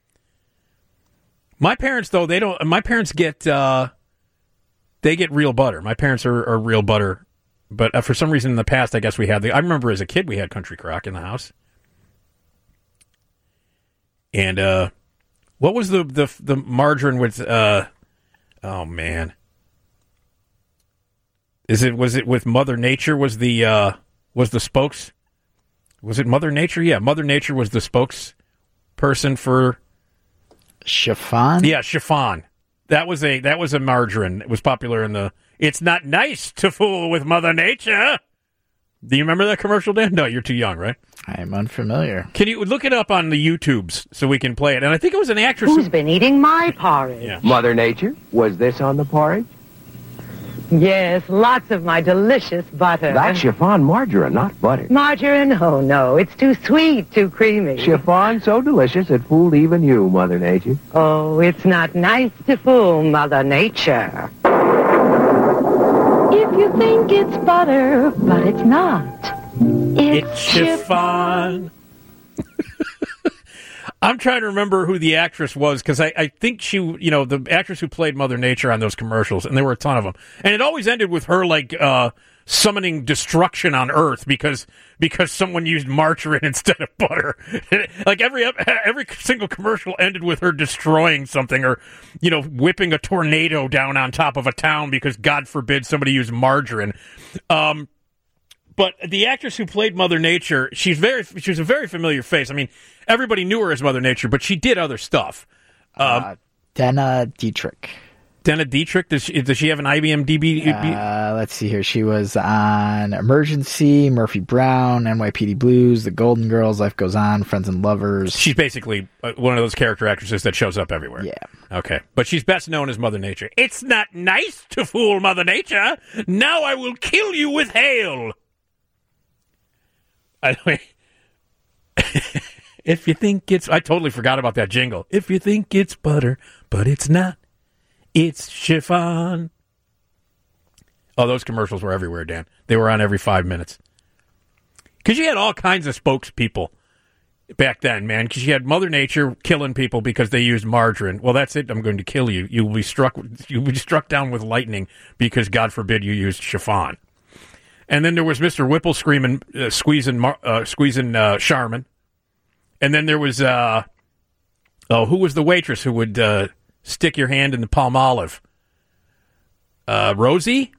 My parents, though, they don't. My parents get uh, they get real butter. My parents are, are real butter, but uh, for some reason in the past, I guess we had the. I remember as a kid we had country crock in the house, and uh, what was the the the margarine with? Uh, oh man, is it was it with Mother Nature? Was the uh, was the spokes? Was it Mother Nature? Yeah, Mother Nature was the spokesperson for chiffon. Yeah, chiffon. That was a that was a margarine. It was popular in the. It's not nice to fool with Mother Nature. Do you remember that commercial, Dan? No, you're too young, right? I am unfamiliar. Can you look it up on the YouTubes so we can play it? And I think it was an actress. Who's who... been eating my porridge? Yeah. Mother Nature, was this on the porridge? Yes, lots of my delicious butter. That's chiffon margarine, not butter. Margarine? Oh, no. It's too sweet, too creamy. Chiffon so delicious it fooled even you, Mother Nature. Oh, it's not nice to fool Mother Nature. If you think it's butter, but it's not. It's, it's chiffon. I'm trying to remember who the actress was because I, I think she, you know, the actress who played Mother Nature on those commercials, and there were a ton of them. And it always ended with her, like, uh, summoning destruction on Earth because because someone used margarine instead of butter. Like, every every single commercial ended with her destroying something or, you know, whipping a tornado down on top of a town because, God forbid, somebody used margarine. Um But the actress who played Mother Nature, she's very, she was a very familiar face. I mean, everybody knew her as Mother Nature, but she did other stuff. Um, uh, Dana Dietrich. Dana Dietrich, does she, does she have an I B M D B? Uh, let's see here. She was on Emergency, Murphy Brown, N Y P D Blues, The Golden Girls, Life Goes On, Friends and Lovers. She's basically one of those character actresses that shows up everywhere. Yeah. Okay. But she's best known as Mother Nature. It's not nice to fool Mother Nature. Now I will kill you with hail. I mean, if you think it's... I totally forgot about that jingle. If you think it's butter, but it's not, it's chiffon. Oh, those commercials were everywhere, Dan. They were on every five minutes. Because you had all kinds of spokespeople back then, man. Because you had Mother Nature killing people because they used margarine. Well, that's it. I'm going to kill you. You will be struck, you will be struck down with lightning because, God forbid, you used chiffon. And then there was Mister Whipple screaming, uh, squeezing, uh, squeezing uh, Charmin. And then there was, uh, oh, who was the waitress who would uh, stick your hand in the Palmolive? Uh, Rosie?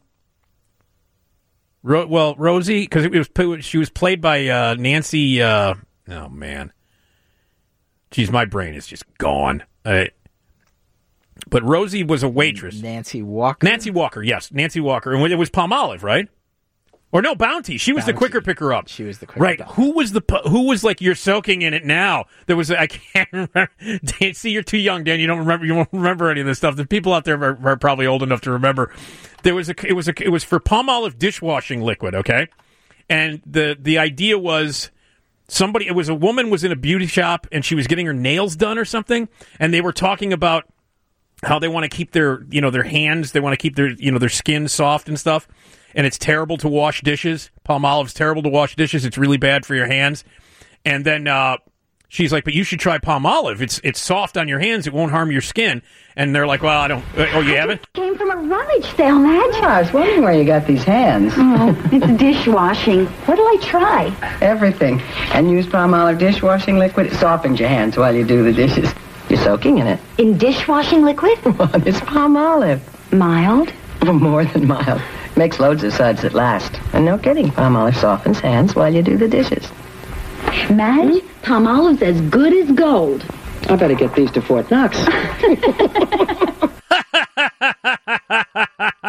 Ro- well, Rosie, because it was she was played by uh, Nancy. Uh, oh man, geez, my brain is just gone. Uh, but Rosie was a waitress. Nancy Walker. Nancy Walker, yes, Nancy Walker, and it was Palmolive, right? Or no, Bounty. She was Bounty. the quicker picker up. She was the quicker right. Bounty. Who was the who was like you're soaking in it now? There was I can't remember. Dan, see, you're too young, Dan. You don't remember. You won't remember any of this stuff. The people out there are, are probably old enough to remember. There was a it was a it was for Palmolive dishwashing liquid. Okay, and the the idea was somebody. It was a woman was in a beauty shop and she was getting her nails done or something, and they were talking about how they want to keep their you know their hands. They want to keep their you know their skin soft and stuff. And it's terrible to wash dishes. Palmolive's terrible to wash dishes. It's really bad for your hands. And then uh, she's like, but you should try Palmolive. It's it's soft on your hands. It won't harm your skin. And they're like, well, I don't. Oh, you haven't? Came from a rummage sale, Madge. Oh, I was wondering where you got these hands. Oh, it's dishwashing. What'll I try? Everything. And use Palmolive dishwashing liquid. It softens your hands while you do the dishes. You're soaking in it. In dishwashing liquid? Well, it's Palmolive. Mild? Well, more than mild. Makes loads of suds that last. And no kidding, Palmolive softens hands while you do the dishes. Madge, Palmolive's as good as gold. I better get these to Fort Knox.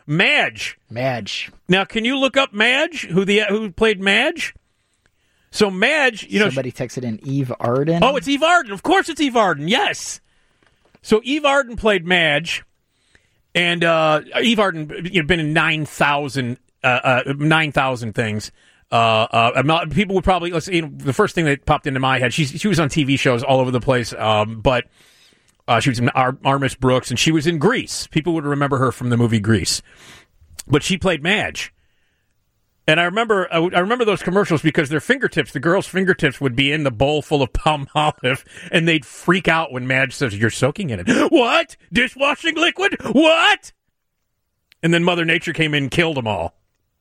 Madge. Madge. Now, can you look up Madge? Who the who played Madge? So Madge, you know, somebody texted in Eve Arden. Oh, it's Eve Arden. Of course, it's Eve Arden. Yes. So Eve Arden played Madge, and uh, Eve Arden, you know, been in nine thousand uh, uh, nine thousand things. Uh, uh, people would probably, let's you know, the first thing that popped into my head, she's, she was on T V shows all over the place, um, but uh, she was in Ar- Armis Brooks, and she was in Grease. People would remember her from the movie Grease. But she played Madge. And I remember I, I remember those commercials because their fingertips, the girls' fingertips, would be in the bowl full of Palmolive, and they'd freak out when Madge says, "You're soaking in it." What? Dishwashing liquid? What? And then Mother Nature came in and killed them all.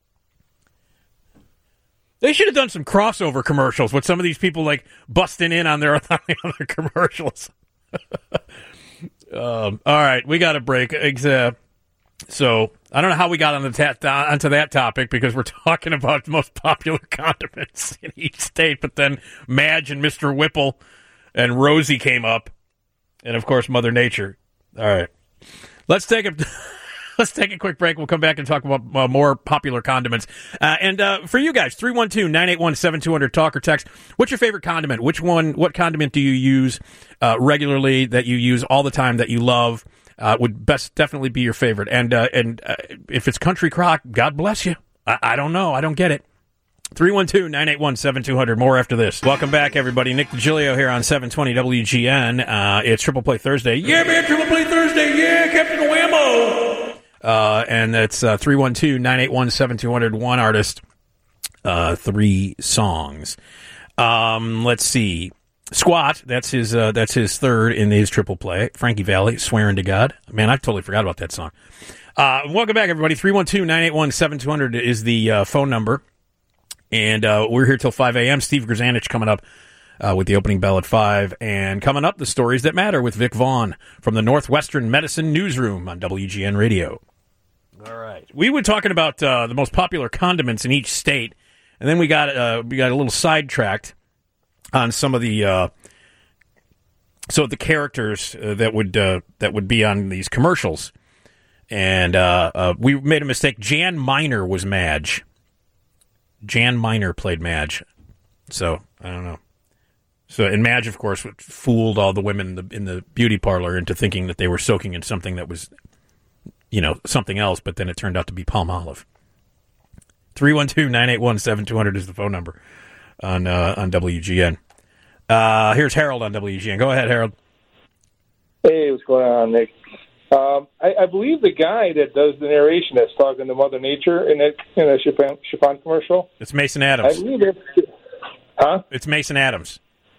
They should have done some crossover commercials with some of these people like busting in on their on the other commercials. um, all right, we got a break. Uh, so I don't know how we got on the ta- onto that topic because we're talking about the most popular condiments in each state. But then Madge and Mister Whipple and Rosie came up, and of course Mother Nature. All right, let's take a. Let's take a quick break. We'll come back and talk about uh, more popular condiments. Uh, and uh, for you guys, three one two, nine eight one, seven two zero zero, talk or text. What's your favorite condiment? Which one, what condiment do you use uh, regularly, that you use all the time, that you love? Uh, would best definitely be your favorite. And uh, and uh, if it's country crock, God bless you. I, I don't know. I don't get it. three one two, nine eight one, seven two zero zero. More after this. Welcome back, everybody. Nick DiGilio here on seven twenty W G N. Uh, it's Triple Play Thursday. Yeah, man, Triple Play Thursday. Yeah, Captain Whammo. Uh, and it's uh, three one two, nine eight one, seven two zero zero. One artist, uh, three songs. Um, let's see. Squat, that's his uh, that's his third in his triple play. Frankie Valli, Swearing to God. Man, I totally forgot about that song. Uh, welcome back, everybody. three one two, nine eight one, seven two zero zero is the uh, phone number. And uh, we're here till five a.m. Steve Grzanich coming up uh, with the opening bell at five. And coming up, the stories that matter with Vic Vaughn from the Northwestern Medicine Newsroom on W G N Radio. All right. We were talking about uh, the most popular condiments in each state, and then we got uh, we got a little sidetracked on some of the uh, so the characters uh, that would uh, that would be on these commercials, and uh, uh, we made a mistake. Jan Miner was Madge. Jan Miner played Madge, so I don't know. So and Madge, of course, fooled all the women in the, in the beauty parlor into thinking that they were soaking in something that was, you know, something else, but then it turned out to be Palmolive. three one two, nine eight one, seven two zero zero is the phone number on uh, on W G N. Uh, here's Harold on W G N. Go ahead, Harold. Hey, what's going on, Nick? Um, I, I believe the guy that does the narration that's talking to Mother Nature in that in a chiffon, chiffon commercial. It's Mason Adams. I believe it's, huh? It's Mason Adams.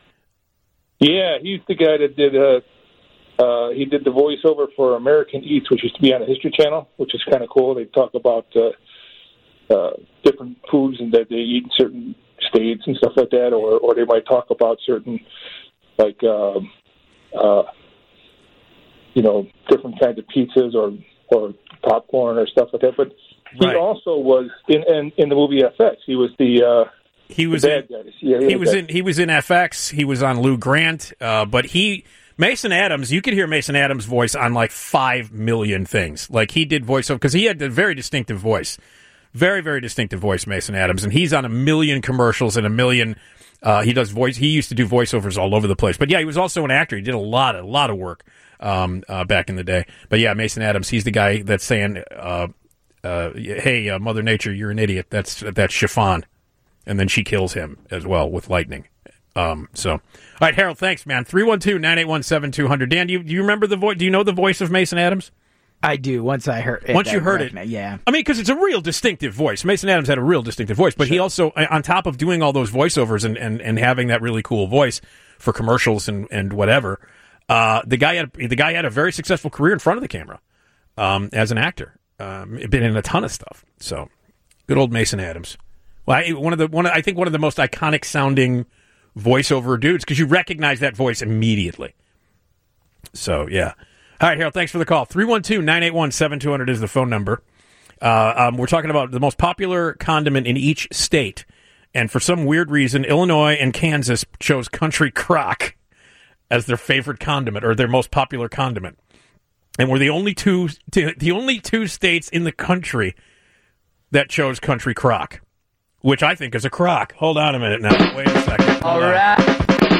Yeah, he's the guy that did uh, Uh, he did the voiceover for American Eats, which used to be on the History Channel, which is kind of cool. They talk about uh, uh, different foods and that they eat in certain states and stuff like that, or, or they might talk about certain, like, uh, uh, you know, different kinds of pizzas or, or popcorn or stuff like that. But he right. also was in, in in the movie F X. He was the uh, he was the bad in, guy. Yeah, he, he was in he was in F X. He was on Lou Grant, uh, but he. Mason Adams, you could hear Mason Adams' voice on like five million things. Like he did voiceover because he had a very distinctive voice, very very distinctive voice, Mason Adams, and he's on a million commercials and a million. Uh, he does voice. He used to do voiceovers all over the place. But yeah, he was also an actor. He did a lot, a lot of work um, uh, back in the day. But yeah, Mason Adams, he's the guy that's saying, uh, uh, "Hey, uh, Mother Nature, you're an idiot. That's that's chiffon," and then she kills him as well with lightning. Um, so, all right, Harold, thanks, man. three one two, nine eight one, seven two zero zero. Dan, do you, do you remember the voice? Do you know the voice of Mason Adams? I do. Once I heard it. Once you heard it. Yeah. I mean, because it's a real distinctive voice. Mason Adams had a real distinctive voice, but sure. He also, on top of doing all those voiceovers and, and, and having that really cool voice for commercials and, and whatever, uh, the guy had, the guy had a very successful career in front of the camera, um, as an actor. Um, been in a ton of stuff. So, good old Mason Adams. Well, I, one of the, one, I think one of the most iconic sounding voiceover dudes, because you recognize that voice immediately. So, yeah. All right, Harold, thanks for the call. three one two, nine eight one, seven two zero zero is the phone number. Uh, um, we're talking about the most popular condiment in each state. And for some weird reason, Illinois and Kansas chose country crock as their favorite condiment, or their most popular condiment. And we're the only two the only two states in the country that chose country crock, which I think is a crock. Hold on a minute now. Wait a second. Hold All on. right.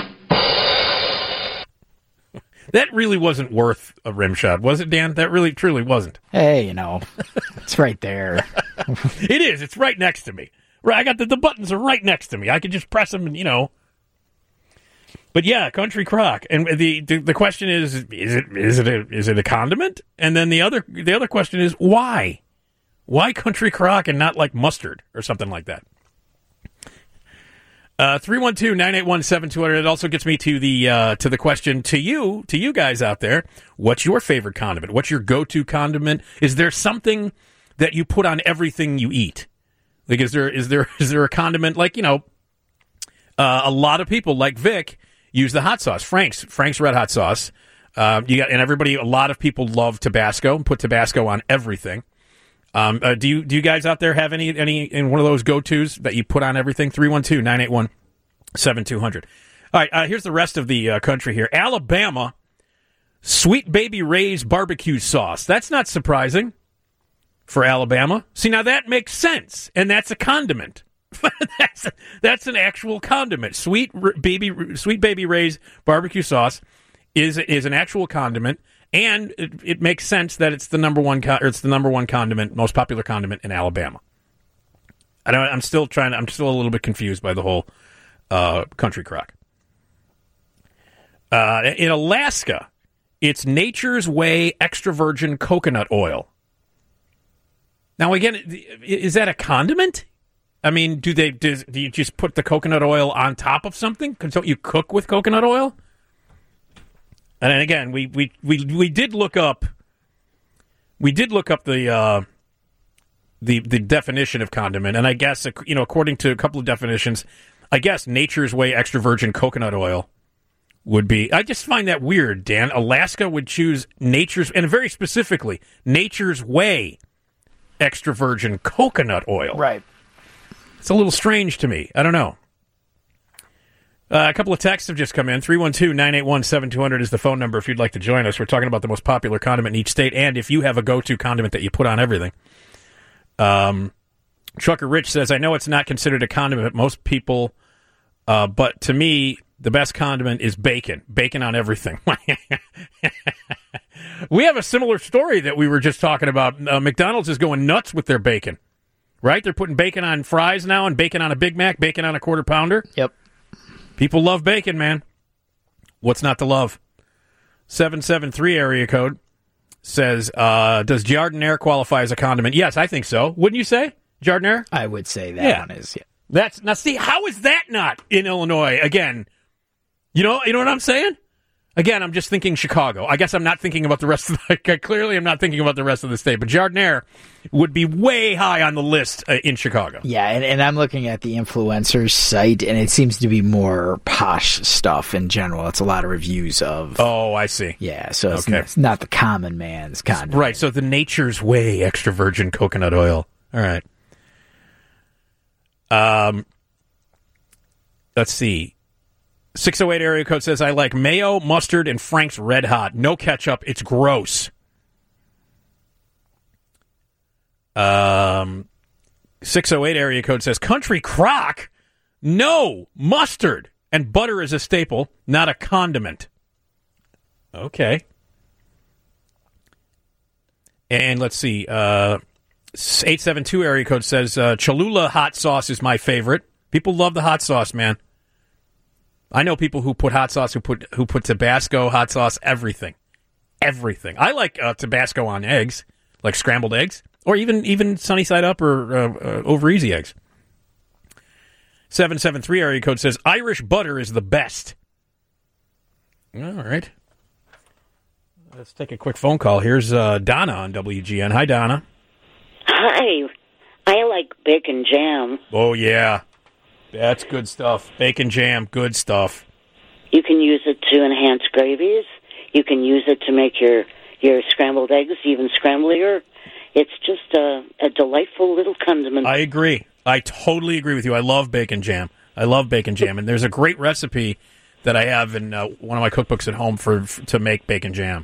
That really wasn't worth a rim shot, was it, Dan? That really, truly wasn't. Hey, you know, it's right there. It is. It's right next to me. Right, I got the, the buttons are right next to me. I could just press them and, you know. But yeah, country crock. And the, the the question is, is it is it a, is it a condiment? And then the other the other question is, why? Why country crock and not like mustard or something like that? Uh, three one two, nine eight one, seven two zero zero. It also gets me to the uh, to the question to you, to you guys out there. What's your favorite condiment? What's your go-to condiment? Is there something that you put on everything you eat? Like, is there is there is there a condiment like, you know, uh, a lot of people like Vic use the hot sauce, Frank's Frank's Red Hot Sauce. Uh, you got, and everybody, a lot of people love Tabasco and put Tabasco on everything. Um, uh, do you do you guys out there have any any in one of those go-tos that you put on everything? three one two, nine eight one, seven two zero zero. All right, uh, here's the rest of the uh, country here. Alabama, Sweet Baby Ray's barbecue sauce. That's not surprising for Alabama. See, now that makes sense, and that's a condiment. that's a, that's an actual condiment. Sweet R- baby Sweet Baby Ray's barbecue sauce is is an actual condiment. And it, it makes sense that it's the number one, con- or it's the number one condiment, most popular condiment in Alabama. I don't. I'm still trying. To, I'm still a little bit confused by the whole uh, country crock. Uh, in Alaska, it's Nature's Way extra virgin coconut oil. Now, again, is that a condiment? I mean, do they? Does, do you just put the coconut oil on top of something? Don't you cook with coconut oil? And again, we, we, we, we did look up we did look up the uh, the the definition of condiment, and I guess, you know, according to a couple of definitions, I guess Nature's Way extra virgin coconut oil would be. I just find that weird, Dan. Alaska would choose Nature's, and very specifically, Nature's Way extra virgin coconut oil. Right. It's a little strange to me. I don't know. Uh, a couple of texts have just come in. three one two, nine eight one, seven two zero zero is the phone number if you'd like to join us. We're talking about the most popular condiment in each state, and if you have a go-to condiment that you put on everything. Um, Trucker Rich says, I know it's not considered a condiment, most people, uh, but to me, the best condiment is bacon. Bacon on everything. We have a similar story that we were just talking about. Uh, McDonald's is going nuts with their bacon, right? They're putting bacon on fries now, and bacon on a Big Mac, bacon on a quarter pounder. Yep. People love bacon, man. What's not to love? seven seven three area code says, uh, does Giardiniera qualify as a condiment? Yes, I think so. Wouldn't you say, Giardiniera? I would say that yeah. one is, yeah. That's, now, see, how is that not in Illinois? Again, you know, you know what I'm saying? Again, I'm just thinking Chicago. I guess I'm not thinking about the rest of the... Clearly, I'm not thinking about the rest of the state. But Giardiniera would be way high on the list uh, in Chicago. Yeah, and, and I'm looking at the influencers site, and it seems to be more posh stuff in general. It's a lot of reviews of... Oh, I see. Yeah, so it's, okay. not, it's not the common man's condiment. Right, so the Nature's Way extra virgin coconut oil. All right. Um, let's see. six oh eight area code says, I like mayo, mustard, and Frank's Red Hot. No ketchup. It's gross. Um, six oh eight area code says, country crock? No. Mustard. And butter is a staple, not a condiment. Okay. And let's see. Uh, eight seven two area code says, uh, Cholula hot sauce is my favorite. People love the hot sauce, man. I know people who put hot sauce, who put who put Tabasco, hot sauce, everything. Everything. I like uh, Tabasco on eggs, like scrambled eggs, or even even sunny side up or uh, uh, over easy eggs. seven seven three area code says, Irish butter is the best. All right. Let's take a quick phone call. Here's uh, Donna on W G N. Hi, Donna. Hi. I like bacon jam. Oh, yeah. That's good stuff. Bacon jam, good stuff. You can use it to enhance gravies. You can use it to make your, your scrambled eggs even scramblier. It's just a, a delightful little condiment. I agree. I totally agree with you. I love bacon jam. I love bacon jam. And there's a great recipe that I have in uh, one of my cookbooks at home for, for to make bacon jam.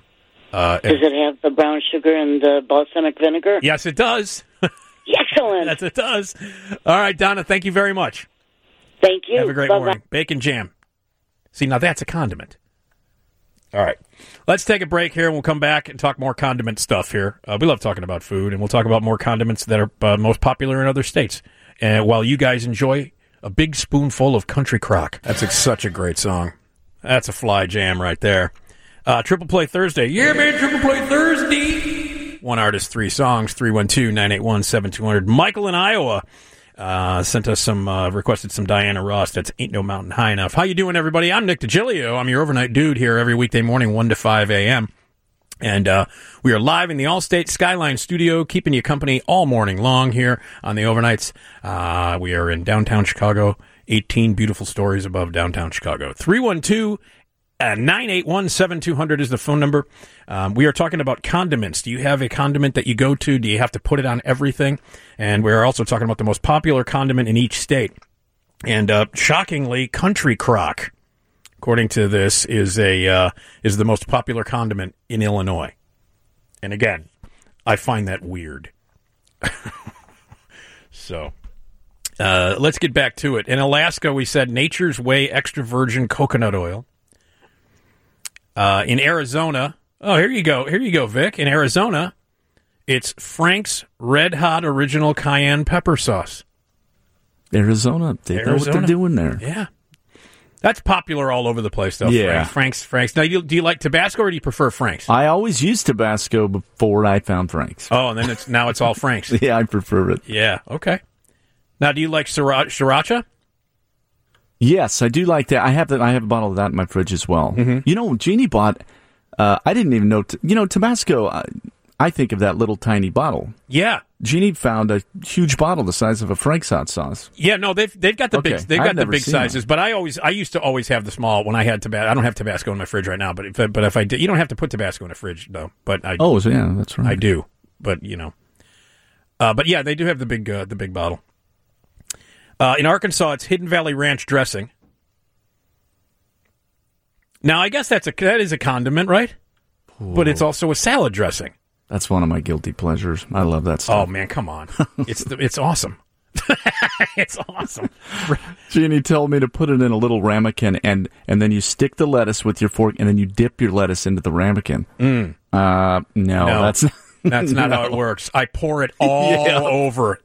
Uh, Does it have the brown sugar and the balsamic vinegar? Yes, it does. Excellent. Yes, it does. All right, Donna, thank you very much. Thank you. Have a great Bye-bye. morning. Bacon jam. See, now that's a condiment. All right. Let's take a break here, and we'll come back and talk more condiment stuff here. Uh, we love talking about food, and we'll talk about more condiments that are uh, most popular in other states. And while you guys enjoy a big spoonful of Country Crock. That's a, such a great song. That's a fly jam right there. Uh, Triple Play Thursday. Yeah, man, Triple Play Thursday. One artist, three songs, three one two, nine eight one, seven two zero zero. Michael in Iowa uh, sent us some, uh, requested some Diana Ross. That's Ain't No Mountain High Enough. How you doing, everybody? I'm Nick DiGilio. I'm your overnight dude here every weekday morning, one to five a.m. And uh, we are live in the Allstate Skyline studio, keeping you company all morning long here on the overnights. Uh, we are in downtown Chicago, eighteen beautiful stories above downtown Chicago. three one two, nine eight one, seven two zero zero is the phone number. Um, we are talking about condiments. Do you have a condiment that you go to? Do you have to put it on everything? And we're also talking about the most popular condiment in each state. And uh, shockingly, Country Crock, according to this, is a uh, is the most popular condiment in Illinois. And again, I find that weird. So, uh, let's get back to it. In Alaska, we said Nature's Way extra virgin coconut oil. Uh, in Arizona, oh, here you go. Here you go, Vic. In Arizona, it's Frank's Red Hot Original Cayenne Pepper Sauce. Arizona, they Arizona. know what they're doing there. Yeah. That's popular all over the place, though. Yeah. Frank's, Frank's. Frank's. Now, do you, do you like Tabasco or do you prefer Frank's? I always used Tabasco before I found Frank's. Oh, and then it's now it's all Frank's. Yeah, I prefer it. Yeah, okay. Now, do you like sriracha? sriracha? Yes, I do like that. I have that. I have a bottle of that in my fridge as well. Mm-hmm. You know, Jeannie bought. Uh, I didn't even know. T- you know, Tabasco. I, I think of that little tiny bottle. Yeah. Jeannie found a huge bottle the size of a Frank's hot sauce. Yeah, no, they've they've got the Okay, big they've I've got the never big seen sizes, that. but I always I used to always have the small when I had Tabasco. I don't have Tabasco in my fridge right now, but if but if I did, you don't have to put Tabasco in a fridge though. But I Oh, so yeah, that's right. I do, but you know, uh, but yeah, they do have the big uh, the big bottle. Uh, in Arkansas, it's Hidden Valley Ranch dressing. Now, I guess that's a that is a condiment, right? Ooh. But it's also a salad dressing. That's one of my guilty pleasures. I love that stuff. Oh man, come on! It's the, it's awesome. It's awesome. Jeannie told me to put it in a little ramekin, and and then you stick the lettuce with your fork, and then you dip your lettuce into the ramekin. Mm. Uh, no, no, that's that's not no. how it works. I pour it all Yeah. over.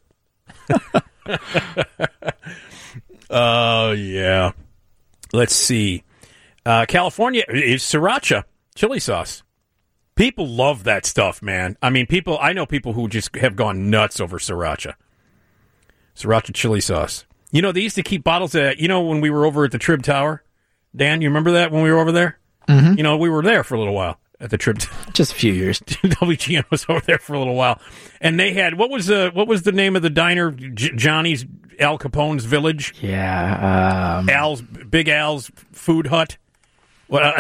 Oh yeah. Let's see. Uh, California is sriracha chili sauce. People love that stuff, man. I mean, people. I know people who just have gone nuts over sriracha. Sriracha chili sauce. You know, they used to keep bottles of. You know, when we were over at the Trib Tower, Dan, you remember that when we were over there? Mm-hmm. You know, we were there for a little while at the Trib. Just a few years. W G N was over there for a little while, and they had what was the what was the name of the diner? J- Johnny's Al Capone's Village. Yeah, um, Al's Big Al's Food Hut. Well,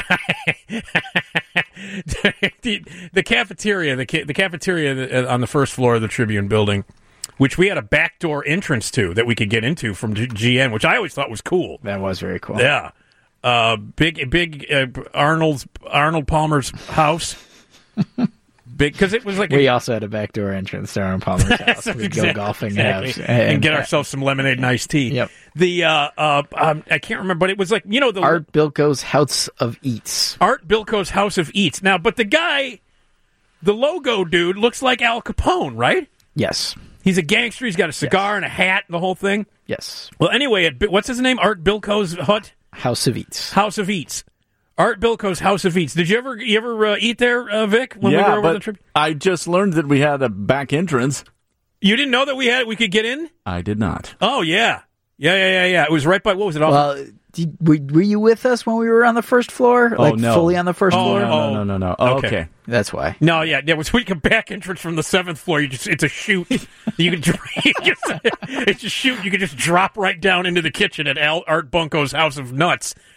the, the cafeteria, the ca- the cafeteria on the first floor of the Tribune building, which we had a backdoor entrance to that we could get into from G- GN, which I always thought was cool. That was very cool. Yeah, uh, big big uh, Arnold's Arnold Palmer's house. Big because it was like we a, also had a backdoor entrance to our Palmer's house. We'd exactly, go golfing exactly. and, have, and, and get ourselves some lemonade and iced tea. Yep. The uh, uh, um, I can't remember, but it was like you know the Art Bilko's House of Eats. Art Bilko's House of Eats. Now, but the guy, the logo dude, looks like Al Capone, right? Yes. He's a gangster. He's got a cigar Yes. and a hat and the whole thing. Yes. Well, anyway, at, what's his name? Art Bilko's Hut? House of Eats. House of Eats. Art Bilko's House of Eats. Did you ever you ever uh, eat there, uh, Vic? When yeah, we were over but the trip? I just learned that we had a back entrance. You didn't know that we had we could get in? I did not. Oh yeah, yeah, yeah, yeah, yeah. It was right by what was it? Off Well, did, were, were you with us when we were on the first floor? Oh, Like no. fully on the first Oh, floor? No, oh. no, no, no, no. Oh, Okay. okay. That's why. No, yeah, there was we can back entrance from the seventh floor. You just it's a chute. You can you just, it's a chute. You can just drop right down into the kitchen at Al, Art Bunko's House of Nuts.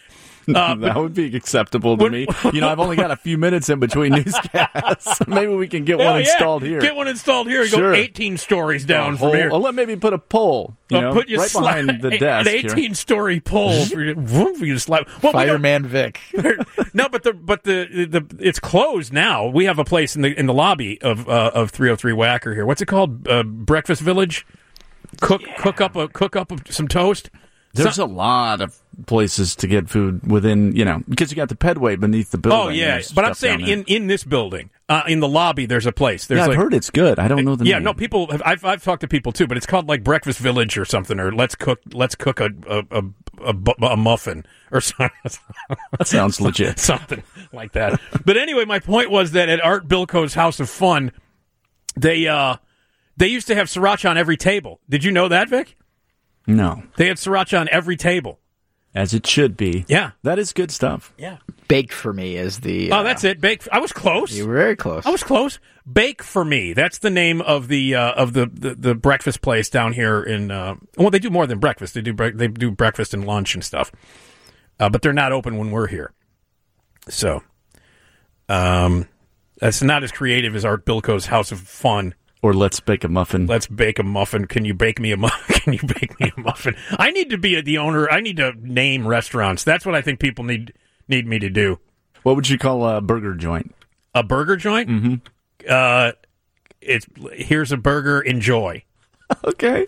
Uh, that would be acceptable to when, me. You know, I've only got a few minutes in between newscasts. Maybe we can get yeah, one installed yeah. here. Get one installed here and sure. go eighteen stories down whole, from here. Well, let maybe put a pole, you uh, know, put you right sli- behind the desk. An eighteen-story pole for you, to, for you to slap. Well, Fireman Vic. No, but the but the, the it's closed now. We have a place in the in the lobby of uh, of three oh three Wacker here. What's it called? Uh, Breakfast Village. Cook yeah. cook up a cook up some toast. There's so, a lot of places to get food within, you know, because you got the Pedway beneath the building. Oh yeah, but I'm saying in, in this building, uh, in the lobby, there's a place. There's yeah, I've like, heard it's good. I don't know the yeah, name. no, people. Have, I've I've talked to people too, but it's called like Breakfast Village or something, or let's cook let's cook a a a, a, a muffin or something. That sounds legit, something like that. But anyway, my point was that at Art Bilko's House of Fun, they uh they used to have sriracha on every table. Did you know that, Vic? No. They had sriracha on every table. As it should be. Yeah. That is good stuff. Yeah. Bake for me is the... Uh, oh, that's it. Bake. I was close. You were very close. I was close. Bake for me. That's the name of the uh, of the, the, the breakfast place down here in... Uh, well, they do more than breakfast. They do bre- they do breakfast and lunch and stuff. Uh, but they're not open when we're here. So, um, that's not as creative as Art Bilko's House of Fun. Or let's bake a muffin. Let's bake a muffin. Can you bake me a muffin? Can you bake me a muffin? I need to be a, the owner. I need to name restaurants. That's what I think people need need me to do. What would you call a burger joint? A burger joint? Mm-hmm. Uh, it's here's a burger. Enjoy. Okay.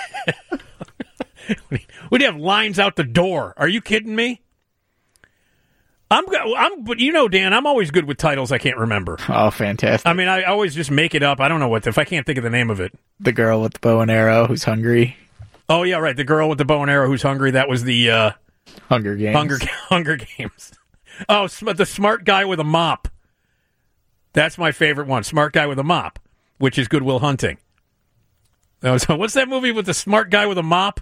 We'd have lines out the door. Are you kidding me? I'm, I'm, but you know, Dan, I'm always good with titles I can't remember. Oh, fantastic! I mean, I always just make it up. I don't know what if I can't think of the name of it. The girl with the bow and arrow who's hungry. Oh yeah, right. The girl with the bow and arrow who's hungry. That was the uh, Hunger Games. Hunger Hunger Games. Oh, sm- the smart guy with a mop. That's my favorite one. Smart guy with a mop, which is Good Will Hunting. That was, what's that movie with the smart guy with a mop?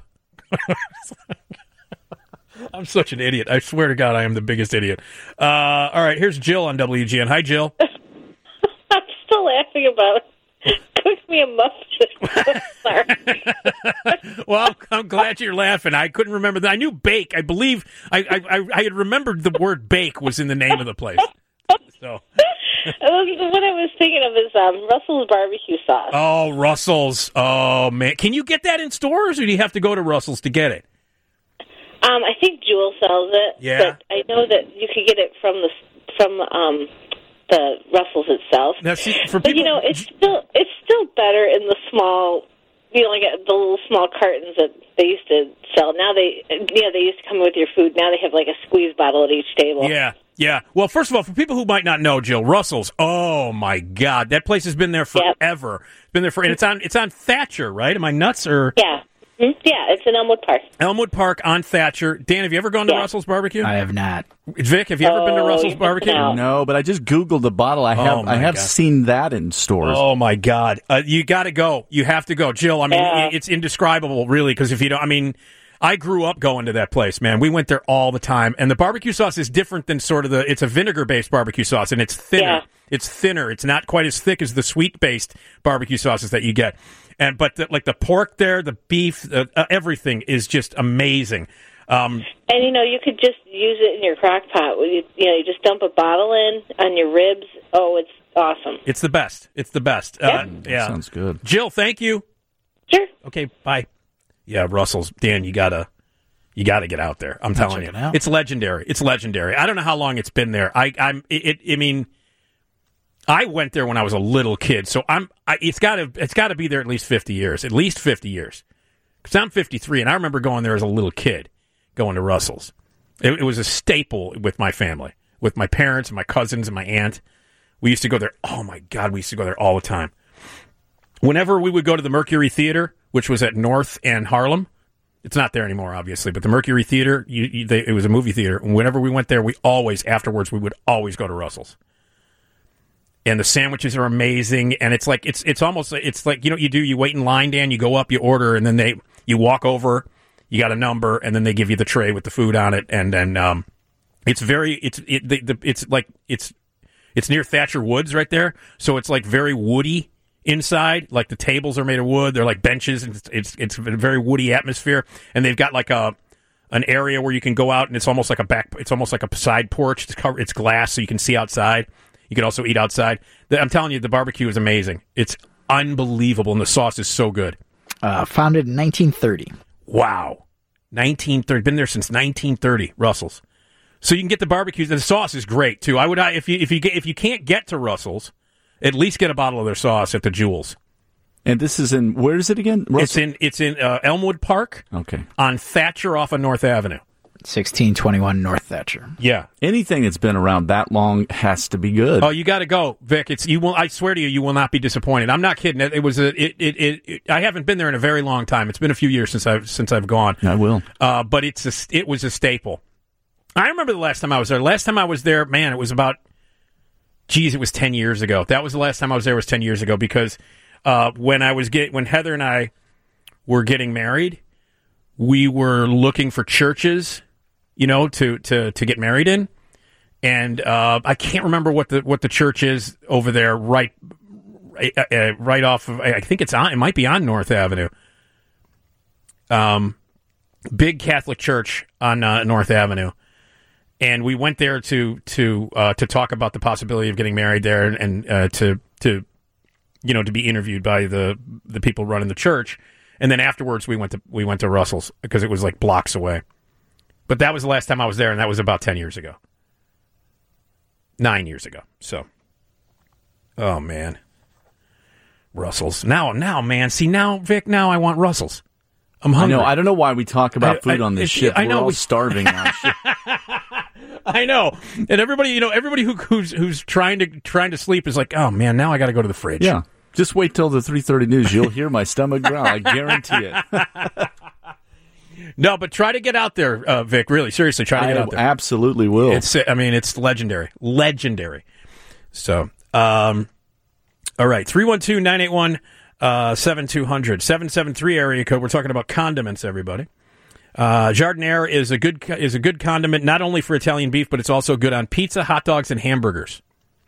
I'm such an idiot. I swear to God, I am the biggest idiot. Uh, all right, here's Jill on W G N. Hi, Jill. I'm still laughing about cook me a muffin. Sorry. Well, I'm, I'm glad you're laughing. I couldn't remember that. I knew bake. I believe I, I, I, I had remembered the word bake was in the name of the place. So. What I was thinking of is um, Russell's barbecue sauce. Oh, Russell's. Oh, man. Can you get that in stores, or do you have to go to Russell's to get it? Um, I think Jewel sells it. Yeah. But I know that you could get it from the from um, the Russell's itself. Now, see, for but people, you know, it's still it's still better in the small, you know, like the little small cartons that they used to sell. Now they, you know, they used to come with your food. Now they have like a squeeze bottle at each table. Yeah. Yeah. Well, first of all, for people who might not know, Jill, Russell's. Oh my God, that place has been there forever. Yep. It's been there for, and it's on it's on Thatcher, right? Am I nuts or? Yeah. Mm-hmm. Yeah, it's in Elmwood Park. Elmwood Park on Thatcher. Dan, have you ever gone to yeah. Russell's Barbecue? I have not. Vic, have you ever oh, been to Russell's Barbecue? No, but I just Googled the bottle. I have oh I have God. seen that in stores. Oh my God, uh, you got to go. You have to go, Jill. I mean, yeah. it's indescribable, really, because if you don't, I mean. I grew up going to that place, man. We went there all the time. And the barbecue sauce is different than sort of the, it's a vinegar-based barbecue sauce, and it's thinner. Yeah. It's thinner. It's not quite as thick as the sweet-based barbecue sauces that you get. And But the, like the pork there, the beef, uh, uh, everything is just amazing. Um, and, you know, you could just use it in your crock pot. You, you know, you just dump a bottle in on your ribs. Oh, it's awesome. It's the best. It's the best. Yep. Uh, yeah. Sounds good. Jill, thank you. Sure. Okay, bye. Yeah, Russell's. Dan, you gotta, you gotta get out there. I'm I'll telling you, check it out. it's legendary. It's legendary. I don't know how long it's been there. I, I'm. It, it. I mean, I went there when I was a little kid, so I'm. I, it's gotta. It's gotta be there at least fifty years. At least fifty years. Because I'm fifty-three, and I remember going there as a little kid, going to Russell's. It, it was a staple with my family, with my parents and my cousins and my aunt. We used to go there. Oh my God, we used to go there all the time. Whenever we would go to the Mercury Theater, which was at North and Harlem. It's not there anymore, obviously, but the Mercury Theater, you, you, they, it was a movie theater. And whenever we went there, we always, afterwards, we would always go to Russell's. And the sandwiches are amazing, and it's like, it's it's almost, it's like, you know what you do? You wait in line, Dan, you go up, you order, and then they, you walk over, you got a number, and then they give you the tray with the food on it, and then um, it's very, it's it, the, the, it's like, it's it's near Thatcher Woods right there, so it's like very woody. Inside, like the tables are made of wood. They're like benches, and it's, it's it's a very woody atmosphere. And they've got like a an area where you can go out and it's almost like a back. It's almost like a side porch. It's covered, it's glass, so you can see outside. You can also eat outside. The, I'm telling you, the barbecue is amazing. It's unbelievable, and the sauce is so good. Uh, founded in nineteen thirty. Wow, nineteen thirty. Been there since nineteen thirty. Russell's. So you can get the barbecue. The sauce is great too. I would if you if you get, if you can't get to Russell's, at least get a bottle of their sauce at the Jewels. And this is in, where is it again? Russell? It's in it's in uh, Elmwood Park. Okay. On Thatcher off of North Avenue. sixteen twenty-one North Thatcher. Yeah. Anything that's been around that long has to be good. Oh, you got to go, Vic. It's you will. I swear to you, you will not be disappointed. I'm not kidding. It, it was a. It, it, it, it. I haven't been there in a very long time. It's been a few years since I've since I've gone. I will. Uh, but it's a, it was a staple. I remember the last time I was there. Last time I was there, man, it was about. Geez, it was ten years ago. That was the last time I was there. Was ten years ago because uh, when I was get when Heather and I were getting married, we were looking for churches. You know, to, to, to get married in, and uh, I can't remember what the what the church is over there, right, uh, uh, right off of. I think it's on. It might be on North Avenue. Um, big Catholic church on uh, North Avenue, and we went there to to uh, to talk about the possibility of getting married there, and, and uh, to to you know to be interviewed by the the people running the church, and then afterwards we went to we went to Russell's because it was like blocks away. But that was the last time I was there, and that was about ten years ago. Nine years ago. So, oh, man. Russell's. Now, now, man. See, now, Vic, now I want Russell's. I'm hungry. I know. I don't know why we talk about I, food I, on this ship. I We're know. all We, starving now. I know. And everybody, you know, everybody who, who's who's trying to trying to sleep is like, oh, man, now I got to go to the fridge. Yeah. Just wait till the three thirty news. You'll hear my stomach growl. I guarantee it. No, but try to get out there, uh, Vic. Really, seriously, try to get I out there. Absolutely will. It's, I mean, it's legendary, legendary. So, um, all right, three one two nine eight one seven two zero zero seven seven three area code. We're talking about condiments, everybody. Uh, Jardiniere is a good is a good condiment not only for Italian beef, but it's also good on pizza, hot dogs, and hamburgers.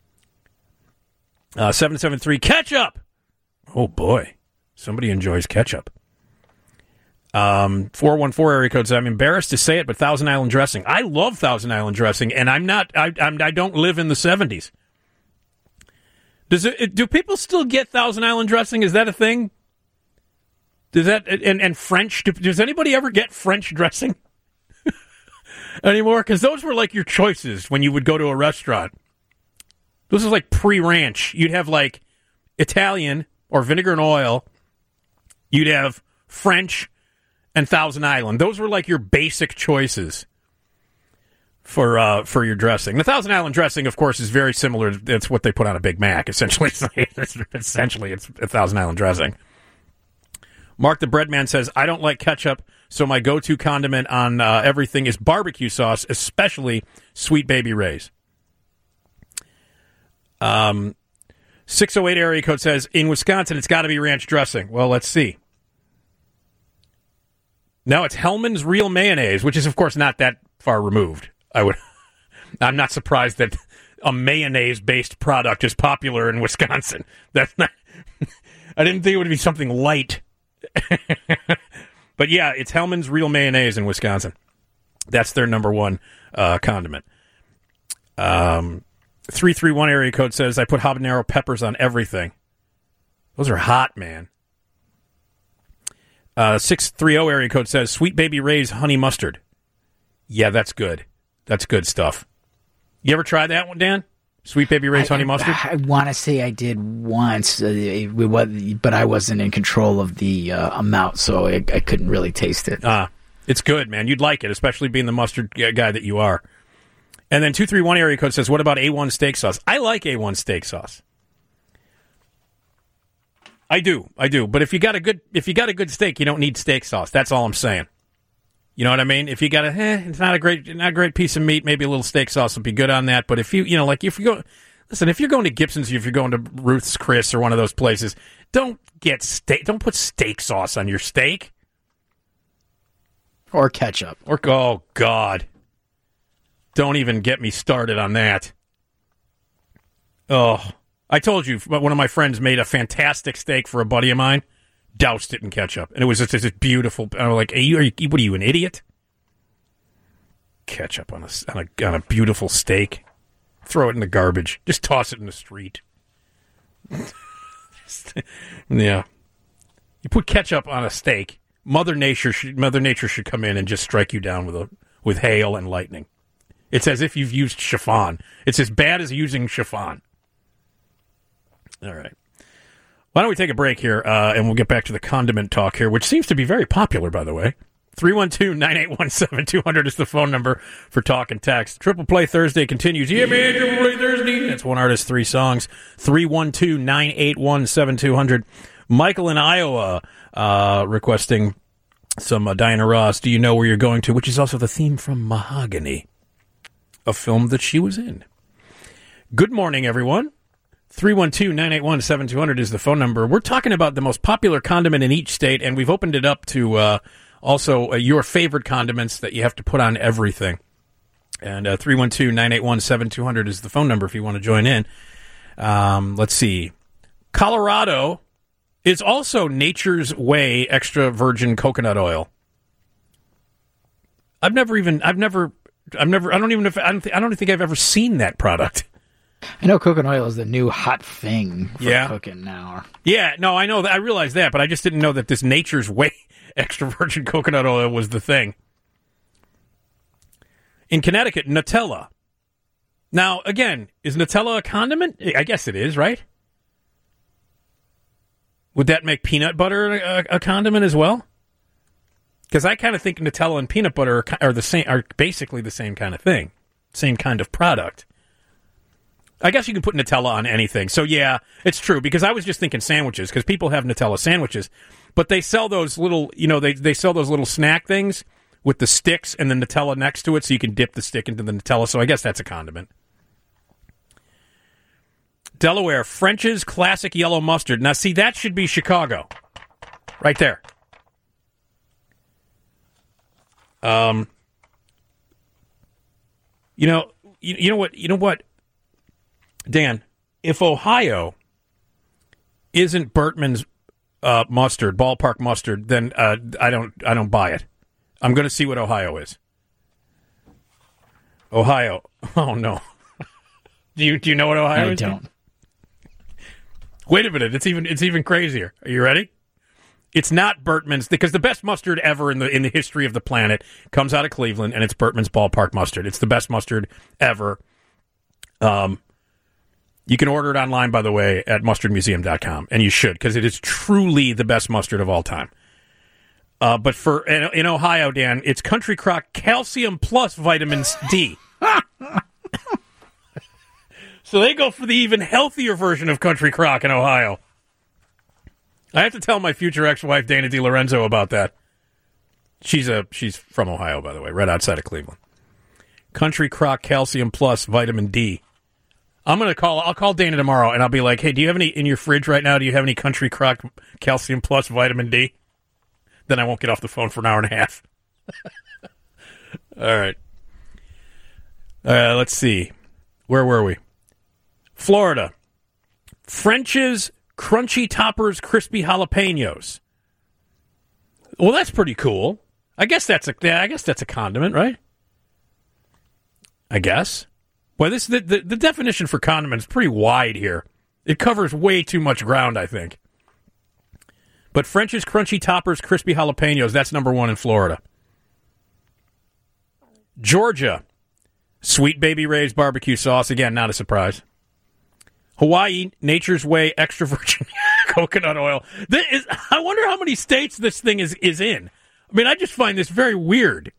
Uh, seven seven three ketchup. Oh boy, somebody enjoys ketchup. Um, four one four area code says, I'm embarrassed to say it, but Thousand Island dressing. I love Thousand Island dressing, and I'm not. I I'm, I don't live in the seventies. Does it? Do people still get Thousand Island dressing? Is that a thing? Does that and and French? Do, does anybody ever get French dressing anymore? Because those were like your choices when you would go to a restaurant. This is like pre-ranch. You'd have like Italian or vinegar and oil. You'd have French and Thousand Island. Those were like your basic choices for uh, for your dressing. The Thousand Island dressing, of course, is very similar. That's what they put on a Big Mac. Essentially, it's, essentially, it's a Thousand Island dressing. Mark the Breadman says, I don't like ketchup, so my go-to condiment on uh, everything is barbecue sauce, especially Sweet Baby Ray's. Um, six oh eight area code says, in Wisconsin, it's got to be ranch dressing. Well, let's see. No, it's Hellman's Real Mayonnaise, which is, of course, not that far removed. I would, I'm not surprised that a mayonnaise-based product is popular in Wisconsin. That's not. I didn't think it would be something light. But yeah, it's Hellman's Real Mayonnaise in Wisconsin. That's their number one uh, condiment. Um, three three one area code says, I put habanero peppers on everything. Those are hot, man. Uh, six three zero area code says, Sweet Baby Ray's honey mustard. Yeah, that's good. That's good stuff. You ever tried that one, Dan? Sweet Baby Ray's I, honey mustard? I, I want to say I did once, uh, it, it was, but I wasn't in control of the uh, amount, so I, I couldn't really taste it. Ah, it's good, man. You'd like it, especially being the mustard guy that you are. And then two three one area code says, what about A one steak sauce? I like A one steak sauce. I do, I do. But if you got a good, if you got a good steak, you don't need steak sauce. That's all I'm saying. You know what I mean? If you got a, eh, it's not a great, not a great piece of meat. Maybe a little steak sauce would be good on that. But if you, you know, like if you go, listen, if you're going to Gibson's, if you're going to Ruth's Chris or one of those places, don't get steak. Don't put steak sauce on your steak or ketchup. Or oh God, don't even get me started on that. Oh, I told you, one of my friends made a fantastic steak for a buddy of mine. Doused it in ketchup, and it was just, just beautiful. I was like, are you, are you, what are you, an idiot? ketchup on a, on a on a beautiful steak. Throw it in the garbage. Just toss it in the street. Yeah. You put ketchup on a steak, Mother Nature should, Mother Nature should come in and just strike you down with a with hail and lightning. It's as if you've used chiffon. It's as bad as using chiffon. All right. Why don't we take a break here, uh, and we'll get back to the condiment talk here, which seems to be very popular, by the way. three one two, nine eight one, seven two zero zero is the phone number for talk and text. Triple Play Thursday continues. Yeah, man, Triple Play Thursday. That's one artist, three songs. three one two, nine eight one, seven two zero zero. Michael in Iowa uh, requesting some uh, Diana Ross, Do You Know Where You're Going To, which is also the theme from Mahogany, a film that she was in. Good morning, everyone. three one two, nine eight one, seven two zero zero is the phone number. We're talking about the most popular condiment in each state, and we've opened it up to uh, also uh, your favorite condiments that you have to put on everything. And uh, three one two, nine eight one, seven two zero zero is the phone number if you want to join in. Um, let's see. Colorado is also Nature's Way extra virgin coconut oil. I've never even, I've never, I've never, I don't even know if, I don't, th- I don't think I've ever seen that product. I know coconut oil is the new hot thing for yeah. cooking now. Yeah, no, I know that. I realize that, but I just didn't know that this Nature's Way extra virgin coconut oil was the thing. In Connecticut, Nutella. Now, again, is Nutella a condiment? I guess it is, right? Would that make peanut butter a, a condiment as well? Because I kind of think Nutella and peanut butter are, are the same, are basically the same kind of thing, same kind of product. I guess you can put Nutella on anything. So, yeah, it's true, because I was just thinking sandwiches, because people have Nutella sandwiches, but they sell those little, you know, they, they sell those little snack things with the sticks and the Nutella next to it, so you can dip the stick into the Nutella, so I guess that's a condiment. Delaware, French's Classic Yellow Mustard. Now, see, that should be Chicago. Right there. Um, you know, you, you know what, you know what, Dan, if Ohio isn't Bertman's uh, mustard, ballpark mustard, then uh, I don't I don't buy it. I'm going to see what Ohio is. Ohio. Oh no. do you do you know what Ohio I is? I don't. Wait a minute. It's even it's even crazier. Are you ready? It's not Bertman's, because the best mustard ever in the in the history of the planet comes out of Cleveland, and it's Bertman's ballpark mustard. It's the best mustard ever. Um. You can order it online, by the way, at mustard museum dot com, and you should, because it is truly the best mustard of all time. Uh, but for in, in Ohio, Dan, it's Country Crock Calcium Plus Vitamin D. So they go for the even healthier version of Country Crock in Ohio. I have to tell my future ex-wife, Dana DiLorenzo, about that. She's a she's from Ohio, by the way, right outside of Cleveland. Country Crock Calcium Plus Vitamin D. I'm going to call, I'll call Dana tomorrow, and I'll be like, hey, do you have any, in your fridge right now, do you have any Country Crock Calcium Plus Vitamin D? Then I won't get off the phone for an hour and a half. All right. Uh, let's see. Where were we? Florida. French's Crunchy Toppers Crispy Jalapenos. Well, that's pretty cool. I guess that's a, I guess that's a condiment, right? I guess. Well, this the, the, the definition for condiment is pretty wide here. It covers way too much ground, I think. But French's Crunchy Toppers Crispy Jalapenos, that's number one in Florida. Georgia, Sweet Baby Ray's barbecue sauce. Again, not a surprise. Hawaii, Nature's Way extra virgin coconut oil. This is, I wonder how many states this thing is, is in. I mean, I just find this very weird.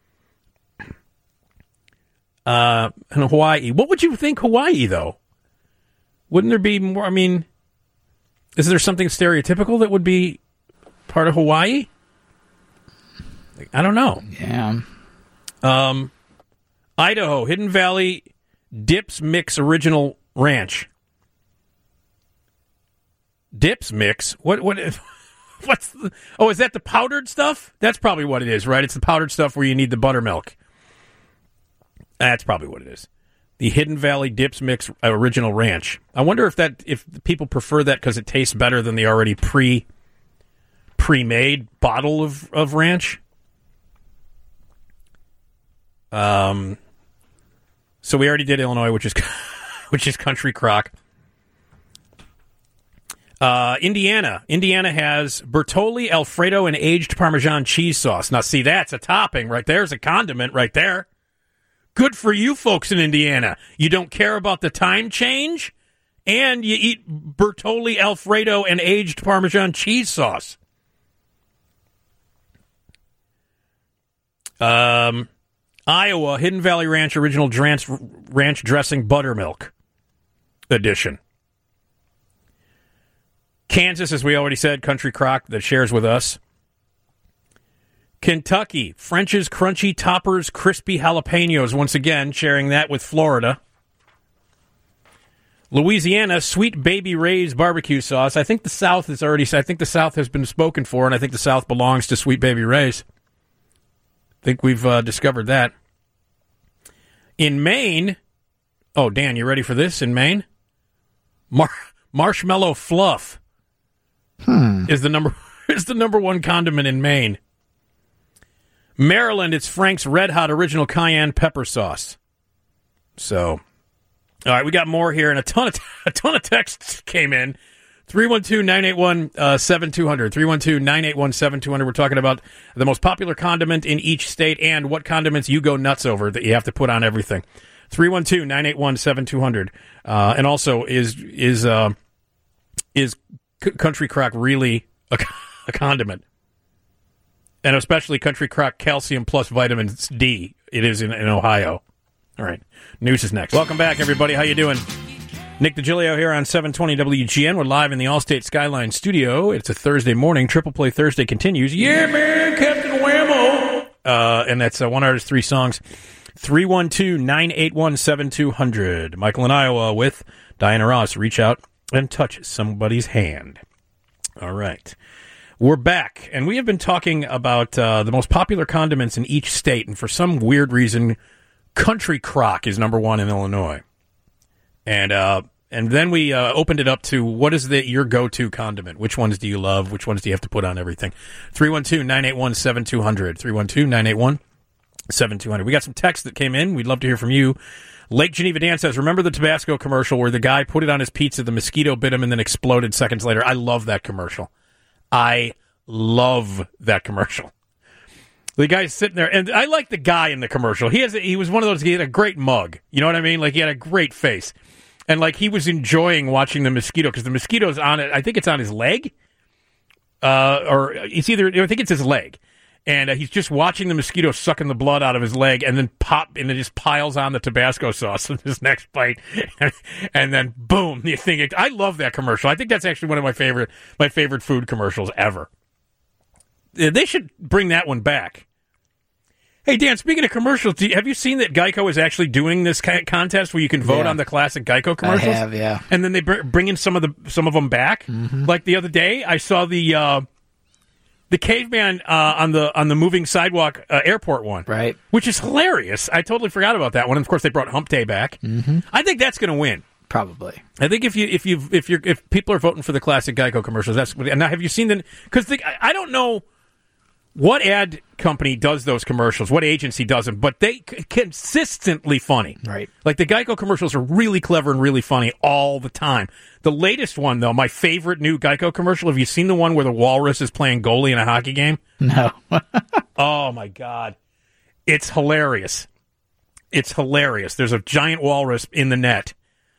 Uh, in Hawaii. What would you think Hawaii, though? Wouldn't there be more, I mean, is there something stereotypical that would be part of Hawaii? I don't know. Yeah. Um, Idaho, Hidden Valley Dips Mix Original Ranch. Dips Mix? What, what, what's the, oh, is that the powdered stuff? That's probably what it is, right? It's the powdered stuff where you need the buttermilk. That's probably what it is. The Hidden Valley Dips Mix Original Ranch. I wonder if that if people prefer that because it tastes better than the already pre pre-made bottle of, of ranch. Um, so we already did Illinois, which is which is Country Crock. Uh, Indiana. Indiana has Bertolli, Alfredo, and aged Parmesan cheese sauce. Now, see, that's a topping right there. It's a condiment right there. Good for you folks in Indiana. You don't care about the time change, and you eat Bertolli, Alfredo, and aged Parmesan cheese sauce. Um, Iowa, Hidden Valley Ranch Original Ranch, ranch Dressing Buttermilk Edition. Kansas, as we already said, Country Crock that shares with us. Kentucky, French's Crunchy Toppers Crispy Jalapenos, once again sharing that with Florida. Louisiana, Sweet Baby Ray's Barbecue Sauce. I think the South is already, I think the South has been spoken for, and I think the South belongs to Sweet Baby Ray's. I think we've uh, discovered that. In Maine, oh, Dan, you ready for this? In Maine? Mar- Marshmallow Fluff. Hmm. Is the number is the number one condiment in Maine. Maryland, it's Frank's Red Hot Original Cayenne Pepper Sauce. So, all right, we got more here, and a ton of a ton of texts came in. three one two, nine eight one, seven two zero zero. three one two, nine eight one, seven two zero zero. We're talking about the most popular condiment in each state and what condiments you go nuts over that you have to put on everything. three one two, nine eight one, seven two zero zero. Uh, and also, is is uh, is C- Country Crock really a, a condiment? And especially Country Crock Calcium Plus Vitamin D. It is in, in Ohio. All right. News is next. Welcome back, everybody. How you doing? Nick DiGilio here on seven twenty W G N. We're live in the Allstate Skyline studio. It's a Thursday morning. Triple Play Thursday continues. Yeah, man, Captain Whammo. Uh, and that's uh, one artist, three songs. three one two, nine eight one, seven two zero zero. Michael in Iowa with Diana Ross. Reach out and touch somebody's hand. All right. We're back, and we have been talking about uh, the most popular condiments in each state, and for some weird reason, Country Crock is number one in Illinois. And uh, and then we uh, opened it up to what is the your go-to condiment? Which ones do you love? Which ones do you have to put on everything? three one two, nine eight one, seven two zero zero. three one two, nine eight one, seven two zero zero. We got some texts that came in. We'd love to hear from you. Lake Geneva Dan says, remember the Tabasco commercial where the guy put it on his pizza, the mosquito bit him, and then exploded seconds later? I love that commercial. I love that commercial. The guy's sitting there, and I like the guy in the commercial. He has, a, he was one of those. He had a great mug. You know what I mean? Like he had a great face, and like he was enjoying watching the mosquito because the mosquito's on it. I think it's on his leg, uh, or it's either. I think it's his leg, and uh, he's just watching the mosquito sucking the blood out of his leg, and then pop, and it just piles on the Tabasco sauce in his next bite, and then boom, you think. I love that commercial. I think that's actually one of my favorite, my favorite food commercials ever. They should bring that one back. Hey, Dan, speaking of commercials, do you, have you seen that Geico is actually doing this kind of contest where you can vote yeah. on the classic Geico commercials? I have, yeah. And then they br- bring in some of the some of them back. Mm-hmm. Like the other day, I saw the uh, the caveman uh, on the on the moving sidewalk uh, airport one, right? Which is hilarious. I totally forgot about that one. And of course, they brought Hump Day back. Mm-hmm. I think that's going to win. Probably. I think if you if you if you if people are voting for the classic Geico commercials, that's what, and now have you seen the? Because I, I don't know. What ad company does those commercials? What agency does them? But they c- consistently funny. Right. Like the Geico commercials are really clever and really funny all the time. The latest one, though, my favorite new Geico commercial, have you seen the one where the walrus is playing goalie in a hockey game? No. Oh, my God. It's hilarious. It's hilarious. There's a giant walrus in the net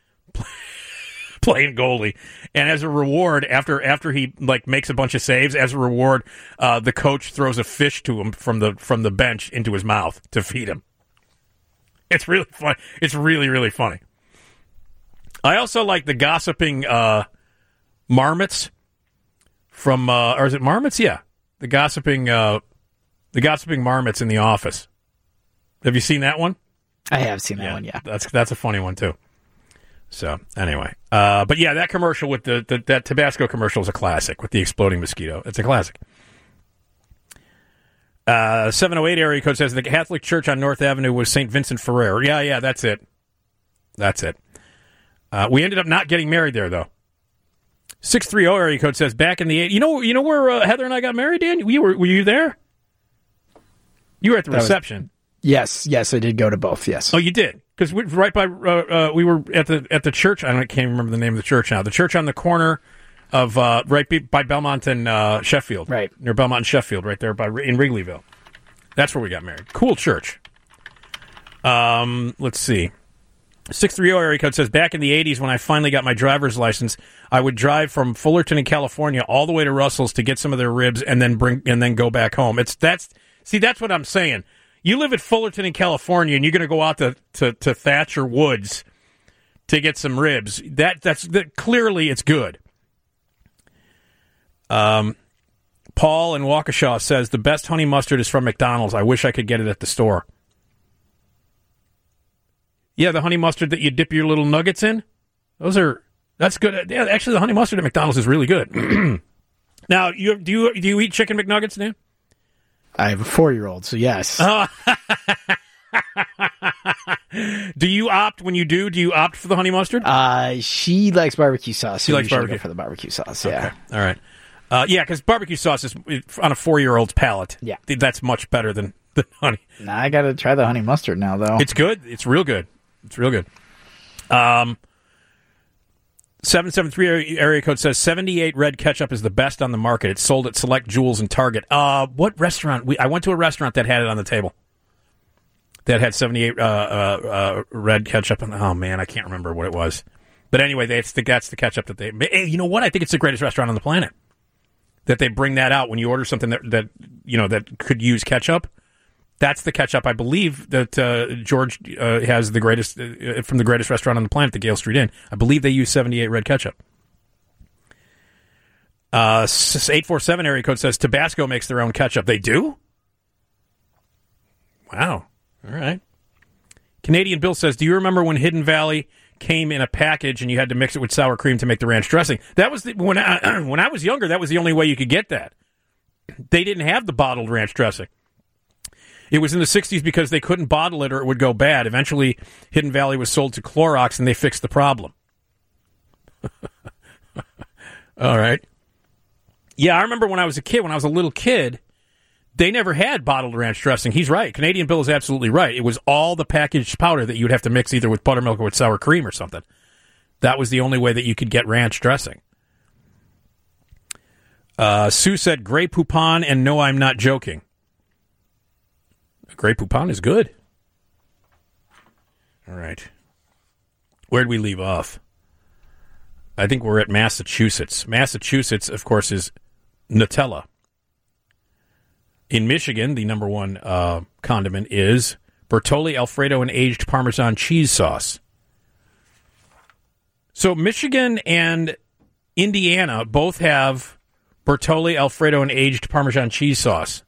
playing goalie, and as a reward, after after he like makes a bunch of saves, as a reward, uh, the coach throws a fish to him from the from the bench into his mouth to feed him. It's really fun. It's really really funny. I also like the gossiping uh, marmots from, uh, or is it marmots? Yeah, the gossiping uh, the gossiping marmots in The Office. Have you seen that one? I have seen that yeah, one. Yeah, that's that's a funny one too. So, anyway. Uh, but, yeah, that commercial with the, the that Tabasco commercial is a classic with the exploding mosquito. It's a classic. Uh, seven oh eight area code says the Catholic Church on North Avenue was Saint Vincent Ferrer. Yeah, yeah, that's it. That's it. Uh, we ended up not getting married there, though. six three oh area code says back in the eighties. You know, you know where uh, Heather and I got married, Dan? You were, were you there? You were at the that reception. Yes, yes, I did go to both. Yes. Oh, you did, because we right by uh, uh, we were at the at the church. I don't, can't remember the name of the church now. The church on the corner of uh, right be, by Belmont and uh, Sheffield, right near Belmont and Sheffield, right there by in Wrigleyville. That's where we got married. Cool church. Um, let's see. six three zero area code says, back in the eighties when I finally got my driver's license, I would drive from Fullerton in California all the way to Russell's to get some of their ribs and then bring and then go back home. It's that's see that's what I'm saying. You live at Fullerton in California and you're going to go out to, to, to Thatcher Woods to get some ribs. That that's that, clearly it's good. Um, Paul in Waukesha says the best honey mustard is from McDonald's. I wish I could get it at the store. Yeah, the honey mustard that you dip your little nuggets in. Those are that's good. Yeah, actually, the honey mustard at McDonald's is really good. Now, you do you do you eat chicken McNuggets, Dan? I have a four-year-old, so yes. Oh. Do you opt when you do? Do you opt for the honey mustard? Uh, she likes barbecue sauce. So she likes barbecue go for the barbecue sauce. Yeah. Okay. All right. Uh, yeah, because barbecue sauce is on a four-year-old's palate. Yeah, that's much better than the honey. Now I got to try the honey mustard now, though. It's good. It's real good. It's real good. Um, seven seven three area code says seventy-eight red ketchup is the best on the market. It's sold at select Jewels and Target. Uh, what restaurant? We I went to a restaurant that had it on the table. That had seventy-eight uh, uh, uh, red ketchup. And, oh, man, I can't remember what it was. But anyway, that's the, that's the ketchup that they... Hey, you know what? I think it's the greatest restaurant on the planet. That they bring that out when you order something that, that you know, that could use ketchup. That's the ketchup, I believe, that uh, George uh, has the greatest uh, from the greatest restaurant on the planet, the Gale Street Inn. I believe they use seventy-eight red ketchup. Uh, eight four seven area code says Tabasco makes their own ketchup. They do? Wow. All right. Canadian Bill says, do you remember when Hidden Valley came in a package and you had to mix it with sour cream to make the ranch dressing? That was the, when I, when I was younger, that was the only way you could get that. They didn't have the bottled ranch dressing. It was in the sixties because they couldn't bottle it or it would go bad. Eventually, Hidden Valley was sold to Clorox, and they fixed the problem. All right. Yeah, I remember when I was a kid, when I was a little kid, they never had bottled ranch dressing. He's right. Canadian Bill is absolutely right. It was all the packaged powder that you'd have to mix either with buttermilk or with sour cream or something. That was the only way that you could get ranch dressing. Uh, Sue said, Grey Poupon, and no, I'm not joking. Grey Poupon is good. All right. Where'd we leave off? I think we're at Massachusetts. Massachusetts, of course, is Nutella. In Michigan, the number one uh, condiment is Bertolli Alfredo and aged Parmesan cheese sauce. So Michigan and Indiana both have Bertolli Alfredo and aged Parmesan cheese sauce.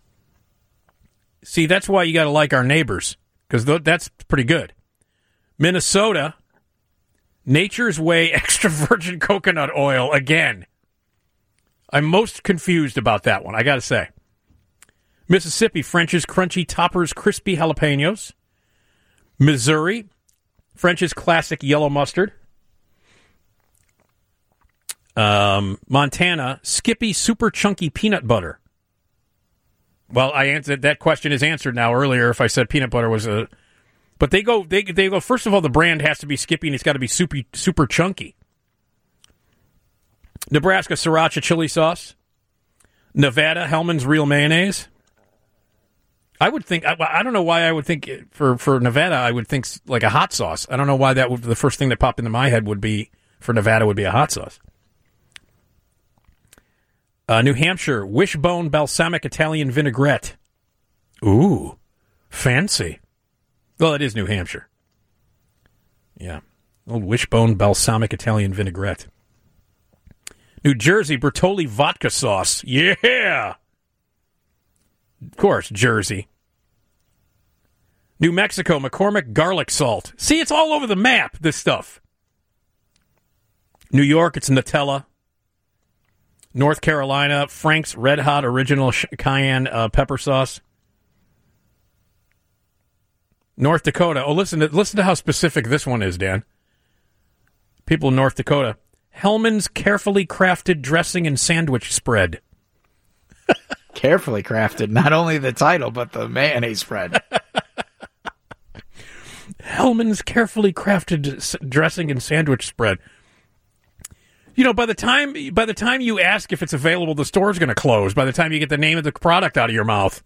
See, that's why you got to like our neighbors, because th- that's pretty good. Minnesota, Nature's Way extra virgin coconut oil again. I'm most confused about that one, I got to say. Mississippi, French's Crunchy Toppers Crispy Jalapenos. Missouri, French's Classic Yellow Mustard. Um, Montana, Skippy Super Chunky Peanut Butter. Well, I answered that question is answered now. Earlier, if I said peanut butter was a, but they go they they go. First of all, the brand has to be Skippy, and it's got to be super super chunky. Nebraska Sriracha chili sauce. Nevada Hellman's Real Mayonnaise. I would think I, I don't know why I would think for for Nevada I would think like a hot sauce. I don't know why that would the first thing that popped into my head would be for Nevada would be a hot sauce. Uh, New Hampshire, Wishbone Balsamic Italian Vinaigrette. Ooh, fancy. Well, it is New Hampshire. Yeah. Old Wishbone Balsamic Italian Vinaigrette. New Jersey, Bertolli Vodka Sauce. Yeah! Of course, Jersey. New Mexico, McCormick Garlic Salt. See, it's all over the map, this stuff. New York, it's Nutella. North Carolina, Frank's Red Hot Original Cayenne uh, Pepper Sauce. North Dakota. Oh, listen to, listen to how specific this one is, Dan. People in North Dakota. Hellman's Carefully Crafted Dressing and Sandwich Spread. Carefully crafted. Not only the title, but the mayonnaise spread. Hellman's carefully crafted s- dressing and sandwich spread. You know, by the time by the time you ask if it's available, the store's going to close. By the time you get the name of the product out of your mouth.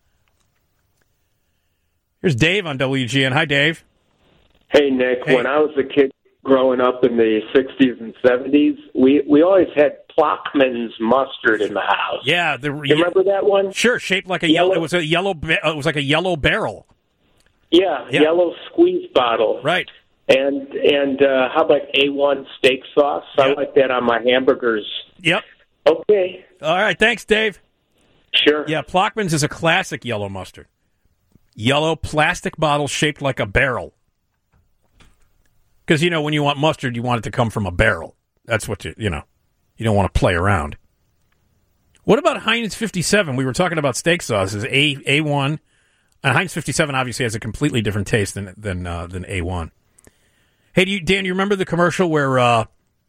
Here's Dave on W G N. Hi, Dave. Hey, Nick. Hey. When I was a kid growing up in the sixties and seventies, we, we always had Plockman's mustard in the house. Yeah, the, you remember that one? Sure, shaped like a yellow. yellow it was a yellow. Ba- it was like a yellow barrel. Yeah, yeah. yellow squeeze bottle. Right. And and uh, how about A one steak sauce? Yep. I like that on my hamburgers. Yep. Okay. All right. Thanks, Dave. Sure. Yeah, Plockman's is a classic yellow mustard. Yellow plastic bottle shaped like a barrel. Because, you know, when you want mustard, you want it to come from a barrel. That's what you, you know, you don't want to play around. What about Heinz fifty-seven? We were talking about steak sauces. A, A1. And Heinz fifty-seven obviously has a completely different taste than than uh, than A one. Hey, do you, Dan, you remember the commercial where uh,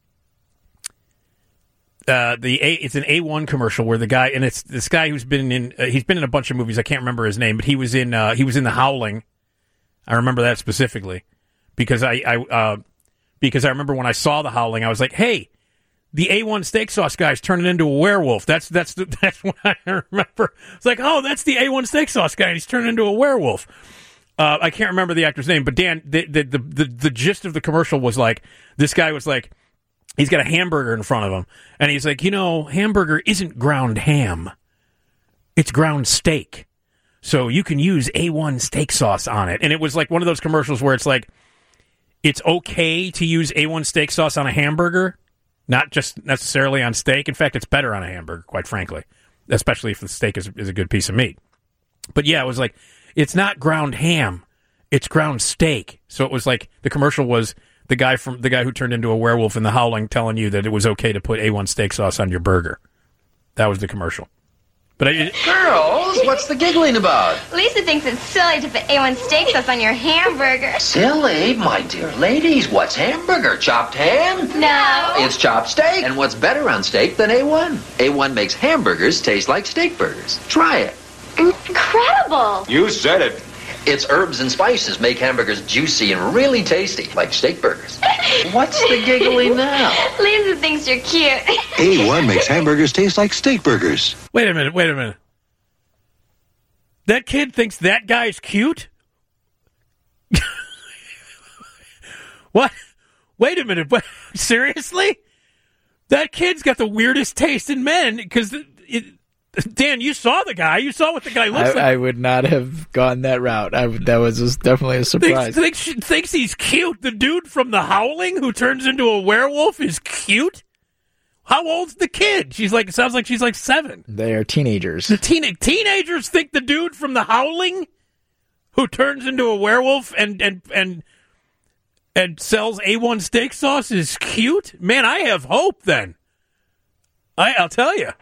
uh, the A, it's an A one commercial where the guy, and it's this guy who's been in, uh, he's been in a bunch of movies. I can't remember his name, but he was in uh, he was in The Howling. I remember that specifically because I, I uh, because I remember when I saw The Howling, I was like, hey, the A one steak sauce guy's turning into a werewolf. That's that's the, that's what I remember. It's like, oh, that's the A one steak sauce guy, and he's turning into a werewolf. Uh, I can't remember the actor's name, but Dan, the, the the the the gist of the commercial was like, this guy was like, he's got a hamburger in front of him, and he's like, you know, hamburger isn't ground ham, it's ground steak, so you can use A one steak sauce on it. And it was like one of those commercials where it's like, it's okay to use A one steak sauce on a hamburger, not just necessarily on steak. In fact, it's better on a hamburger, quite frankly, especially if the steak is is a good piece of meat. But yeah, it was like, it's not ground ham, it's ground steak. So it was like the commercial was the guy from the guy who turned into a werewolf in The Howling telling you that it was okay to put A one steak sauce on your burger. That was the commercial. But I, Girls, what's the giggling about? Lisa thinks it's silly to put A one steak sauce on your hamburger. Silly? My dear ladies, what's hamburger? Chopped ham? No. It's chopped steak. And what's better on steak than A one? A one makes hamburgers taste like steak burgers. Try it. Incredible. You said it. Its herbs and spices make hamburgers juicy and really tasty, like steak burgers. What's the giggling now? Lisa thinks you're cute. A one makes hamburgers taste like steak burgers. Wait a minute, wait a minute. That kid thinks that guy's cute? What? Wait a minute, but seriously? That kid's got the weirdest taste in men, because it... Dan, you saw the guy. You saw what the guy looks I, like. I would not have gone that route. I, that was just definitely a surprise. Thinks, thinks, thinks he's cute. The dude from The Howling who turns into a werewolf is cute? How old's the kid? She's like, it sounds like she's like seven. They are teenagers. The teen, teenagers think the dude from The Howling who turns into a werewolf and, and, and, and sells A one steak sauce is cute? Man, I have hope then. I, I'll tell you.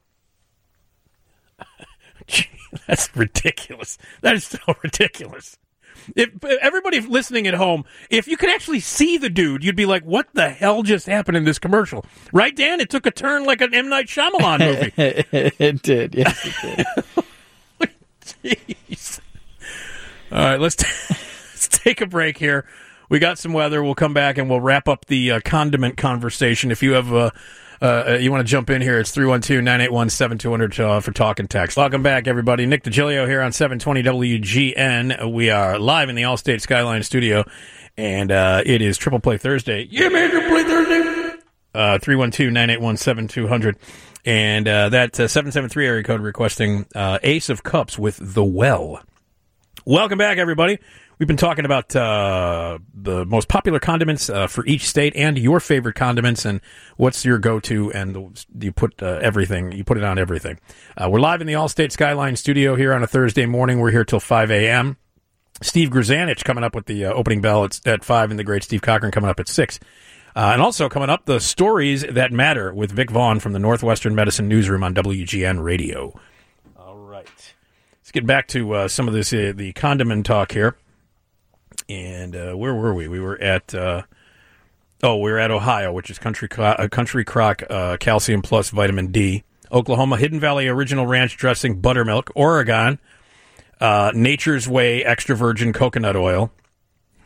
That's ridiculous. That is so ridiculous. If everybody listening at home, if you could actually see the dude, you'd be like, what the hell just happened in this commercial? Right, Dan? It took a turn like an M. Night Shyamalan movie. It did. Yes, it did. Jeez. All right, let's, t- let's take a break here. We got some weather. We'll come back and we'll wrap up the uh, condiment conversation. If you have a... Uh, you want to jump in here, it's three one two, nine eight one, seven two zero zero uh, for talk and text. Welcome back, everybody. Nick DiGilio here on seven twenty W G N. We are live in the Allstate Skyline studio, and uh, it is Triple Play Thursday. Yeah, man, Triple Play Thursday. Uh, three one two, nine eight one, seven two zero zero. And uh, that uh, seven seven three area code requesting uh, Ace of Cups with The Well. Welcome back, everybody. We've been talking about uh, the most popular condiments uh, for each state and your favorite condiments and what's your go-to, and you put uh, everything, you put it on everything. Uh, we're live in the Allstate Skyline studio here on a Thursday morning. We're here till five a.m. Steve Grzanich coming up with the uh, opening bell at, at five, and the great Steve Cochran coming up at six. Uh, and also coming up, the Stories That Matter with Vic Vaughn from the Northwestern Medicine Newsroom on W G N Radio. All right. Let's get back to uh, some of this, uh, the condiment talk here. And uh, where were we? We were at, uh, oh, we were at Ohio, which is Country uh, Country Crock uh, Calcium Plus Vitamin D. Oklahoma, Hidden Valley Original Ranch Dressing Buttermilk. Oregon, uh, Nature's Way Extra Virgin Coconut Oil.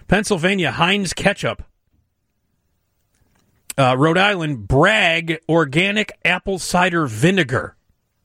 Pennsylvania, Heinz Ketchup. Uh, Rhode Island, Bragg Organic Apple Cider Vinegar.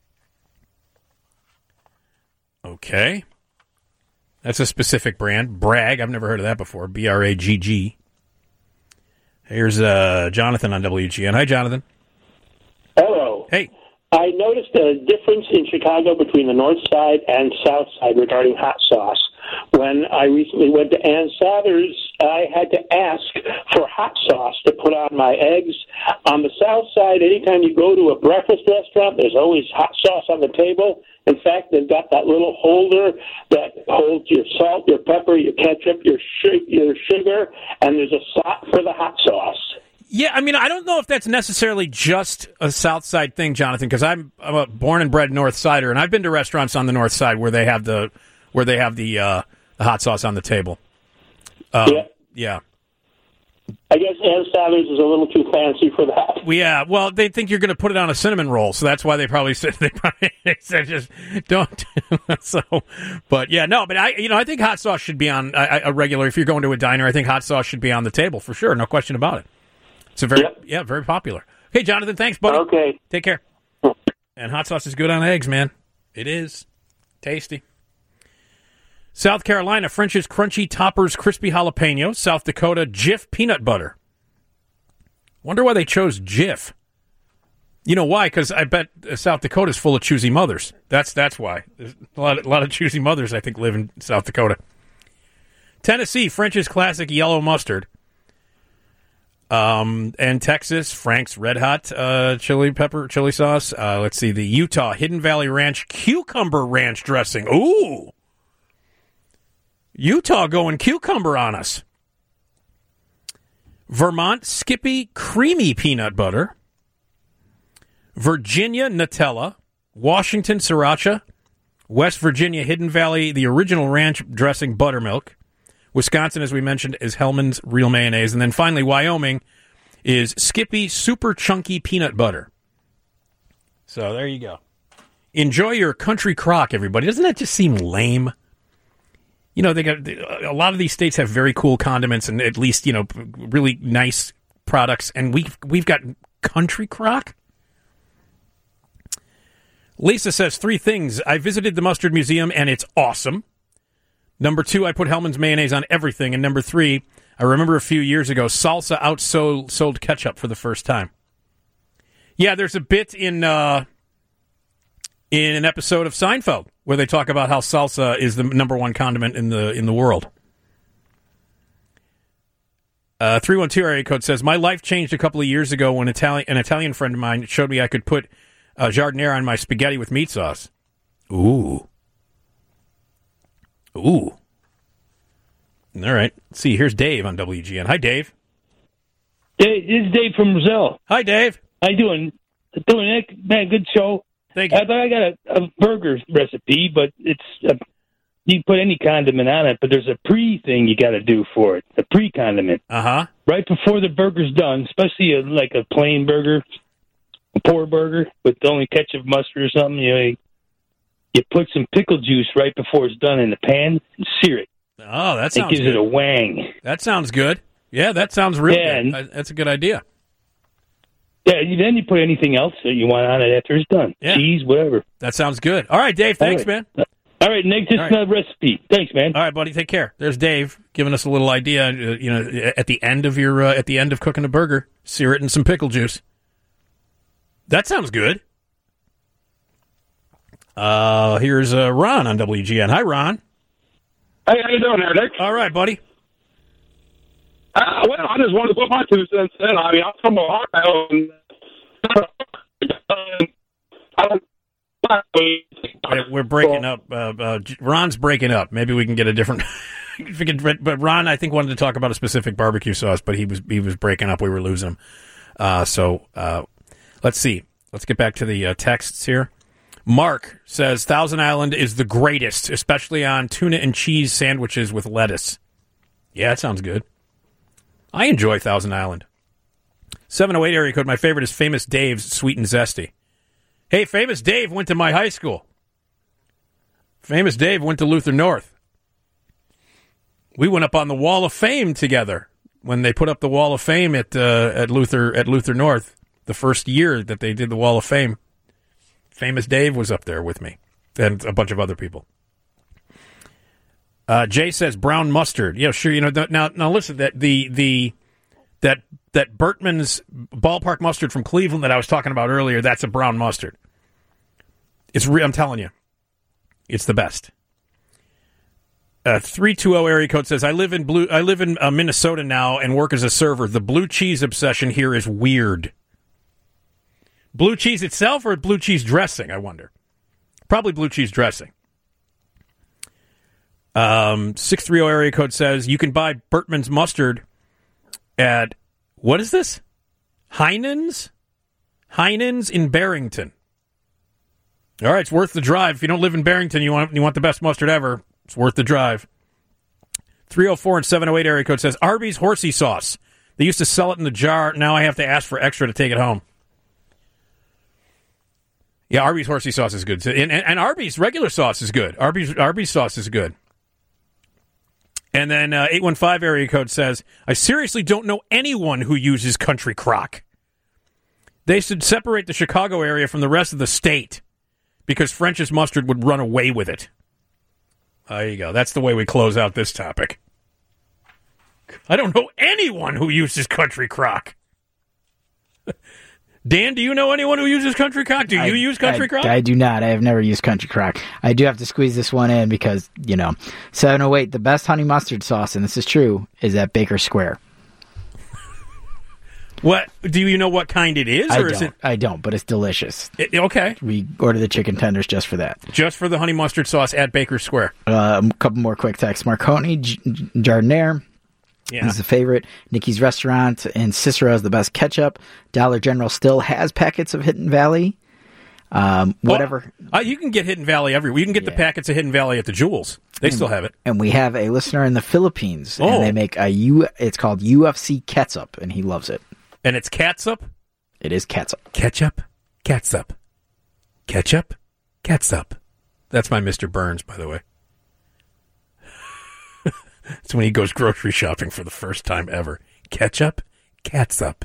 Okay. That's a specific brand. Bragg. I've never heard of that before. B R A G G. Here's uh, Jonathan on W G N. Hi, Jonathan. Hello. Hey. I noticed a difference in Chicago between the north side and south side regarding hot sauce. When I recently went to Ann Sather's, I had to ask for hot sauce to put on my eggs. On the south side, anytime you go to a breakfast restaurant, there's always hot sauce on the table. In fact, they've got that little holder that holds your salt, your pepper, your ketchup, your sh- your sugar, and there's a slot for the hot sauce. Yeah, I mean, I don't know if that's necessarily just a South Side thing, Jonathan, because I'm, I'm a born and bred North Sider, and I've been to restaurants on the North Side where they have the where they have the, uh, the hot sauce on the table. Um, yeah. Yeah. I guess Ann Sather's is a little too fancy for that. Well, yeah, well, they think you're going to put it on a cinnamon roll, so that's why they probably said they probably said just don't. So, but yeah, no, but I, you know, I think hot sauce should be on a, a regular. If you're going to a diner, I think hot sauce should be on the table for sure, no question about it. It's a very, yep. yeah, very popular. Hey, Jonathan, thanks, buddy. Okay, take care. And hot sauce is good on eggs, man. It is tasty. South Carolina, French's Crunchy Toppers Crispy Jalapenos. South Dakota, Jif Peanut Butter. Wonder why they chose Jif. You know why? Because I bet South Dakota's full of choosy mothers. That's that's why. There's a lot, of, a lot of choosy mothers, I think, live in South Dakota. Tennessee, French's Classic Yellow Mustard. Um, and Texas, Frank's Red Hot uh, Chili Pepper Chili Sauce. Uh, let's see, the Utah Hidden Valley Ranch Cucumber Ranch Dressing. Ooh! Utah going cucumber on us. Vermont Skippy Creamy Peanut Butter. Virginia Nutella. Washington Sriracha. West Virginia Hidden Valley, the original ranch dressing buttermilk. Wisconsin, as we mentioned, is Hellman's Real Mayonnaise. And then finally, Wyoming is Skippy Super Chunky Peanut Butter. So there you go. Enjoy your country crock, everybody. Doesn't that just seem lame? You know, they got a lot of these states have very cool condiments and at least, you know, really nice products. And we've, we've got country crock? Lisa says three things. I visited the Mustard Museum, and it's awesome. Number two, I put Hellman's mayonnaise on everything. And number three, I remember a few years ago, salsa outsold sold ketchup for the first time. Yeah, there's a bit in uh, in an episode of Seinfeld where they talk about how salsa is the number one condiment in the in the world. Uh, three one two area code says, my life changed a couple of years ago when Italian, an Italian friend of mine showed me I could put uh, giardiniera on my spaghetti with meat sauce. Ooh. Ooh. All right. Let's see, here's Dave on W G N. Hi, Dave. Dave, this is Dave from Brazil. Hi, Dave. How you doing? Doing it, man. Good show. Thank you. I, I got a, a burger recipe, but it's a, you can put any condiment on it, but there's a pre thing you got to do for it. A pre condiment. Uh huh. Right before the burger's done, especially a, like a plain burger, a poor burger with only ketchup, mustard, or something. You know, you put some pickle juice right before it's done in the pan and sear it. Oh, that sounds good. It gives good. it a wang. That sounds good. Yeah, that sounds real yeah, good. That's a good idea. Yeah, then you put anything else that you want on it after it's done. Yeah. Cheese, whatever. That sounds good. All right, Dave, thanks, All right. man. All right, Nick, just right. another recipe. Thanks, man. All right, buddy, take care. There's Dave giving us a little idea. Uh, you know, at the end of your uh, at the end of cooking a burger, sear it in some pickle juice. That sounds good. Uh, here's uh, Ron on W G N. Hi, Ron. Hey, how you doing there, Nick? All right, buddy. Uh, well, I just wanted to put my two cents in. I mean, I'm from Ohio, and I don't. We're breaking up. Uh, uh, Ron's breaking up. Maybe we can get a different. if we could, but Ron, I think, wanted to talk about a specific barbecue sauce, but he was he was breaking up. We were losing him. Uh, so uh, let's see. Let's get back to the uh, texts here. Mark says Thousand Island is the greatest, especially on tuna and cheese sandwiches with lettuce. Yeah, that sounds good. I enjoy Thousand Island. seven oh eight area code. My favorite is Famous Dave's Sweet and Zesty. Hey, Famous Dave went to my high school. Famous Dave went to Luther North. We went up on the Wall of Fame together when they put up the Wall of Fame at uh, at Luther at Luther North. The first year that they did the Wall of Fame, Famous Dave was up there with me and a bunch of other people. Uh, Jay says brown mustard. Yeah, sure. You know th- now. Now listen. That the the that that Bertman's ballpark mustard from Cleveland that I was talking about earlier. That's a brown mustard. It's re- I'm telling you, it's the best. Uh, three two zero area code says I live in blue. I live in uh, Minnesota now and work as a server. The blue cheese obsession here is weird. Blue cheese itself or blue cheese dressing, I wonder. Probably blue cheese dressing. Um, six three zero area code says you can buy Bertman's mustard at, what is this? Heinen's? Heinen's in Barrington. All right, it's worth the drive. If you don't live in Barrington, you want you want the best mustard ever, it's worth the drive. three oh four and seven oh eight area code says Arby's horsey sauce. They used to sell it in the jar. Now I have to ask for extra to take it home. Yeah, Arby's horsey sauce is good. And, and, and Arby's regular sauce is good. Arby's Arby's sauce is good. And then uh, eight one five area code says, I seriously don't know anyone who uses Country Crock. They should separate the Chicago area from the rest of the state because French's mustard would run away with it. There you go. That's the way we close out this topic. I don't know anyone who uses Country Crock. Dan, do you know anyone who uses Country Crock? Do you I, use Country I, Crock? I do not. I have never used Country Crock. I do have to squeeze this one in because, you know, seven oh eight, the best honey mustard sauce, and this is true, is at Baker Square. What? Do you know what kind it is? I or don't. Is it... I don't, but it's delicious. It, okay. We order the chicken tenders just for that. Just for the honey mustard sauce at Baker Square. Uh, a couple more quick texts. Marconi J- Jardiniere. Yeah. He's a favorite. Nikki's Restaurant in Cicero is the best ketchup. Dollar General still has packets of Hidden Valley. Um, whatever. Well, uh, you can get Hidden Valley everywhere. You can get yeah. the packets of Hidden Valley at the Jewels. They and, still have it. And we have a listener in the Philippines. Oh. And they make a U. It's called U F C Ketchup, and he loves it. And it's catsup? It is catsup. Ketchup, catsup. Ketchup, catsup. That's my Mister Burns, by the way. It's when he goes grocery shopping for the first time ever. Ketchup, catsup.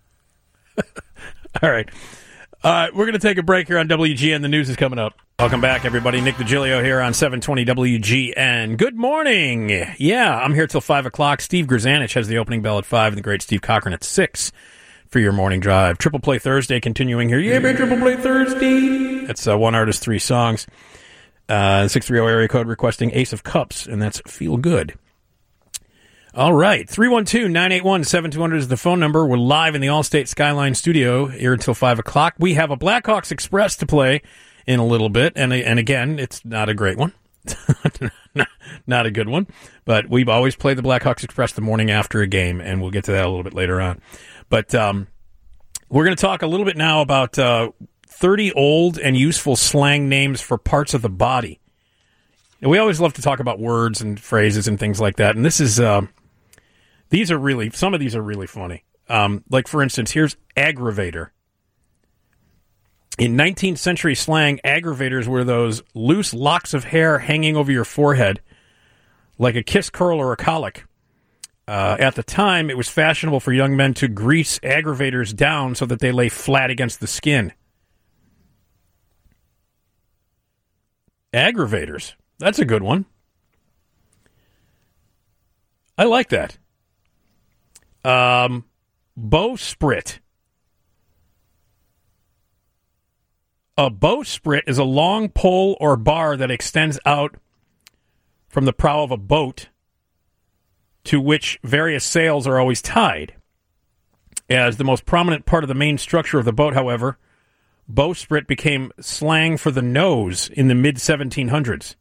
All right. Uh, we're going to take a break here on W G N. The news is coming up. Welcome back, everybody. Nick DiGilio here on seven twenty W G N. Good morning. Yeah, I'm here till five o'clock. Steve Grzanich has the opening bell at five and the great Steve Cochran at six for your morning drive. Triple Play Thursday continuing here. Yeah, man, Triple Play Thursday. That's uh, one artist, three songs. Uh, six three zero area code requesting Ace of Cups, and that's Feel Good. All right, three one two, nine eight one, seven two zero zero is the phone number. We're live in the Allstate Skyline studio here until five o'clock. We have a Blackhawks Express to play in a little bit, and and again, it's not a great one. not, not a good one, but we've always played the Blackhawks Express the morning after a game, and we'll get to that a little bit later on. But um, we're going to talk a little bit now about uh, thirty old and useful slang names for parts of the body. And we always love to talk about words and phrases and things like that, and this is... Uh, These are really, some of these are really funny. Um, like, for instance, here's aggravator. In nineteenth century slang, aggravators were those loose locks of hair hanging over your forehead, like a kiss curl or a colic. Uh, at the time, it was fashionable for young men to grease aggravators down so that they lay flat against the skin. Aggravators. That's a good one. I like that. Um, bowsprit. A bowsprit is a long pole or bar that extends out from the prow of a boat to which various sails are always tied. As the most prominent part of the main structure of the boat, however, bowsprit became slang for the nose in the mid seventeen hundreds.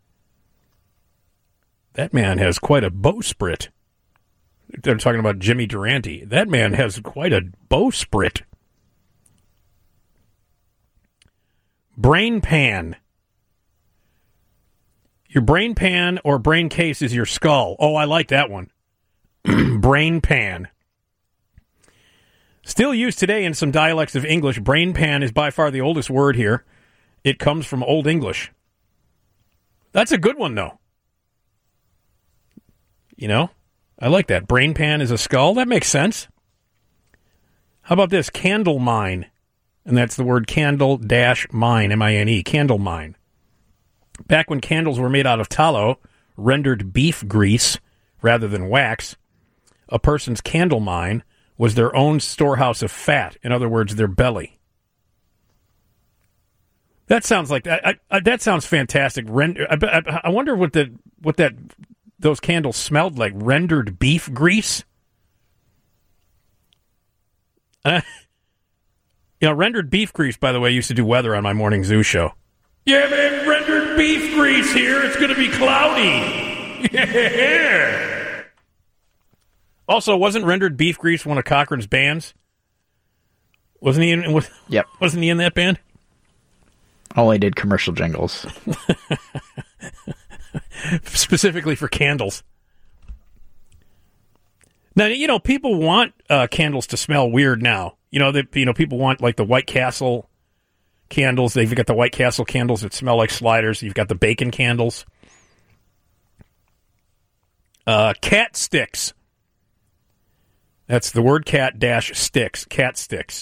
That man has quite a bowsprit. They're talking about Jimmy Durante. That man has quite a bowsprit. Brain pan. Your brain pan or brain case is your skull. Oh, I like that one. Brain pan. Still used today in some dialects of English, brain pan is by far the oldest word here. It comes from Old English. That's a good one, though. You know, I like that. Brain pan is a skull. That makes sense. How about this? Candle mine. And that's the word candle dash mine, M I N E, candle mine. Back when candles were made out of tallow, rendered beef grease rather than wax, a person's candle mine was their own storehouse of fat. In other words, their belly. That sounds like that. I, I, that sounds fantastic. Rend, I, I, I wonder what the what that those candles smelled like. Rendered beef grease. Uh, you know, rendered beef grease. By the way, used to do weather on my morning zoo show. Yeah, man, rendered beef grease here. It's going to be cloudy. Yeah. Also, wasn't rendered beef grease one of Cochran's bands? Wasn't he in? Was, yep. Wasn't he in that band? Only did commercial jingles. Specifically for candles. Now, you know, people want uh, candles to smell weird now. You know, that you know, people want like the White Castle candles. They've got the White Castle candles that smell like sliders. You've got the bacon candles. Uh, cat sticks. That's the word cat dash sticks. Cat sticks.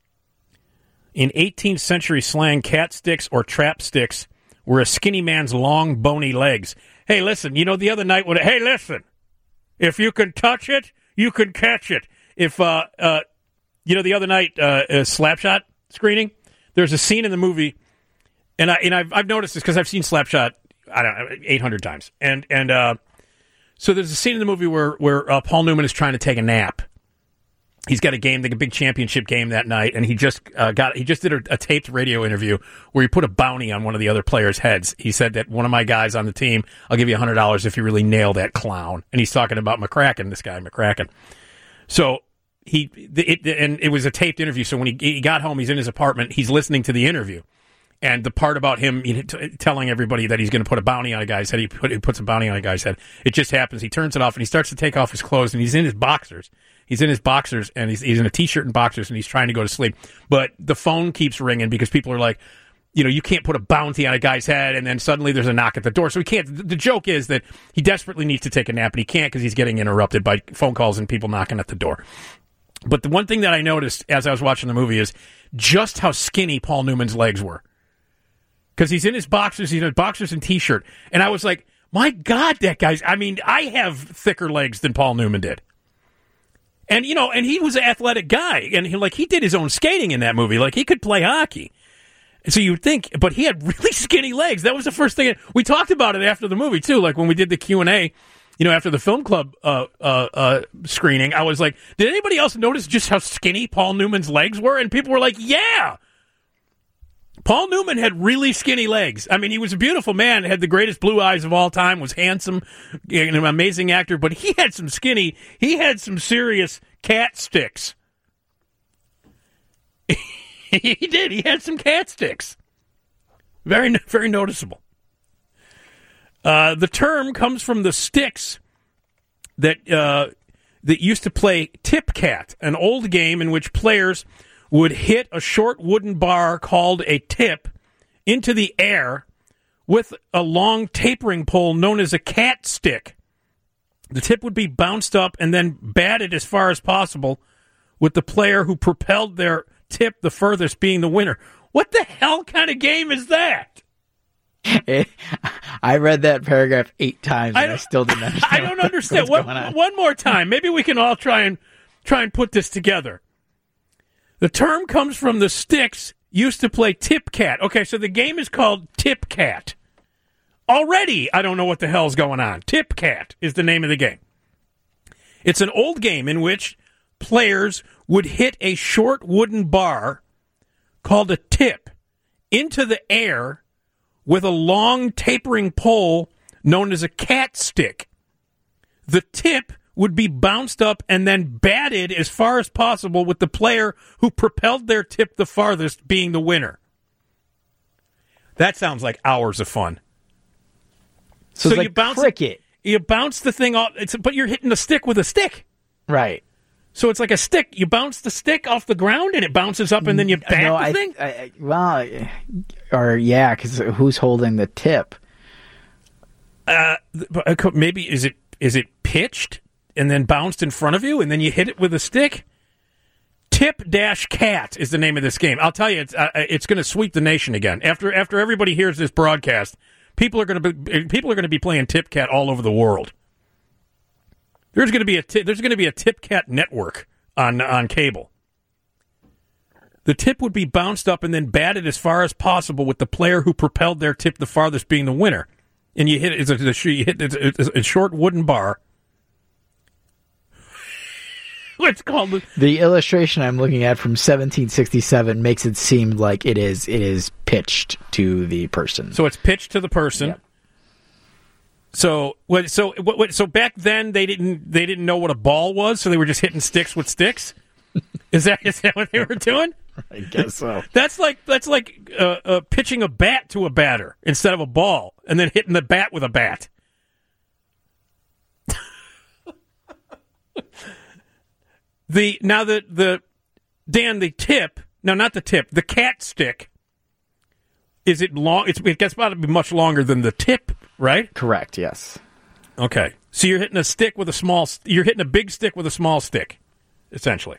In eighteenth century slang, cat sticks or trap sticks were a skinny man's long, bony legs. Hey, listen, you know, the other night, when, hey, listen, if you can touch it, you can catch it. If, uh, uh, you know, the other night, uh, a Slapshot screening, there's a scene in the movie, and, I, and I've, I've noticed this because I've seen Slapshot, I don't know, eight hundred times. And, and uh, so there's a scene in the movie where, where uh, Paul Newman is trying to take a nap. He's got a game, like a big championship game that night, and he just uh, got he just did a, a taped radio interview where he put a bounty on one of the other players' heads. He said that one of my guys on the team, I'll give you one hundred dollars if you really nail that clown. And he's talking about McCracken, this guy McCracken. So he it, and it was a taped interview. So when he, he got home, he's in his apartment, he's listening to the interview. And the part about him you know, t- telling everybody that he's going to put a bounty on a guy's head, he, put, he puts a bounty on a guy's head. It just happens. He turns it off, and he starts to take off his clothes, and he's in his boxers. He's in his boxers, and he's, he's in a T-shirt and boxers, and he's trying to go to sleep. But the phone keeps ringing because people are like, you know, you can't put a bounty on a guy's head, and then suddenly there's a knock at the door. So he can't. The joke is that he desperately needs to take a nap, and he can't because he's getting interrupted by phone calls and people knocking at the door. But the one thing that I noticed as I was watching the movie is just how skinny Paul Newman's legs were. Because he's in his boxers, he's in his boxers and T-shirt. And I was like, my God, that guy's... I mean, I have thicker legs than Paul Newman did. And, you know, and he was an athletic guy. And, he, like, he did his own skating in that movie. Like, he could play hockey. So you would think... But he had really skinny legs. That was the first thing... We talked about it after the movie, too. Like, when we did the Q and A, you know, after the film club uh, uh, uh, screening, I was like, did anybody else notice just how skinny Paul Newman's legs were? And people were like, yeah! Paul Newman had really skinny legs. I mean, he was a beautiful man, had the greatest blue eyes of all time, was handsome, an amazing actor, but he had some skinny, he had some serious cat sticks. He did. He had some cat sticks. Very, very noticeable. Uh, the term comes from the Sticks that uh, that used to play Tip Cat, an old game in which players would hit a short wooden bar called a tip into the air with a long tapering pole known as a cat stick. The tip would be bounced up and then batted as far as possible, with the player who propelled their tip the furthest being the winner. What the hell kind of game is that? I read that paragraph eight times and I, I still didn't understand. I don't understand. What, on. One more time. Maybe we can all try and try and put this together. The term comes from the Sticks used to play Tip Cat. Okay, so the game is called Tip Cat. Already, I don't know what the hell's going on. Tip Cat is the name of the game. It's an old game in which players would hit a short wooden bar called a tip into the air with a long tapering pole known as a cat stick. The tip would be bounced up and then batted as far as possible, with the player who propelled their tip the farthest being the winner. That sounds like hours of fun. So, so it's you like bounce cricket. You bounce the thing off, it's, but you're hitting the stick with a stick. Right. So it's like a stick. You bounce the stick off the ground and it bounces up and then you bat no, the I, thing? I, well, or yeah, because who's holding the tip? Uh, maybe, is it Is it pitched and then bounced in front of you, and then you hit it with a stick? Tip Dash Cat is the name of this game. I'll tell you, it's uh, it's going to sweep the nation again. After after everybody hears this broadcast, people are going to be people are going to be playing Tip Cat all over the world. There's going to be a t- there's going to be a Tip Cat network on on cable. The tip would be bounced up and then batted as far as possible, with the player who propelled their tip the farthest being the winner. And you hit it. It's a, you hit it's a, it's a short wooden bar. What's called the, the illustration I'm looking at from seventeen sixty-seven makes it seem like it is it is pitched to the person. So it's pitched to the person. Yep. So what? So what, what? So back then they didn't they didn't know what a ball was, so they were just hitting sticks with sticks. Is that is that what they were doing? I guess so. That's like that's like uh, uh, pitching a bat to a batter instead of a ball, and then hitting the bat with a bat. the now the the Dan the tip no not the tip the cat stick. Is it long? It's, it gets about to be much longer than the tip, right? Correct. Yes. Okay, so you're hitting a stick with a small. You're hitting a big stick with a small stick, essentially.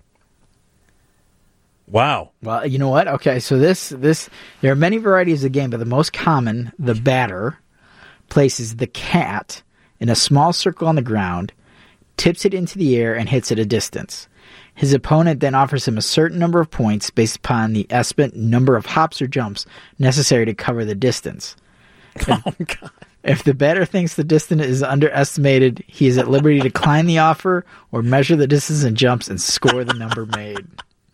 Wow. Well, you know what? Okay, so this this there are many varieties of the game, but the most common, the batter places the cat in a small circle on the ground, tips it into the air, and hits it a distance. His opponent then offers him a certain number of points based upon the estimate number of hops or jumps necessary to cover the distance. Oh, God. If the batter thinks the distance is underestimated, he is at liberty to decline the offer or measure the distance and jumps and score the number made.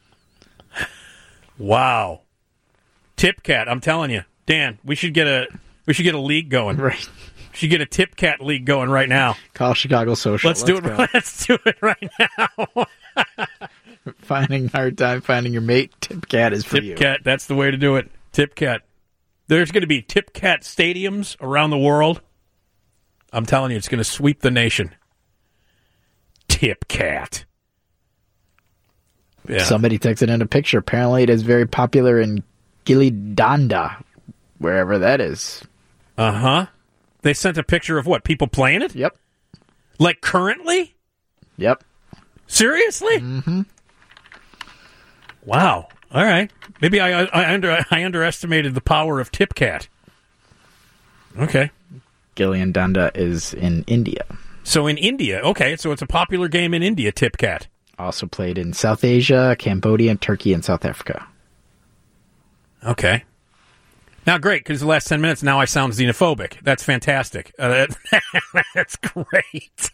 Wow. Tip Cat, I'm telling you. Dan, we should get a we should get a league going. Right. We should get a Tip Cat league going right now. Call Chicago Social. Let's, Let's do it. Go. Let's do it right now. Finding hard time finding your mate, Tip Cat is for Tip you. Tip Cat, that's the way to do it. Tip Cat. There's going to be Tip Cat stadiums around the world. I'm telling you, it's going to sweep the nation. Tip Cat. Yeah. Somebody texted in a picture. Apparently, it is very popular in Gilly-Danda, wherever that is. Uh huh. They sent a picture of what? People playing it? Yep. Like currently? Yep. Seriously? Mm-hmm. Wow. All right. Maybe I, I under I underestimated the power of Tip Cat. Okay. Gilly-Danda is in India. So in India, okay. So it's a popular game in India, Tip Cat. Also played in South Asia, Cambodia, Turkey, and South Africa. Okay. Now, great, because the last ten minutes, now I sound xenophobic. That's fantastic. Uh, that, that's great.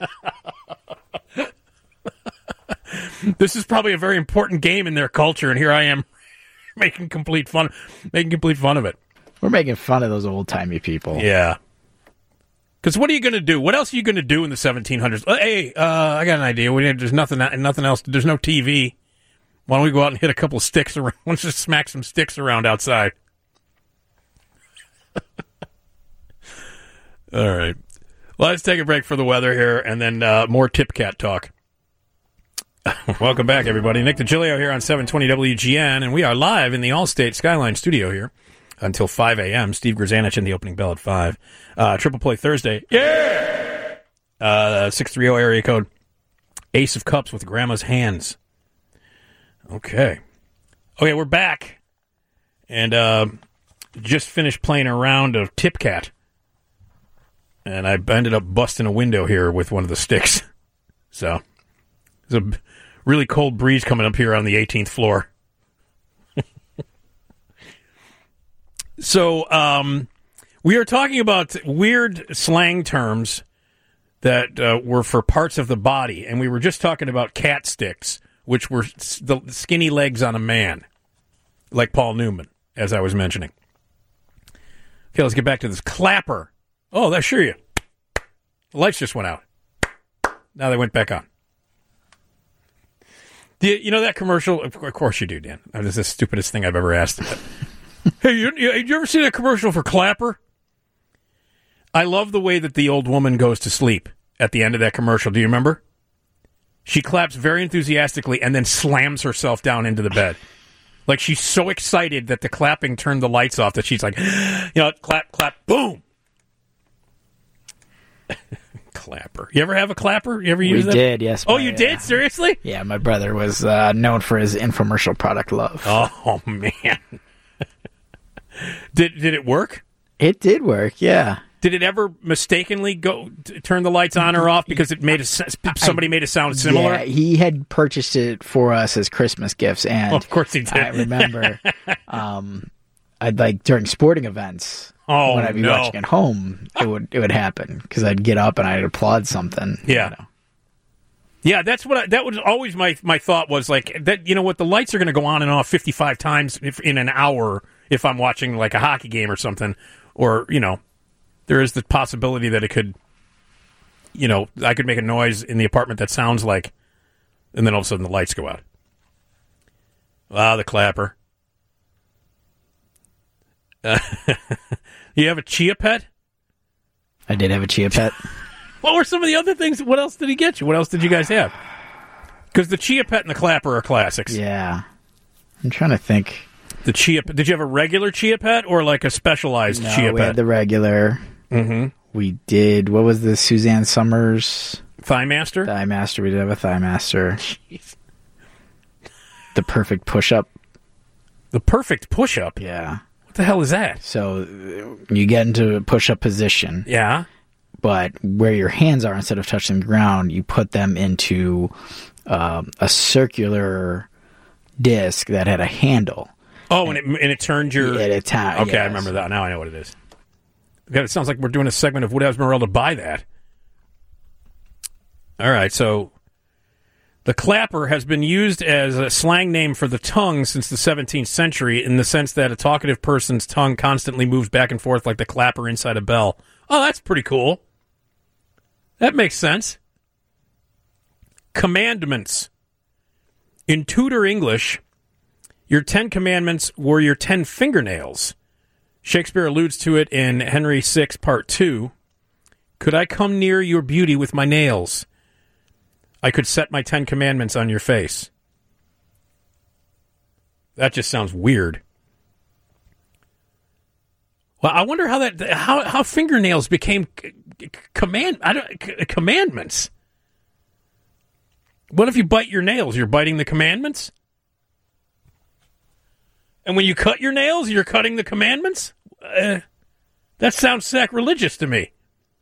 This is probably a very important game in their culture, and here I am making complete fun, making complete fun of it. We're making fun of those old-timey people. Yeah. Because what are you going to do? What else are you going to do in the seventeen hundreds? Uh, hey, uh, I got an idea. We, there's nothing, nothing else. There's no T V. Why don't we go out and hit a couple of sticks around? Let's just smack some sticks around outside. All right. Well, let's take a break for the weather here, and then uh, more Tip Cat talk. Welcome back, everybody. Nick DiGilio here on seven twenty W G N, and we are live in the Allstate Skyline studio here until five a.m. Steve Grzanich in the opening bell at five. Uh, Triple Play Thursday. Yeah! Uh, six three zero area code. Ace of Cups with Grandma's Hands. Okay. Okay, we're back. And uh, just finished playing a round of Tip Cat. And I ended up busting a window here with one of the sticks. So, there's a really cold breeze coming up here on the eighteenth floor. So, um, we are talking about weird slang terms that uh, were for parts of the body. And we were just talking about cat sticks, which were the skinny legs on a man, like Paul Newman, as I was mentioning. Okay, let's get back to this. Clapper. Oh, that's sure you. The lights just went out. Now they went back on. Do you, you know that commercial? Of course you do, Dan. That is the stupidest thing I've ever asked. Hey, you, you, did you ever see that commercial for Clapper? I love the way that the old woman goes to sleep at the end of that commercial. Do you remember? She claps very enthusiastically and then slams herself down into the bed. Like she's so excited that the clapping turned the lights off that she's like, you know, clap, clap, boom. clapper. You ever have a clapper? You ever use we that? We did, yes. Oh, my, you did? Uh, Seriously? Yeah, my brother was uh, known for his infomercial product love. Oh, man. did did it work? It did work, yeah. Did it ever mistakenly go t- turn the lights on or off because it made a, somebody I, made it sound similar? Yeah, he had purchased it for us as Christmas gifts, and oh, of course he did. I remember, um, I'd like during sporting events oh, when I'd be no. watching at home, it would it would happen because I'd get up and I'd applaud something. Yeah, you know. yeah, that's what I, that was always my my thought was like that. You know what? The lights are going to go on and off fifty-five times if, in an hour if I'm watching like a hockey game or something, or you know. There is the possibility that it could, you know, I could make a noise in the apartment that sounds like, and then all of a sudden the lights go out. Wow, the clapper. Uh, you have a Chia Pet? I did have a Chia Pet. What were some of the other things? What else did he get you? What else did you guys have? Because the Chia Pet and the clapper are classics. Yeah. I'm trying to think. The Chia Pet. Did you have a regular Chia Pet or like a specialized no, Chia we Pet? Had the regular. Mm-hmm. We did, what was the Suzanne Summers? Thigh Master? Thigh Master. We did have a Thigh Master. The Perfect Push-Up. The Perfect Push-Up? Yeah. What the hell is that? So you get into a push-up position. Yeah. But where your hands are, instead of touching the ground, you put them into um, a circular disc that had a handle. Oh, and, and it and it turned your... Yeah, it ta- Okay, yes. I remember that. Now I know what it is. God, it sounds like we're doing a segment of Wood Esmeralda Buy That. All right, so the clapper has been used as a slang name for the tongue since the seventeenth century in the sense that a talkative person's tongue constantly moves back and forth like the clapper inside a bell. Oh, that's pretty cool. That makes sense. Commandments. In Tudor English, your Ten Commandments were your ten fingernails. Shakespeare alludes to it in Henry the Sixth, Part two. Could I come near your beauty with my nails? I could set my Ten Commandments on your face. That just sounds weird. Well, I wonder how that how how fingernails became c- command I don't c- commandments. What if you bite your nails? You're biting the commandments? And when you cut your nails, you're cutting the commandments? Uh, that sounds sacrilegious to me.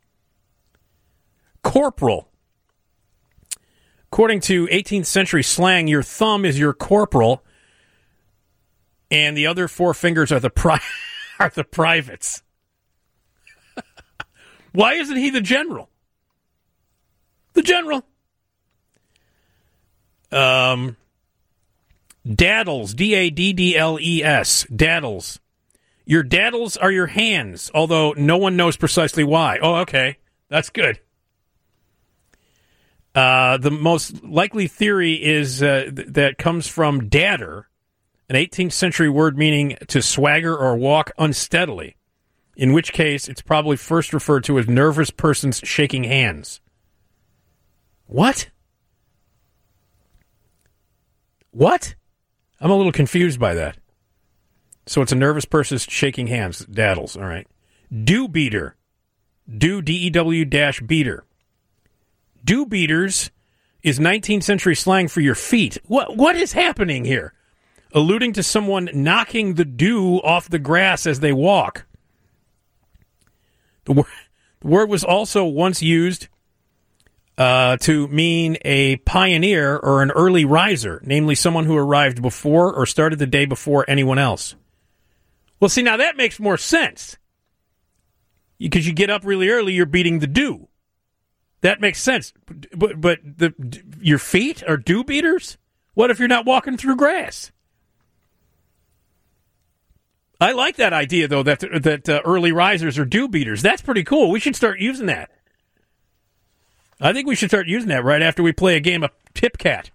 Corporal. According to eighteenth century slang, your thumb is your corporal, and the other four fingers are the pri- are the privates. Why isn't he the general? The general. Um... Daddles, D A D D L E S, daddles. Your daddles are your hands, although no one knows precisely why. Oh, okay. That's good. Uh, the most likely theory is uh, th- that comes from dadder, an eighteenth century word meaning to swagger or walk unsteadily, in which case it's probably first referred to as nervous persons shaking hands. What? What? I'm a little confused by that. So it's a nervous person shaking hands. Daddles, all right. Dew beater. Dew, D E W dash beater. Dew beaters is nineteenth century slang for your feet. What What is happening here? Alluding to someone knocking the dew off the grass as they walk. The, wor- the word was also once used Uh, to mean a pioneer or an early riser, namely someone who arrived before or started the day before anyone else. Well, see, now that makes more sense. Because you get up really early, you're beating the dew. That makes sense. But, but the your feet are dew beaters? What if you're not walking through grass? I like that idea, though, that, that uh, early risers are dew beaters. That's pretty cool. We should start using that. I think we should start using that right after we play a game of Tip Cat.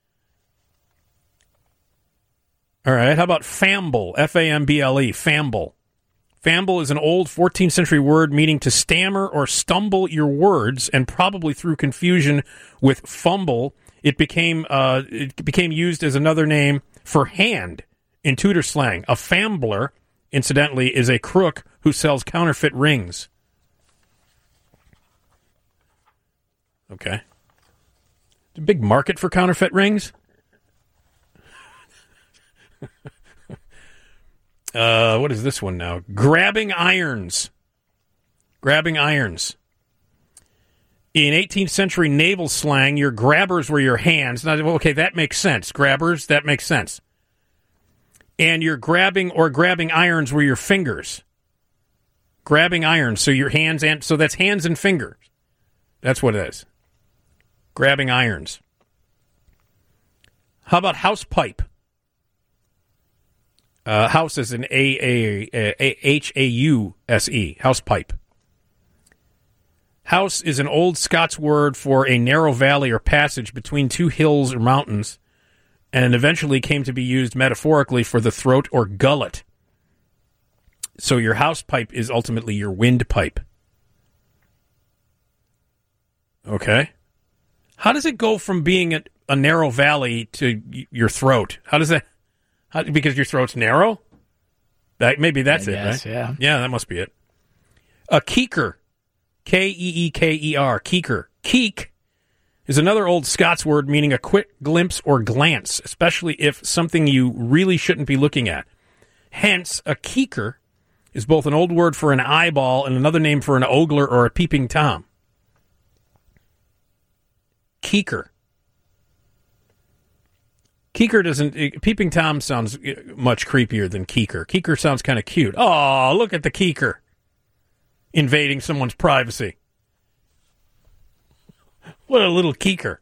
All right, how about famble? F A M B L E, famble. Famble is an old fourteenth century word meaning to stammer or stumble your words, and probably through confusion with fumble, it became uh, it became used as another name for hand in Tudor slang. A fambler, incidentally, is a crook who sells counterfeit rings. Okay. A big market for counterfeit rings? uh, what is this one now? Grabbing irons. Grabbing irons. In eighteenth century naval slang, your grabbers were your hands. Now, okay, that makes sense. Grabbers, that makes sense. And your grabbing or grabbing irons were your fingers. Grabbing irons, so your hands and so that's hands and fingers. That's what it is. Grabbing irons. How about house pipe? Uh, house is an A A A H A U S E. House pipe. House is an old Scots word for a narrow valley or passage between two hills or mountains, and eventually came to be used metaphorically for the throat or gullet. So your house pipe is ultimately your windpipe. Okay. How does it go from being a, a narrow valley to y- your throat? How does that... How, because your throat's narrow? That, maybe that's I it, guess, right? yeah. Yeah, that must be it. A keeker. K E E K E R. Keeker. Keek is another old Scots word meaning a quick glimpse or glance, especially if something you really shouldn't be looking at. Hence, a keeker is both an old word for an eyeball and another name for an ogler or a peeping Tom. Keeker. Keeker doesn't... Peeping Tom sounds much creepier than keeker. Keeker sounds kind of cute. Oh, look at the keeker. Invading someone's privacy. What a little keeker.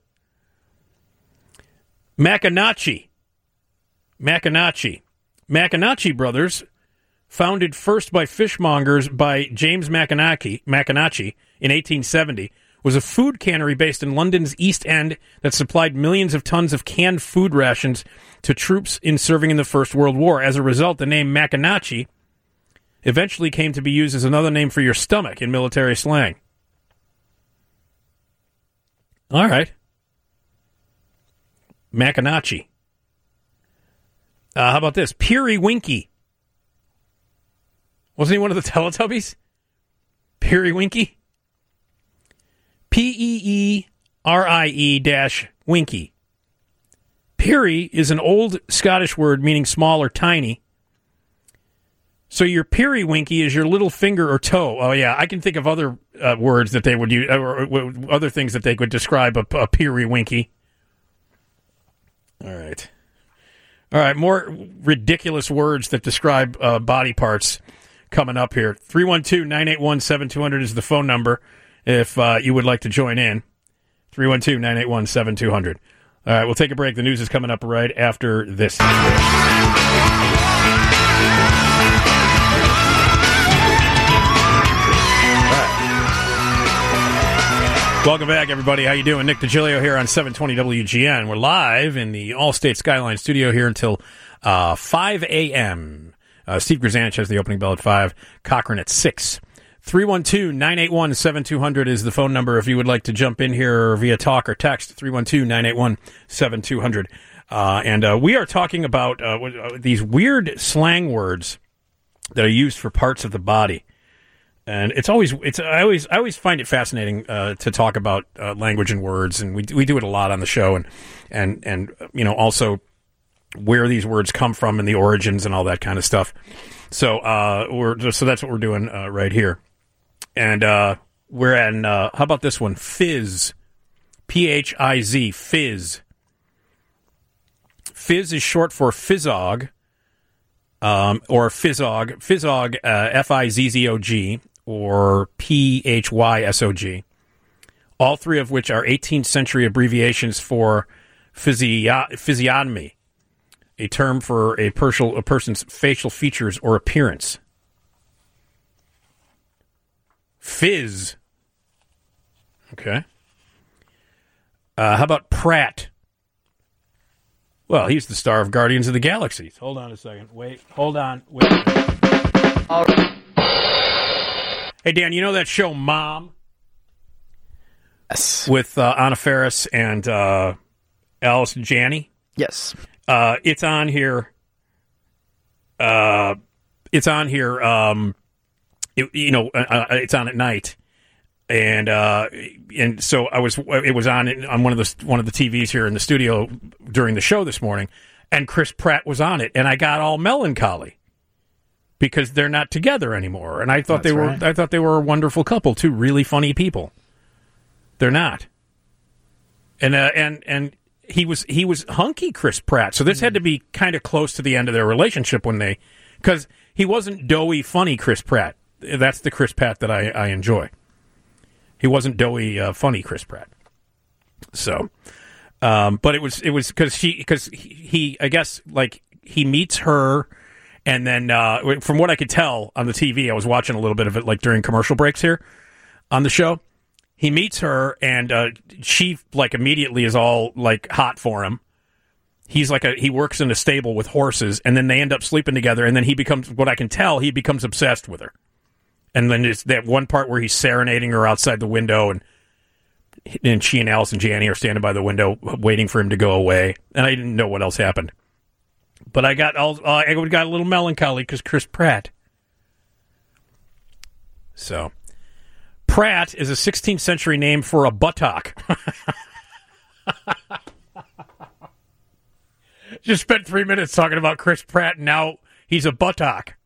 Maconochie. Maconochie. Maconochie Brothers, founded first by fishmongers by James Maconochie, Maconochie in eighteen seventy, was a food cannery based in London's East End that supplied millions of tons of canned food rations to troops in serving in the First World War. As a result, the name Maconochie eventually came to be used as another name for your stomach in military slang. All right. Maconochie. Uh, how about this? Peerywinky. Wasn't he one of the Teletubbies? Peerywinky? P E E R I E dash winky. Peery is an old Scottish word meaning small or tiny. So your peerywinky is your little finger or toe. Oh, yeah, I can think of other uh, words that they would use, or, or other things that they could describe a, a peerywinky. All right. All right, more ridiculous words that describe uh, body parts coming up here. three one two, nine eight one, seven two zero zero is the phone number if uh, you would like to join in. three one two, nine eight one, seven two zero zero. All right, we'll take a break. The news is coming up right after this. Welcome back, everybody. How you doing? Nick DiGilio here on seven twenty W G N. We're live in the Allstate Skyline studio here until uh, five a.m. Uh, Steve Grzanich has the opening bell at five, Cochran at six. three one two, nine eight one, seven two zero zero is the phone number if you would like to jump in here via talk or text, three one two, nine eight one, seven two zero zero. Uh, and uh, we are talking about uh, these weird slang words that are used for parts of the body. And it's always it's I always I always find it fascinating uh, to talk about uh, language and words, and we we do it a lot on the show, and and and you know also where these words come from and the origins and all that kind of stuff. So uh, we're so that's what we're doing uh, right here, and uh, we're at uh, how about this one? Fizz, P H I Z, fizz. Fizz is short for fizzog, um, or fizzog, fizzog, uh, F I Z Z O G. Or P H Y S O G, all three of which are eighteenth century abbreviations for physio- physiognomy, a term for a, persial, a person's facial features or appearance. Fizz. Okay. Uh, how about Pratt? Well, he's the star of Guardians of the Galaxy. Hold on a second. Wait. Hold on. Wait. All right. Hey, Dan, you know that show Mom? Yes. With uh, Anna Faris and uh, Alice Janney? Yes. Uh, it's on here. Uh, it's on here. Um, it, you know, uh, it's on at night. and uh, and so I was. It was on on one of the one of the T Vs here in the studio during the show this morning, and Chris Pratt was on it, and I got all melancholy because they're not together anymore. And I thought That's they were. right. I thought they were a wonderful couple, two really funny people. They're not, and uh, and and he was he was hunky Chris Pratt, so this had to be kind of close to the end of their relationship when they, because he wasn't doughy funny Chris Pratt. That's the Chris Pratt that I, I enjoy. He wasn't doughy, uh, funny Chris Pratt. So, um, but it was it was because she because he, he I guess like he meets her, and then uh, from what I could tell on the T V, I was watching a little bit of it like during commercial breaks here on the show. He meets her, and uh, she like immediately is all like hot for him. He's like a he works in a stable with horses, and then they end up sleeping together, and then he becomes what I can tell he becomes obsessed with her. And then there's that one part where he's serenading her outside the window, and and she and Allison Janney are standing by the window waiting for him to go away. And I didn't know what else happened, but I got all uh, I got a little melancholy because Chris Pratt. So, Pratt is a sixteenth century name for a buttock. Just spent three minutes talking about Chris Pratt, and now he's a buttock.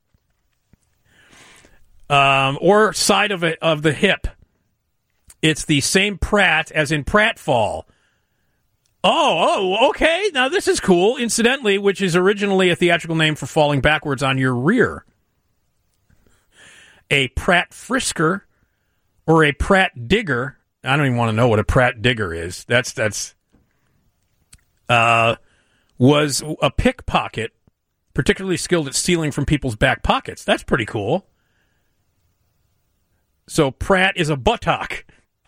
Um, or side of it of the hip. It's the same Pratt as in pratfall. Oh, oh, okay. Now this is cool. Incidentally, which is originally a theatrical name for falling backwards on your rear. A Pratt frisker or a Pratt digger. I don't even want to know what a Pratt digger is. That's that's uh was a pickpocket, particularly skilled at stealing from people's back pockets. That's pretty cool. So Pratt is a buttock.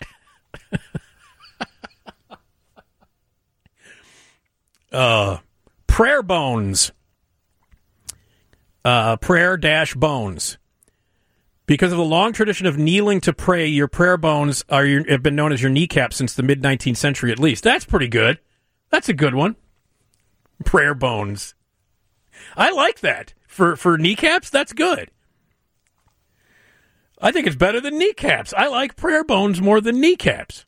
uh, prayer bones. Uh, prayer dash bones. Because of the long tradition of kneeling to pray, your prayer bones are your, have been known as your kneecaps since the mid-nineteenth century at least. That's pretty good. That's a good one. Prayer bones. I like that. For, for kneecaps, that's good. I think it's better than kneecaps. I like prayer bones more than kneecaps.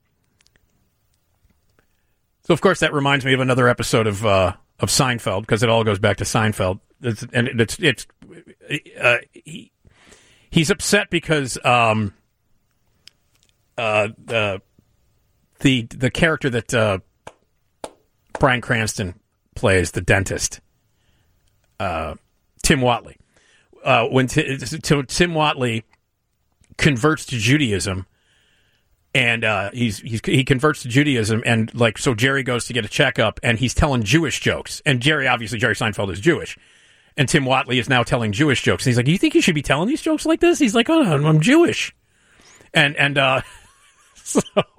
So, of course, that reminds me of another episode of uh, of Seinfeld, because it all goes back to Seinfeld. It's, and it's it's uh, he, he's upset because um, uh, the the the character that uh, Bryan Cranston plays, the dentist, uh, Tim Whatley. Uh, when t- t- Tim Whatley converts to Judaism, and uh, he's, he's he converts to Judaism, and like so Jerry goes to get a checkup, and he's telling Jewish jokes, and Jerry obviously Jerry Seinfeld is Jewish, and Tim Whatley is now telling Jewish jokes, and he's like, "Do you think you should be telling these jokes like this?" He's like, "Oh, I'm Jewish," and and uh, so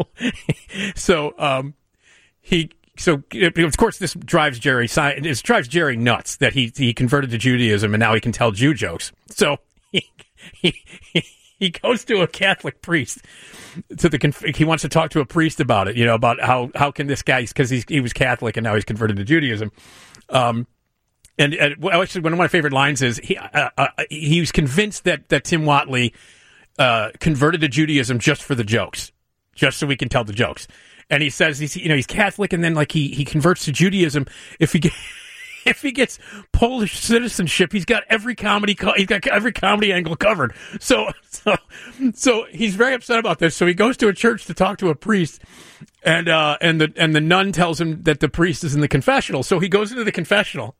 so um, he. So, of course, this drives Jerry this drives Jerry nuts that he he converted to Judaism and now he can tell Jew jokes. So he he he goes to a Catholic priest to the he wants to talk to a priest about it. You know, about how how can this guy, because he's he was Catholic and now he's converted to Judaism. Um, and, and well, actually, one of my favorite lines is he uh, uh, he was convinced that that Tim Whatley uh, converted to Judaism just for the jokes, just so we can tell the jokes. And he says he's you know he's Catholic, and then like he, he converts to Judaism if he get, if he gets Polish citizenship, he's got every comedy co- he's got every comedy angle covered. So so so he's very upset about this. So he goes to a church to talk to a priest, and uh, and the and the nun tells him that the priest is in the confessional. So he goes into the confessional.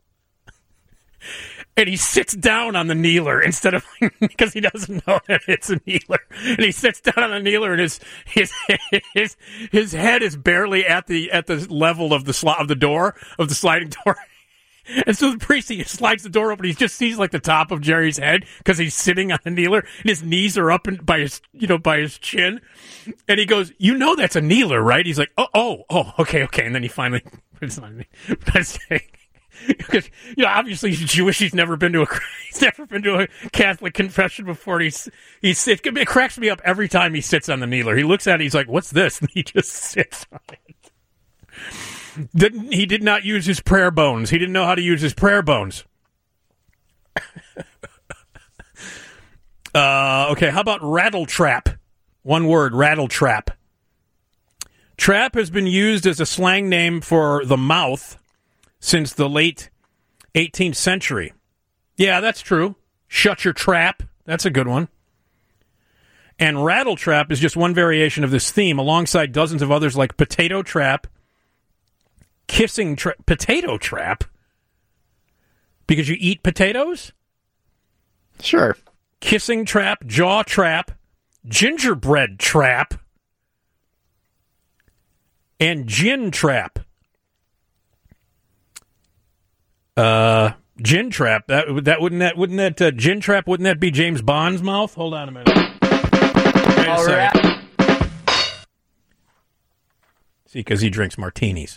And he sits down on the kneeler instead of, because he doesn't know that it's a kneeler. And he sits down on the kneeler, and his his his his head is barely at the at the level of the sli- of the door of the sliding door. And so the priest, he slides the door open. He just sees like the top of Jerry's head because he's sitting on the kneeler, and his knees are up in, by his you know by his chin. And he goes, "You know that's a kneeler, right?" He's like, "Oh oh oh okay okay." And then he finally puts it on me. Because you know, obviously he's Jewish. He's never been to a he's never been to a Catholic confession before. He's he sits. It cracks me up every time he sits on the kneeler. He looks at it. He's like, "What's this?" And he just sits on it. Didn't he? Did not use his prayer bones. He didn't know how to use his prayer bones. uh, okay, how about rattle trap? One word, rattle trap. Trap has been used as a slang name for the mouth since the late eighteenth century. Yeah, that's true. Shut your trap. That's a good one. And rattle trap is just one variation of this theme, alongside dozens of others like potato trap, kissing tra- potato trap, because you eat potatoes? Sure. Kissing trap, jaw trap, gingerbread trap, and gin trap. Uh, gin trap. That that wouldn't that wouldn't that uh, gin trap? Wouldn't that be James Bond's mouth? Hold on a minute. Wait a All second. right. See, because he drinks martinis.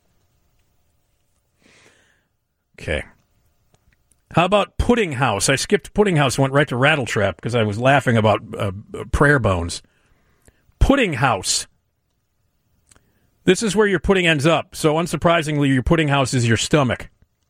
Okay. How about pudding house? I skipped pudding house, went right to rattle trap because I was laughing about uh, prayer bones. Pudding house. This is where your pudding ends up. So unsurprisingly, your pudding house is your stomach.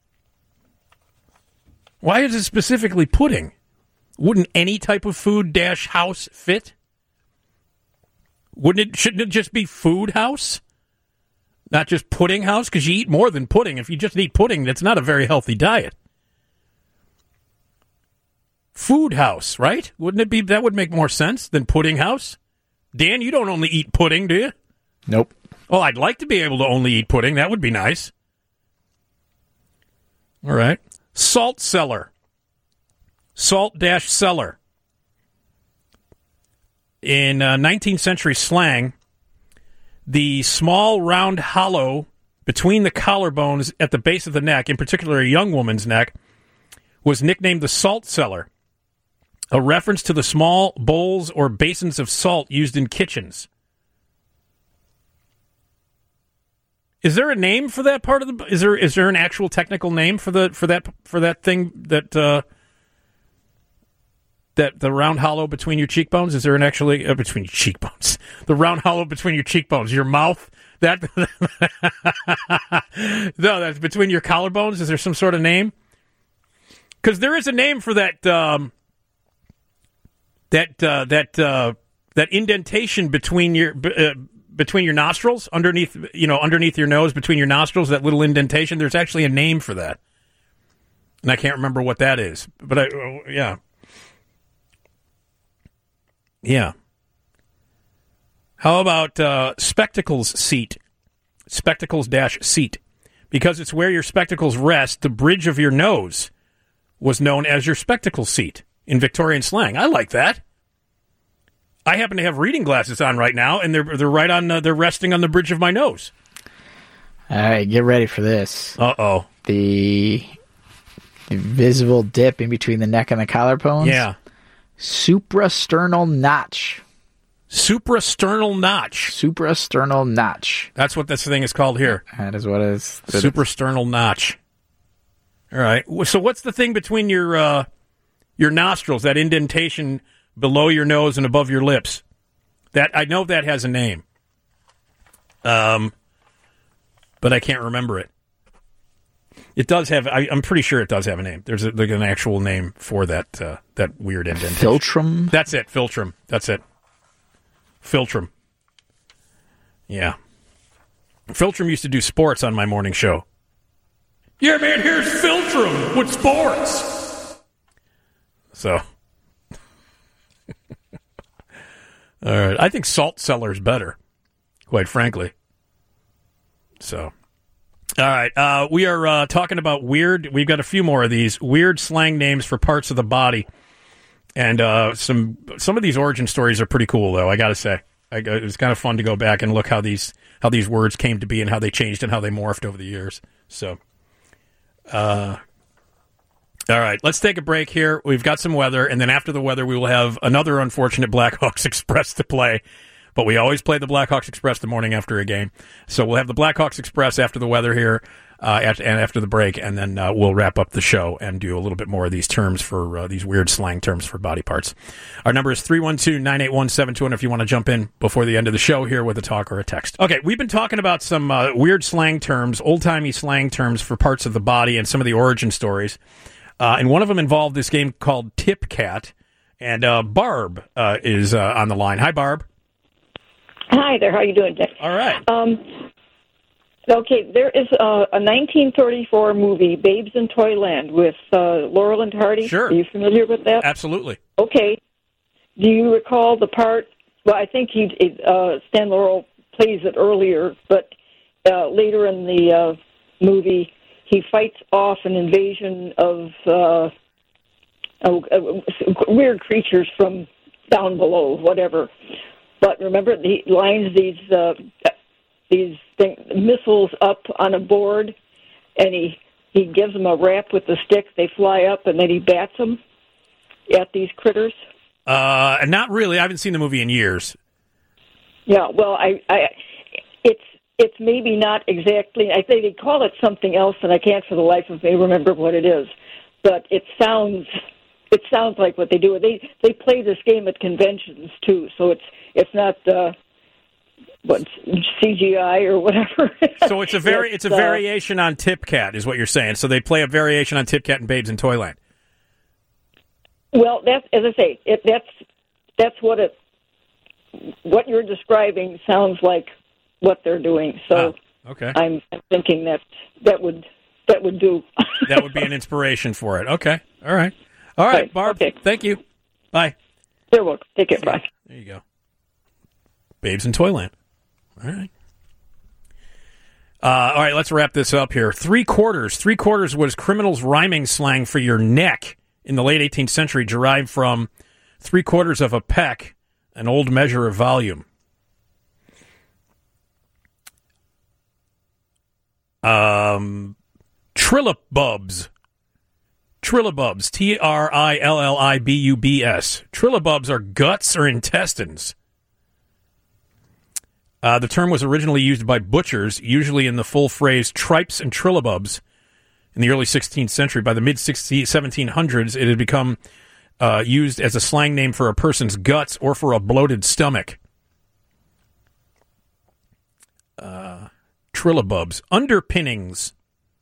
Why is it specifically pudding? Wouldn't any type of food dash house fit? Wouldn't it? Shouldn't it just be food house? Not just pudding house? Because you eat more than pudding. If you just eat pudding, that's not a very healthy diet. Food house, right? Wouldn't it be? That would make more sense than pudding house. Dan, you don't only eat pudding, do you? Nope. Well, I'd like to be able to only eat pudding. That would be nice. All right. Salt cellar. Salt dash cellar. In uh, nineteenth century slang, the small round hollow between the collarbones at the base of the neck, in particular a young woman's neck, was nicknamed the salt cellar, a reference to the small bowls or basins of salt used in kitchens. Is there a name for that part of the? Is there is there an actual technical name for the for that for that thing that uh, that the round hollow between your cheekbones? Is there an actually uh, between your cheekbones? The round hollow between your cheekbones, your mouth. That no, that's between your collarbones. Is there some sort of name? Because there is a name for that um, that uh, that uh, that indentation between your uh, between your nostrils, underneath you know underneath your nose, between your nostrils, that little indentation. There's actually a name for that, and I can't remember what that is. But I, uh, yeah, yeah. How about uh, spectacles seat? Spectacles dash seat, because it's where your spectacles rest. The bridge of your nose was known as your spectacle seat in Victorian slang. I like that. I happen to have reading glasses on right now, and they're they're right on. Uh, they're resting on the bridge of my nose. All right, get ready for this. Uh oh. The, the visible dip in between the neck and the collarbones. Yeah. Suprasternal notch. Suprasternal notch. Suprasternal notch. That's what this thing is called here. That is what it is. Suprasternal notch. All right. So what's the thing between your uh, your nostrils? That indentation below your nose and above your lips. That I know that has a name. Um, but I can't remember it. It does have. I, I'm pretty sure it does have a name. There's, a, there's an actual name for that uh, that weird indentation. Philtrum. That's it. Philtrum. That's it. Philtrum. Yeah. Philtrum used to do sports on my morning show. Yeah, man, here's Philtrum with sports. So. All right. I think salt cellar's better, quite frankly. So. All right. Uh, we are uh, talking about weird. We've got a few more of these weird slang names for parts of the body. And uh, some some of these origin stories are pretty cool, though. I got to say, I, it was kind of fun to go back and look how these how these words came to be and how they changed and how they morphed over the years. So, uh, all right, let's take a break here. We've got some weather, and then after the weather, we will have another unfortunate Blackhawks Express to play. But we always play the Blackhawks Express the morning after a game, so we'll have the Blackhawks Express after the weather here. Uh, after, and after the break, and then uh, we'll wrap up the show and do a little bit more of these terms for uh, these weird slang terms for body parts. Our number is three one two, nine eight one, seven two zero if you want to jump in before the end of the show here with a talk or a text. Okay, we've been talking about some uh, weird slang terms, old-timey slang terms for parts of the body and some of the origin stories. Uh, and one of them involved this game called Tip Cat. And uh, Barb uh, is uh, on the line. Hi, Barb. Hi there. How you doing, Dick? All right. Um, okay, there is a, a nineteen thirty-four movie, Babes in Toyland, with uh, Laurel and Hardy. Sure. Are you familiar with that? Absolutely. Okay. Do you recall the part? Well, I think he uh, Stan Laurel plays it earlier, but uh, later in the uh, movie, he fights off an invasion of uh, uh, weird creatures from down below, whatever. But remember, he lines these uh, these thing, missiles up on a board, and he, he gives them a rap with the stick. They fly up, and then he bats them at these critters. Uh, not really. I haven't seen the movie in years. Yeah, well, I, I, it's it's maybe not exactly. I think they call it something else, and I can't for the life of me remember what it is. But it sounds it sounds like what they do. They they play this game at conventions too, so it's it's not uh, what C G I or whatever. So it's a very it's, it's a uh, variation on Tip Cat, is what you're saying. So they play a variation on Tip Cat and Babes in Toyland. Well, that's as I say, it, that's that's what it. What you're describing sounds like what they're doing. So ah, okay. I'm thinking that that would that would do. That would be an inspiration for it. Okay. All right. All right, right. Barb. Okay. Thank you. Bye. You're welcome. Take care. Bye. There you go. Babes in Toyland. All right. Uh, all right, let's wrap this up here. Three quarters. Three quarters was criminals' rhyming slang for your neck in the late eighteenth century, derived from three quarters of a peck, an old measure of volume. Um, Trillibubs. Trillibubs. T R I L L I B U B S. Trillibubs are guts or intestines. Uh, the term was originally used by butchers, usually in the full phrase tripes and trillibubs. In the early sixteenth century, by the mid seventeen hundreds, it had become uh, used as a slang name for a person's guts or for a bloated stomach. Uh, trillibubs. Underpinnings.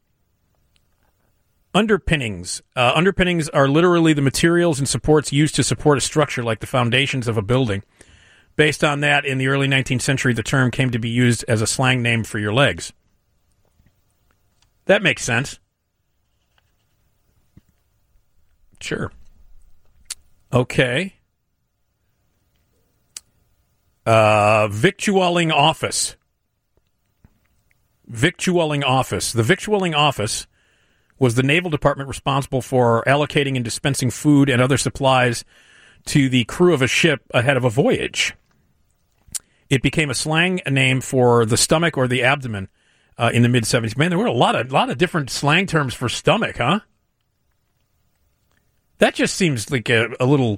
Underpinnings. Uh, underpinnings are literally the materials and supports used to support a structure like the foundations of a building. Based on that, in the early nineteenth century, the term came to be used as a slang name for your legs. That makes sense. Sure. Okay. Uh, victualling office. Victualling office. The victualling office was the naval department responsible for allocating and dispensing food and other supplies to the crew of a ship ahead of a voyage. It became a slang name for the stomach or the abdomen uh, in the mid-seventies. Man, there were a lot of lot of different slang terms for stomach, huh? That just seems like a, a little,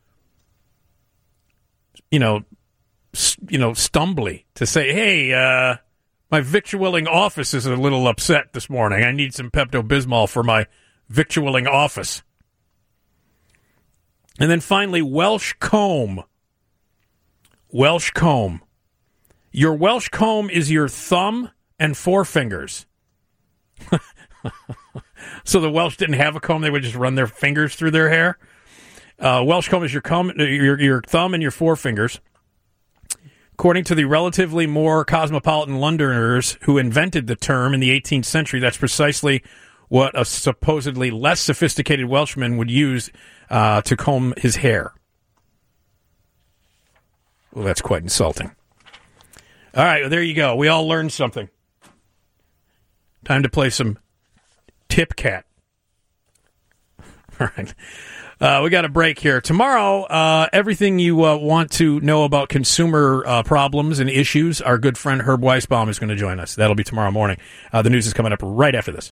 you know, st- you know, stumbly to say, hey, uh, my victualling office is a little upset this morning. I need some Pepto-Bismol for my victualling office. And then finally, Welsh comb. Welsh comb. Your Welsh comb is your thumb and forefingers. So the Welsh didn't have a comb; they would just run their fingers through their hair. Uh, Welsh comb is your comb, your, your thumb and your forefingers. According to the relatively more cosmopolitan Londoners who invented the term in the eighteenth century, that's precisely what a supposedly less sophisticated Welshman would use uh, to comb his hair. Well, that's quite insulting. All right, well, there you go. We all learned something. Time to play some Tip Cat. All right. Uh, we got a break here. Tomorrow, uh, everything you uh, want to know about consumer uh, problems and issues, our good friend Herb Weisbaum is going to join us. That'll be tomorrow morning. Uh, the news is coming up right after this.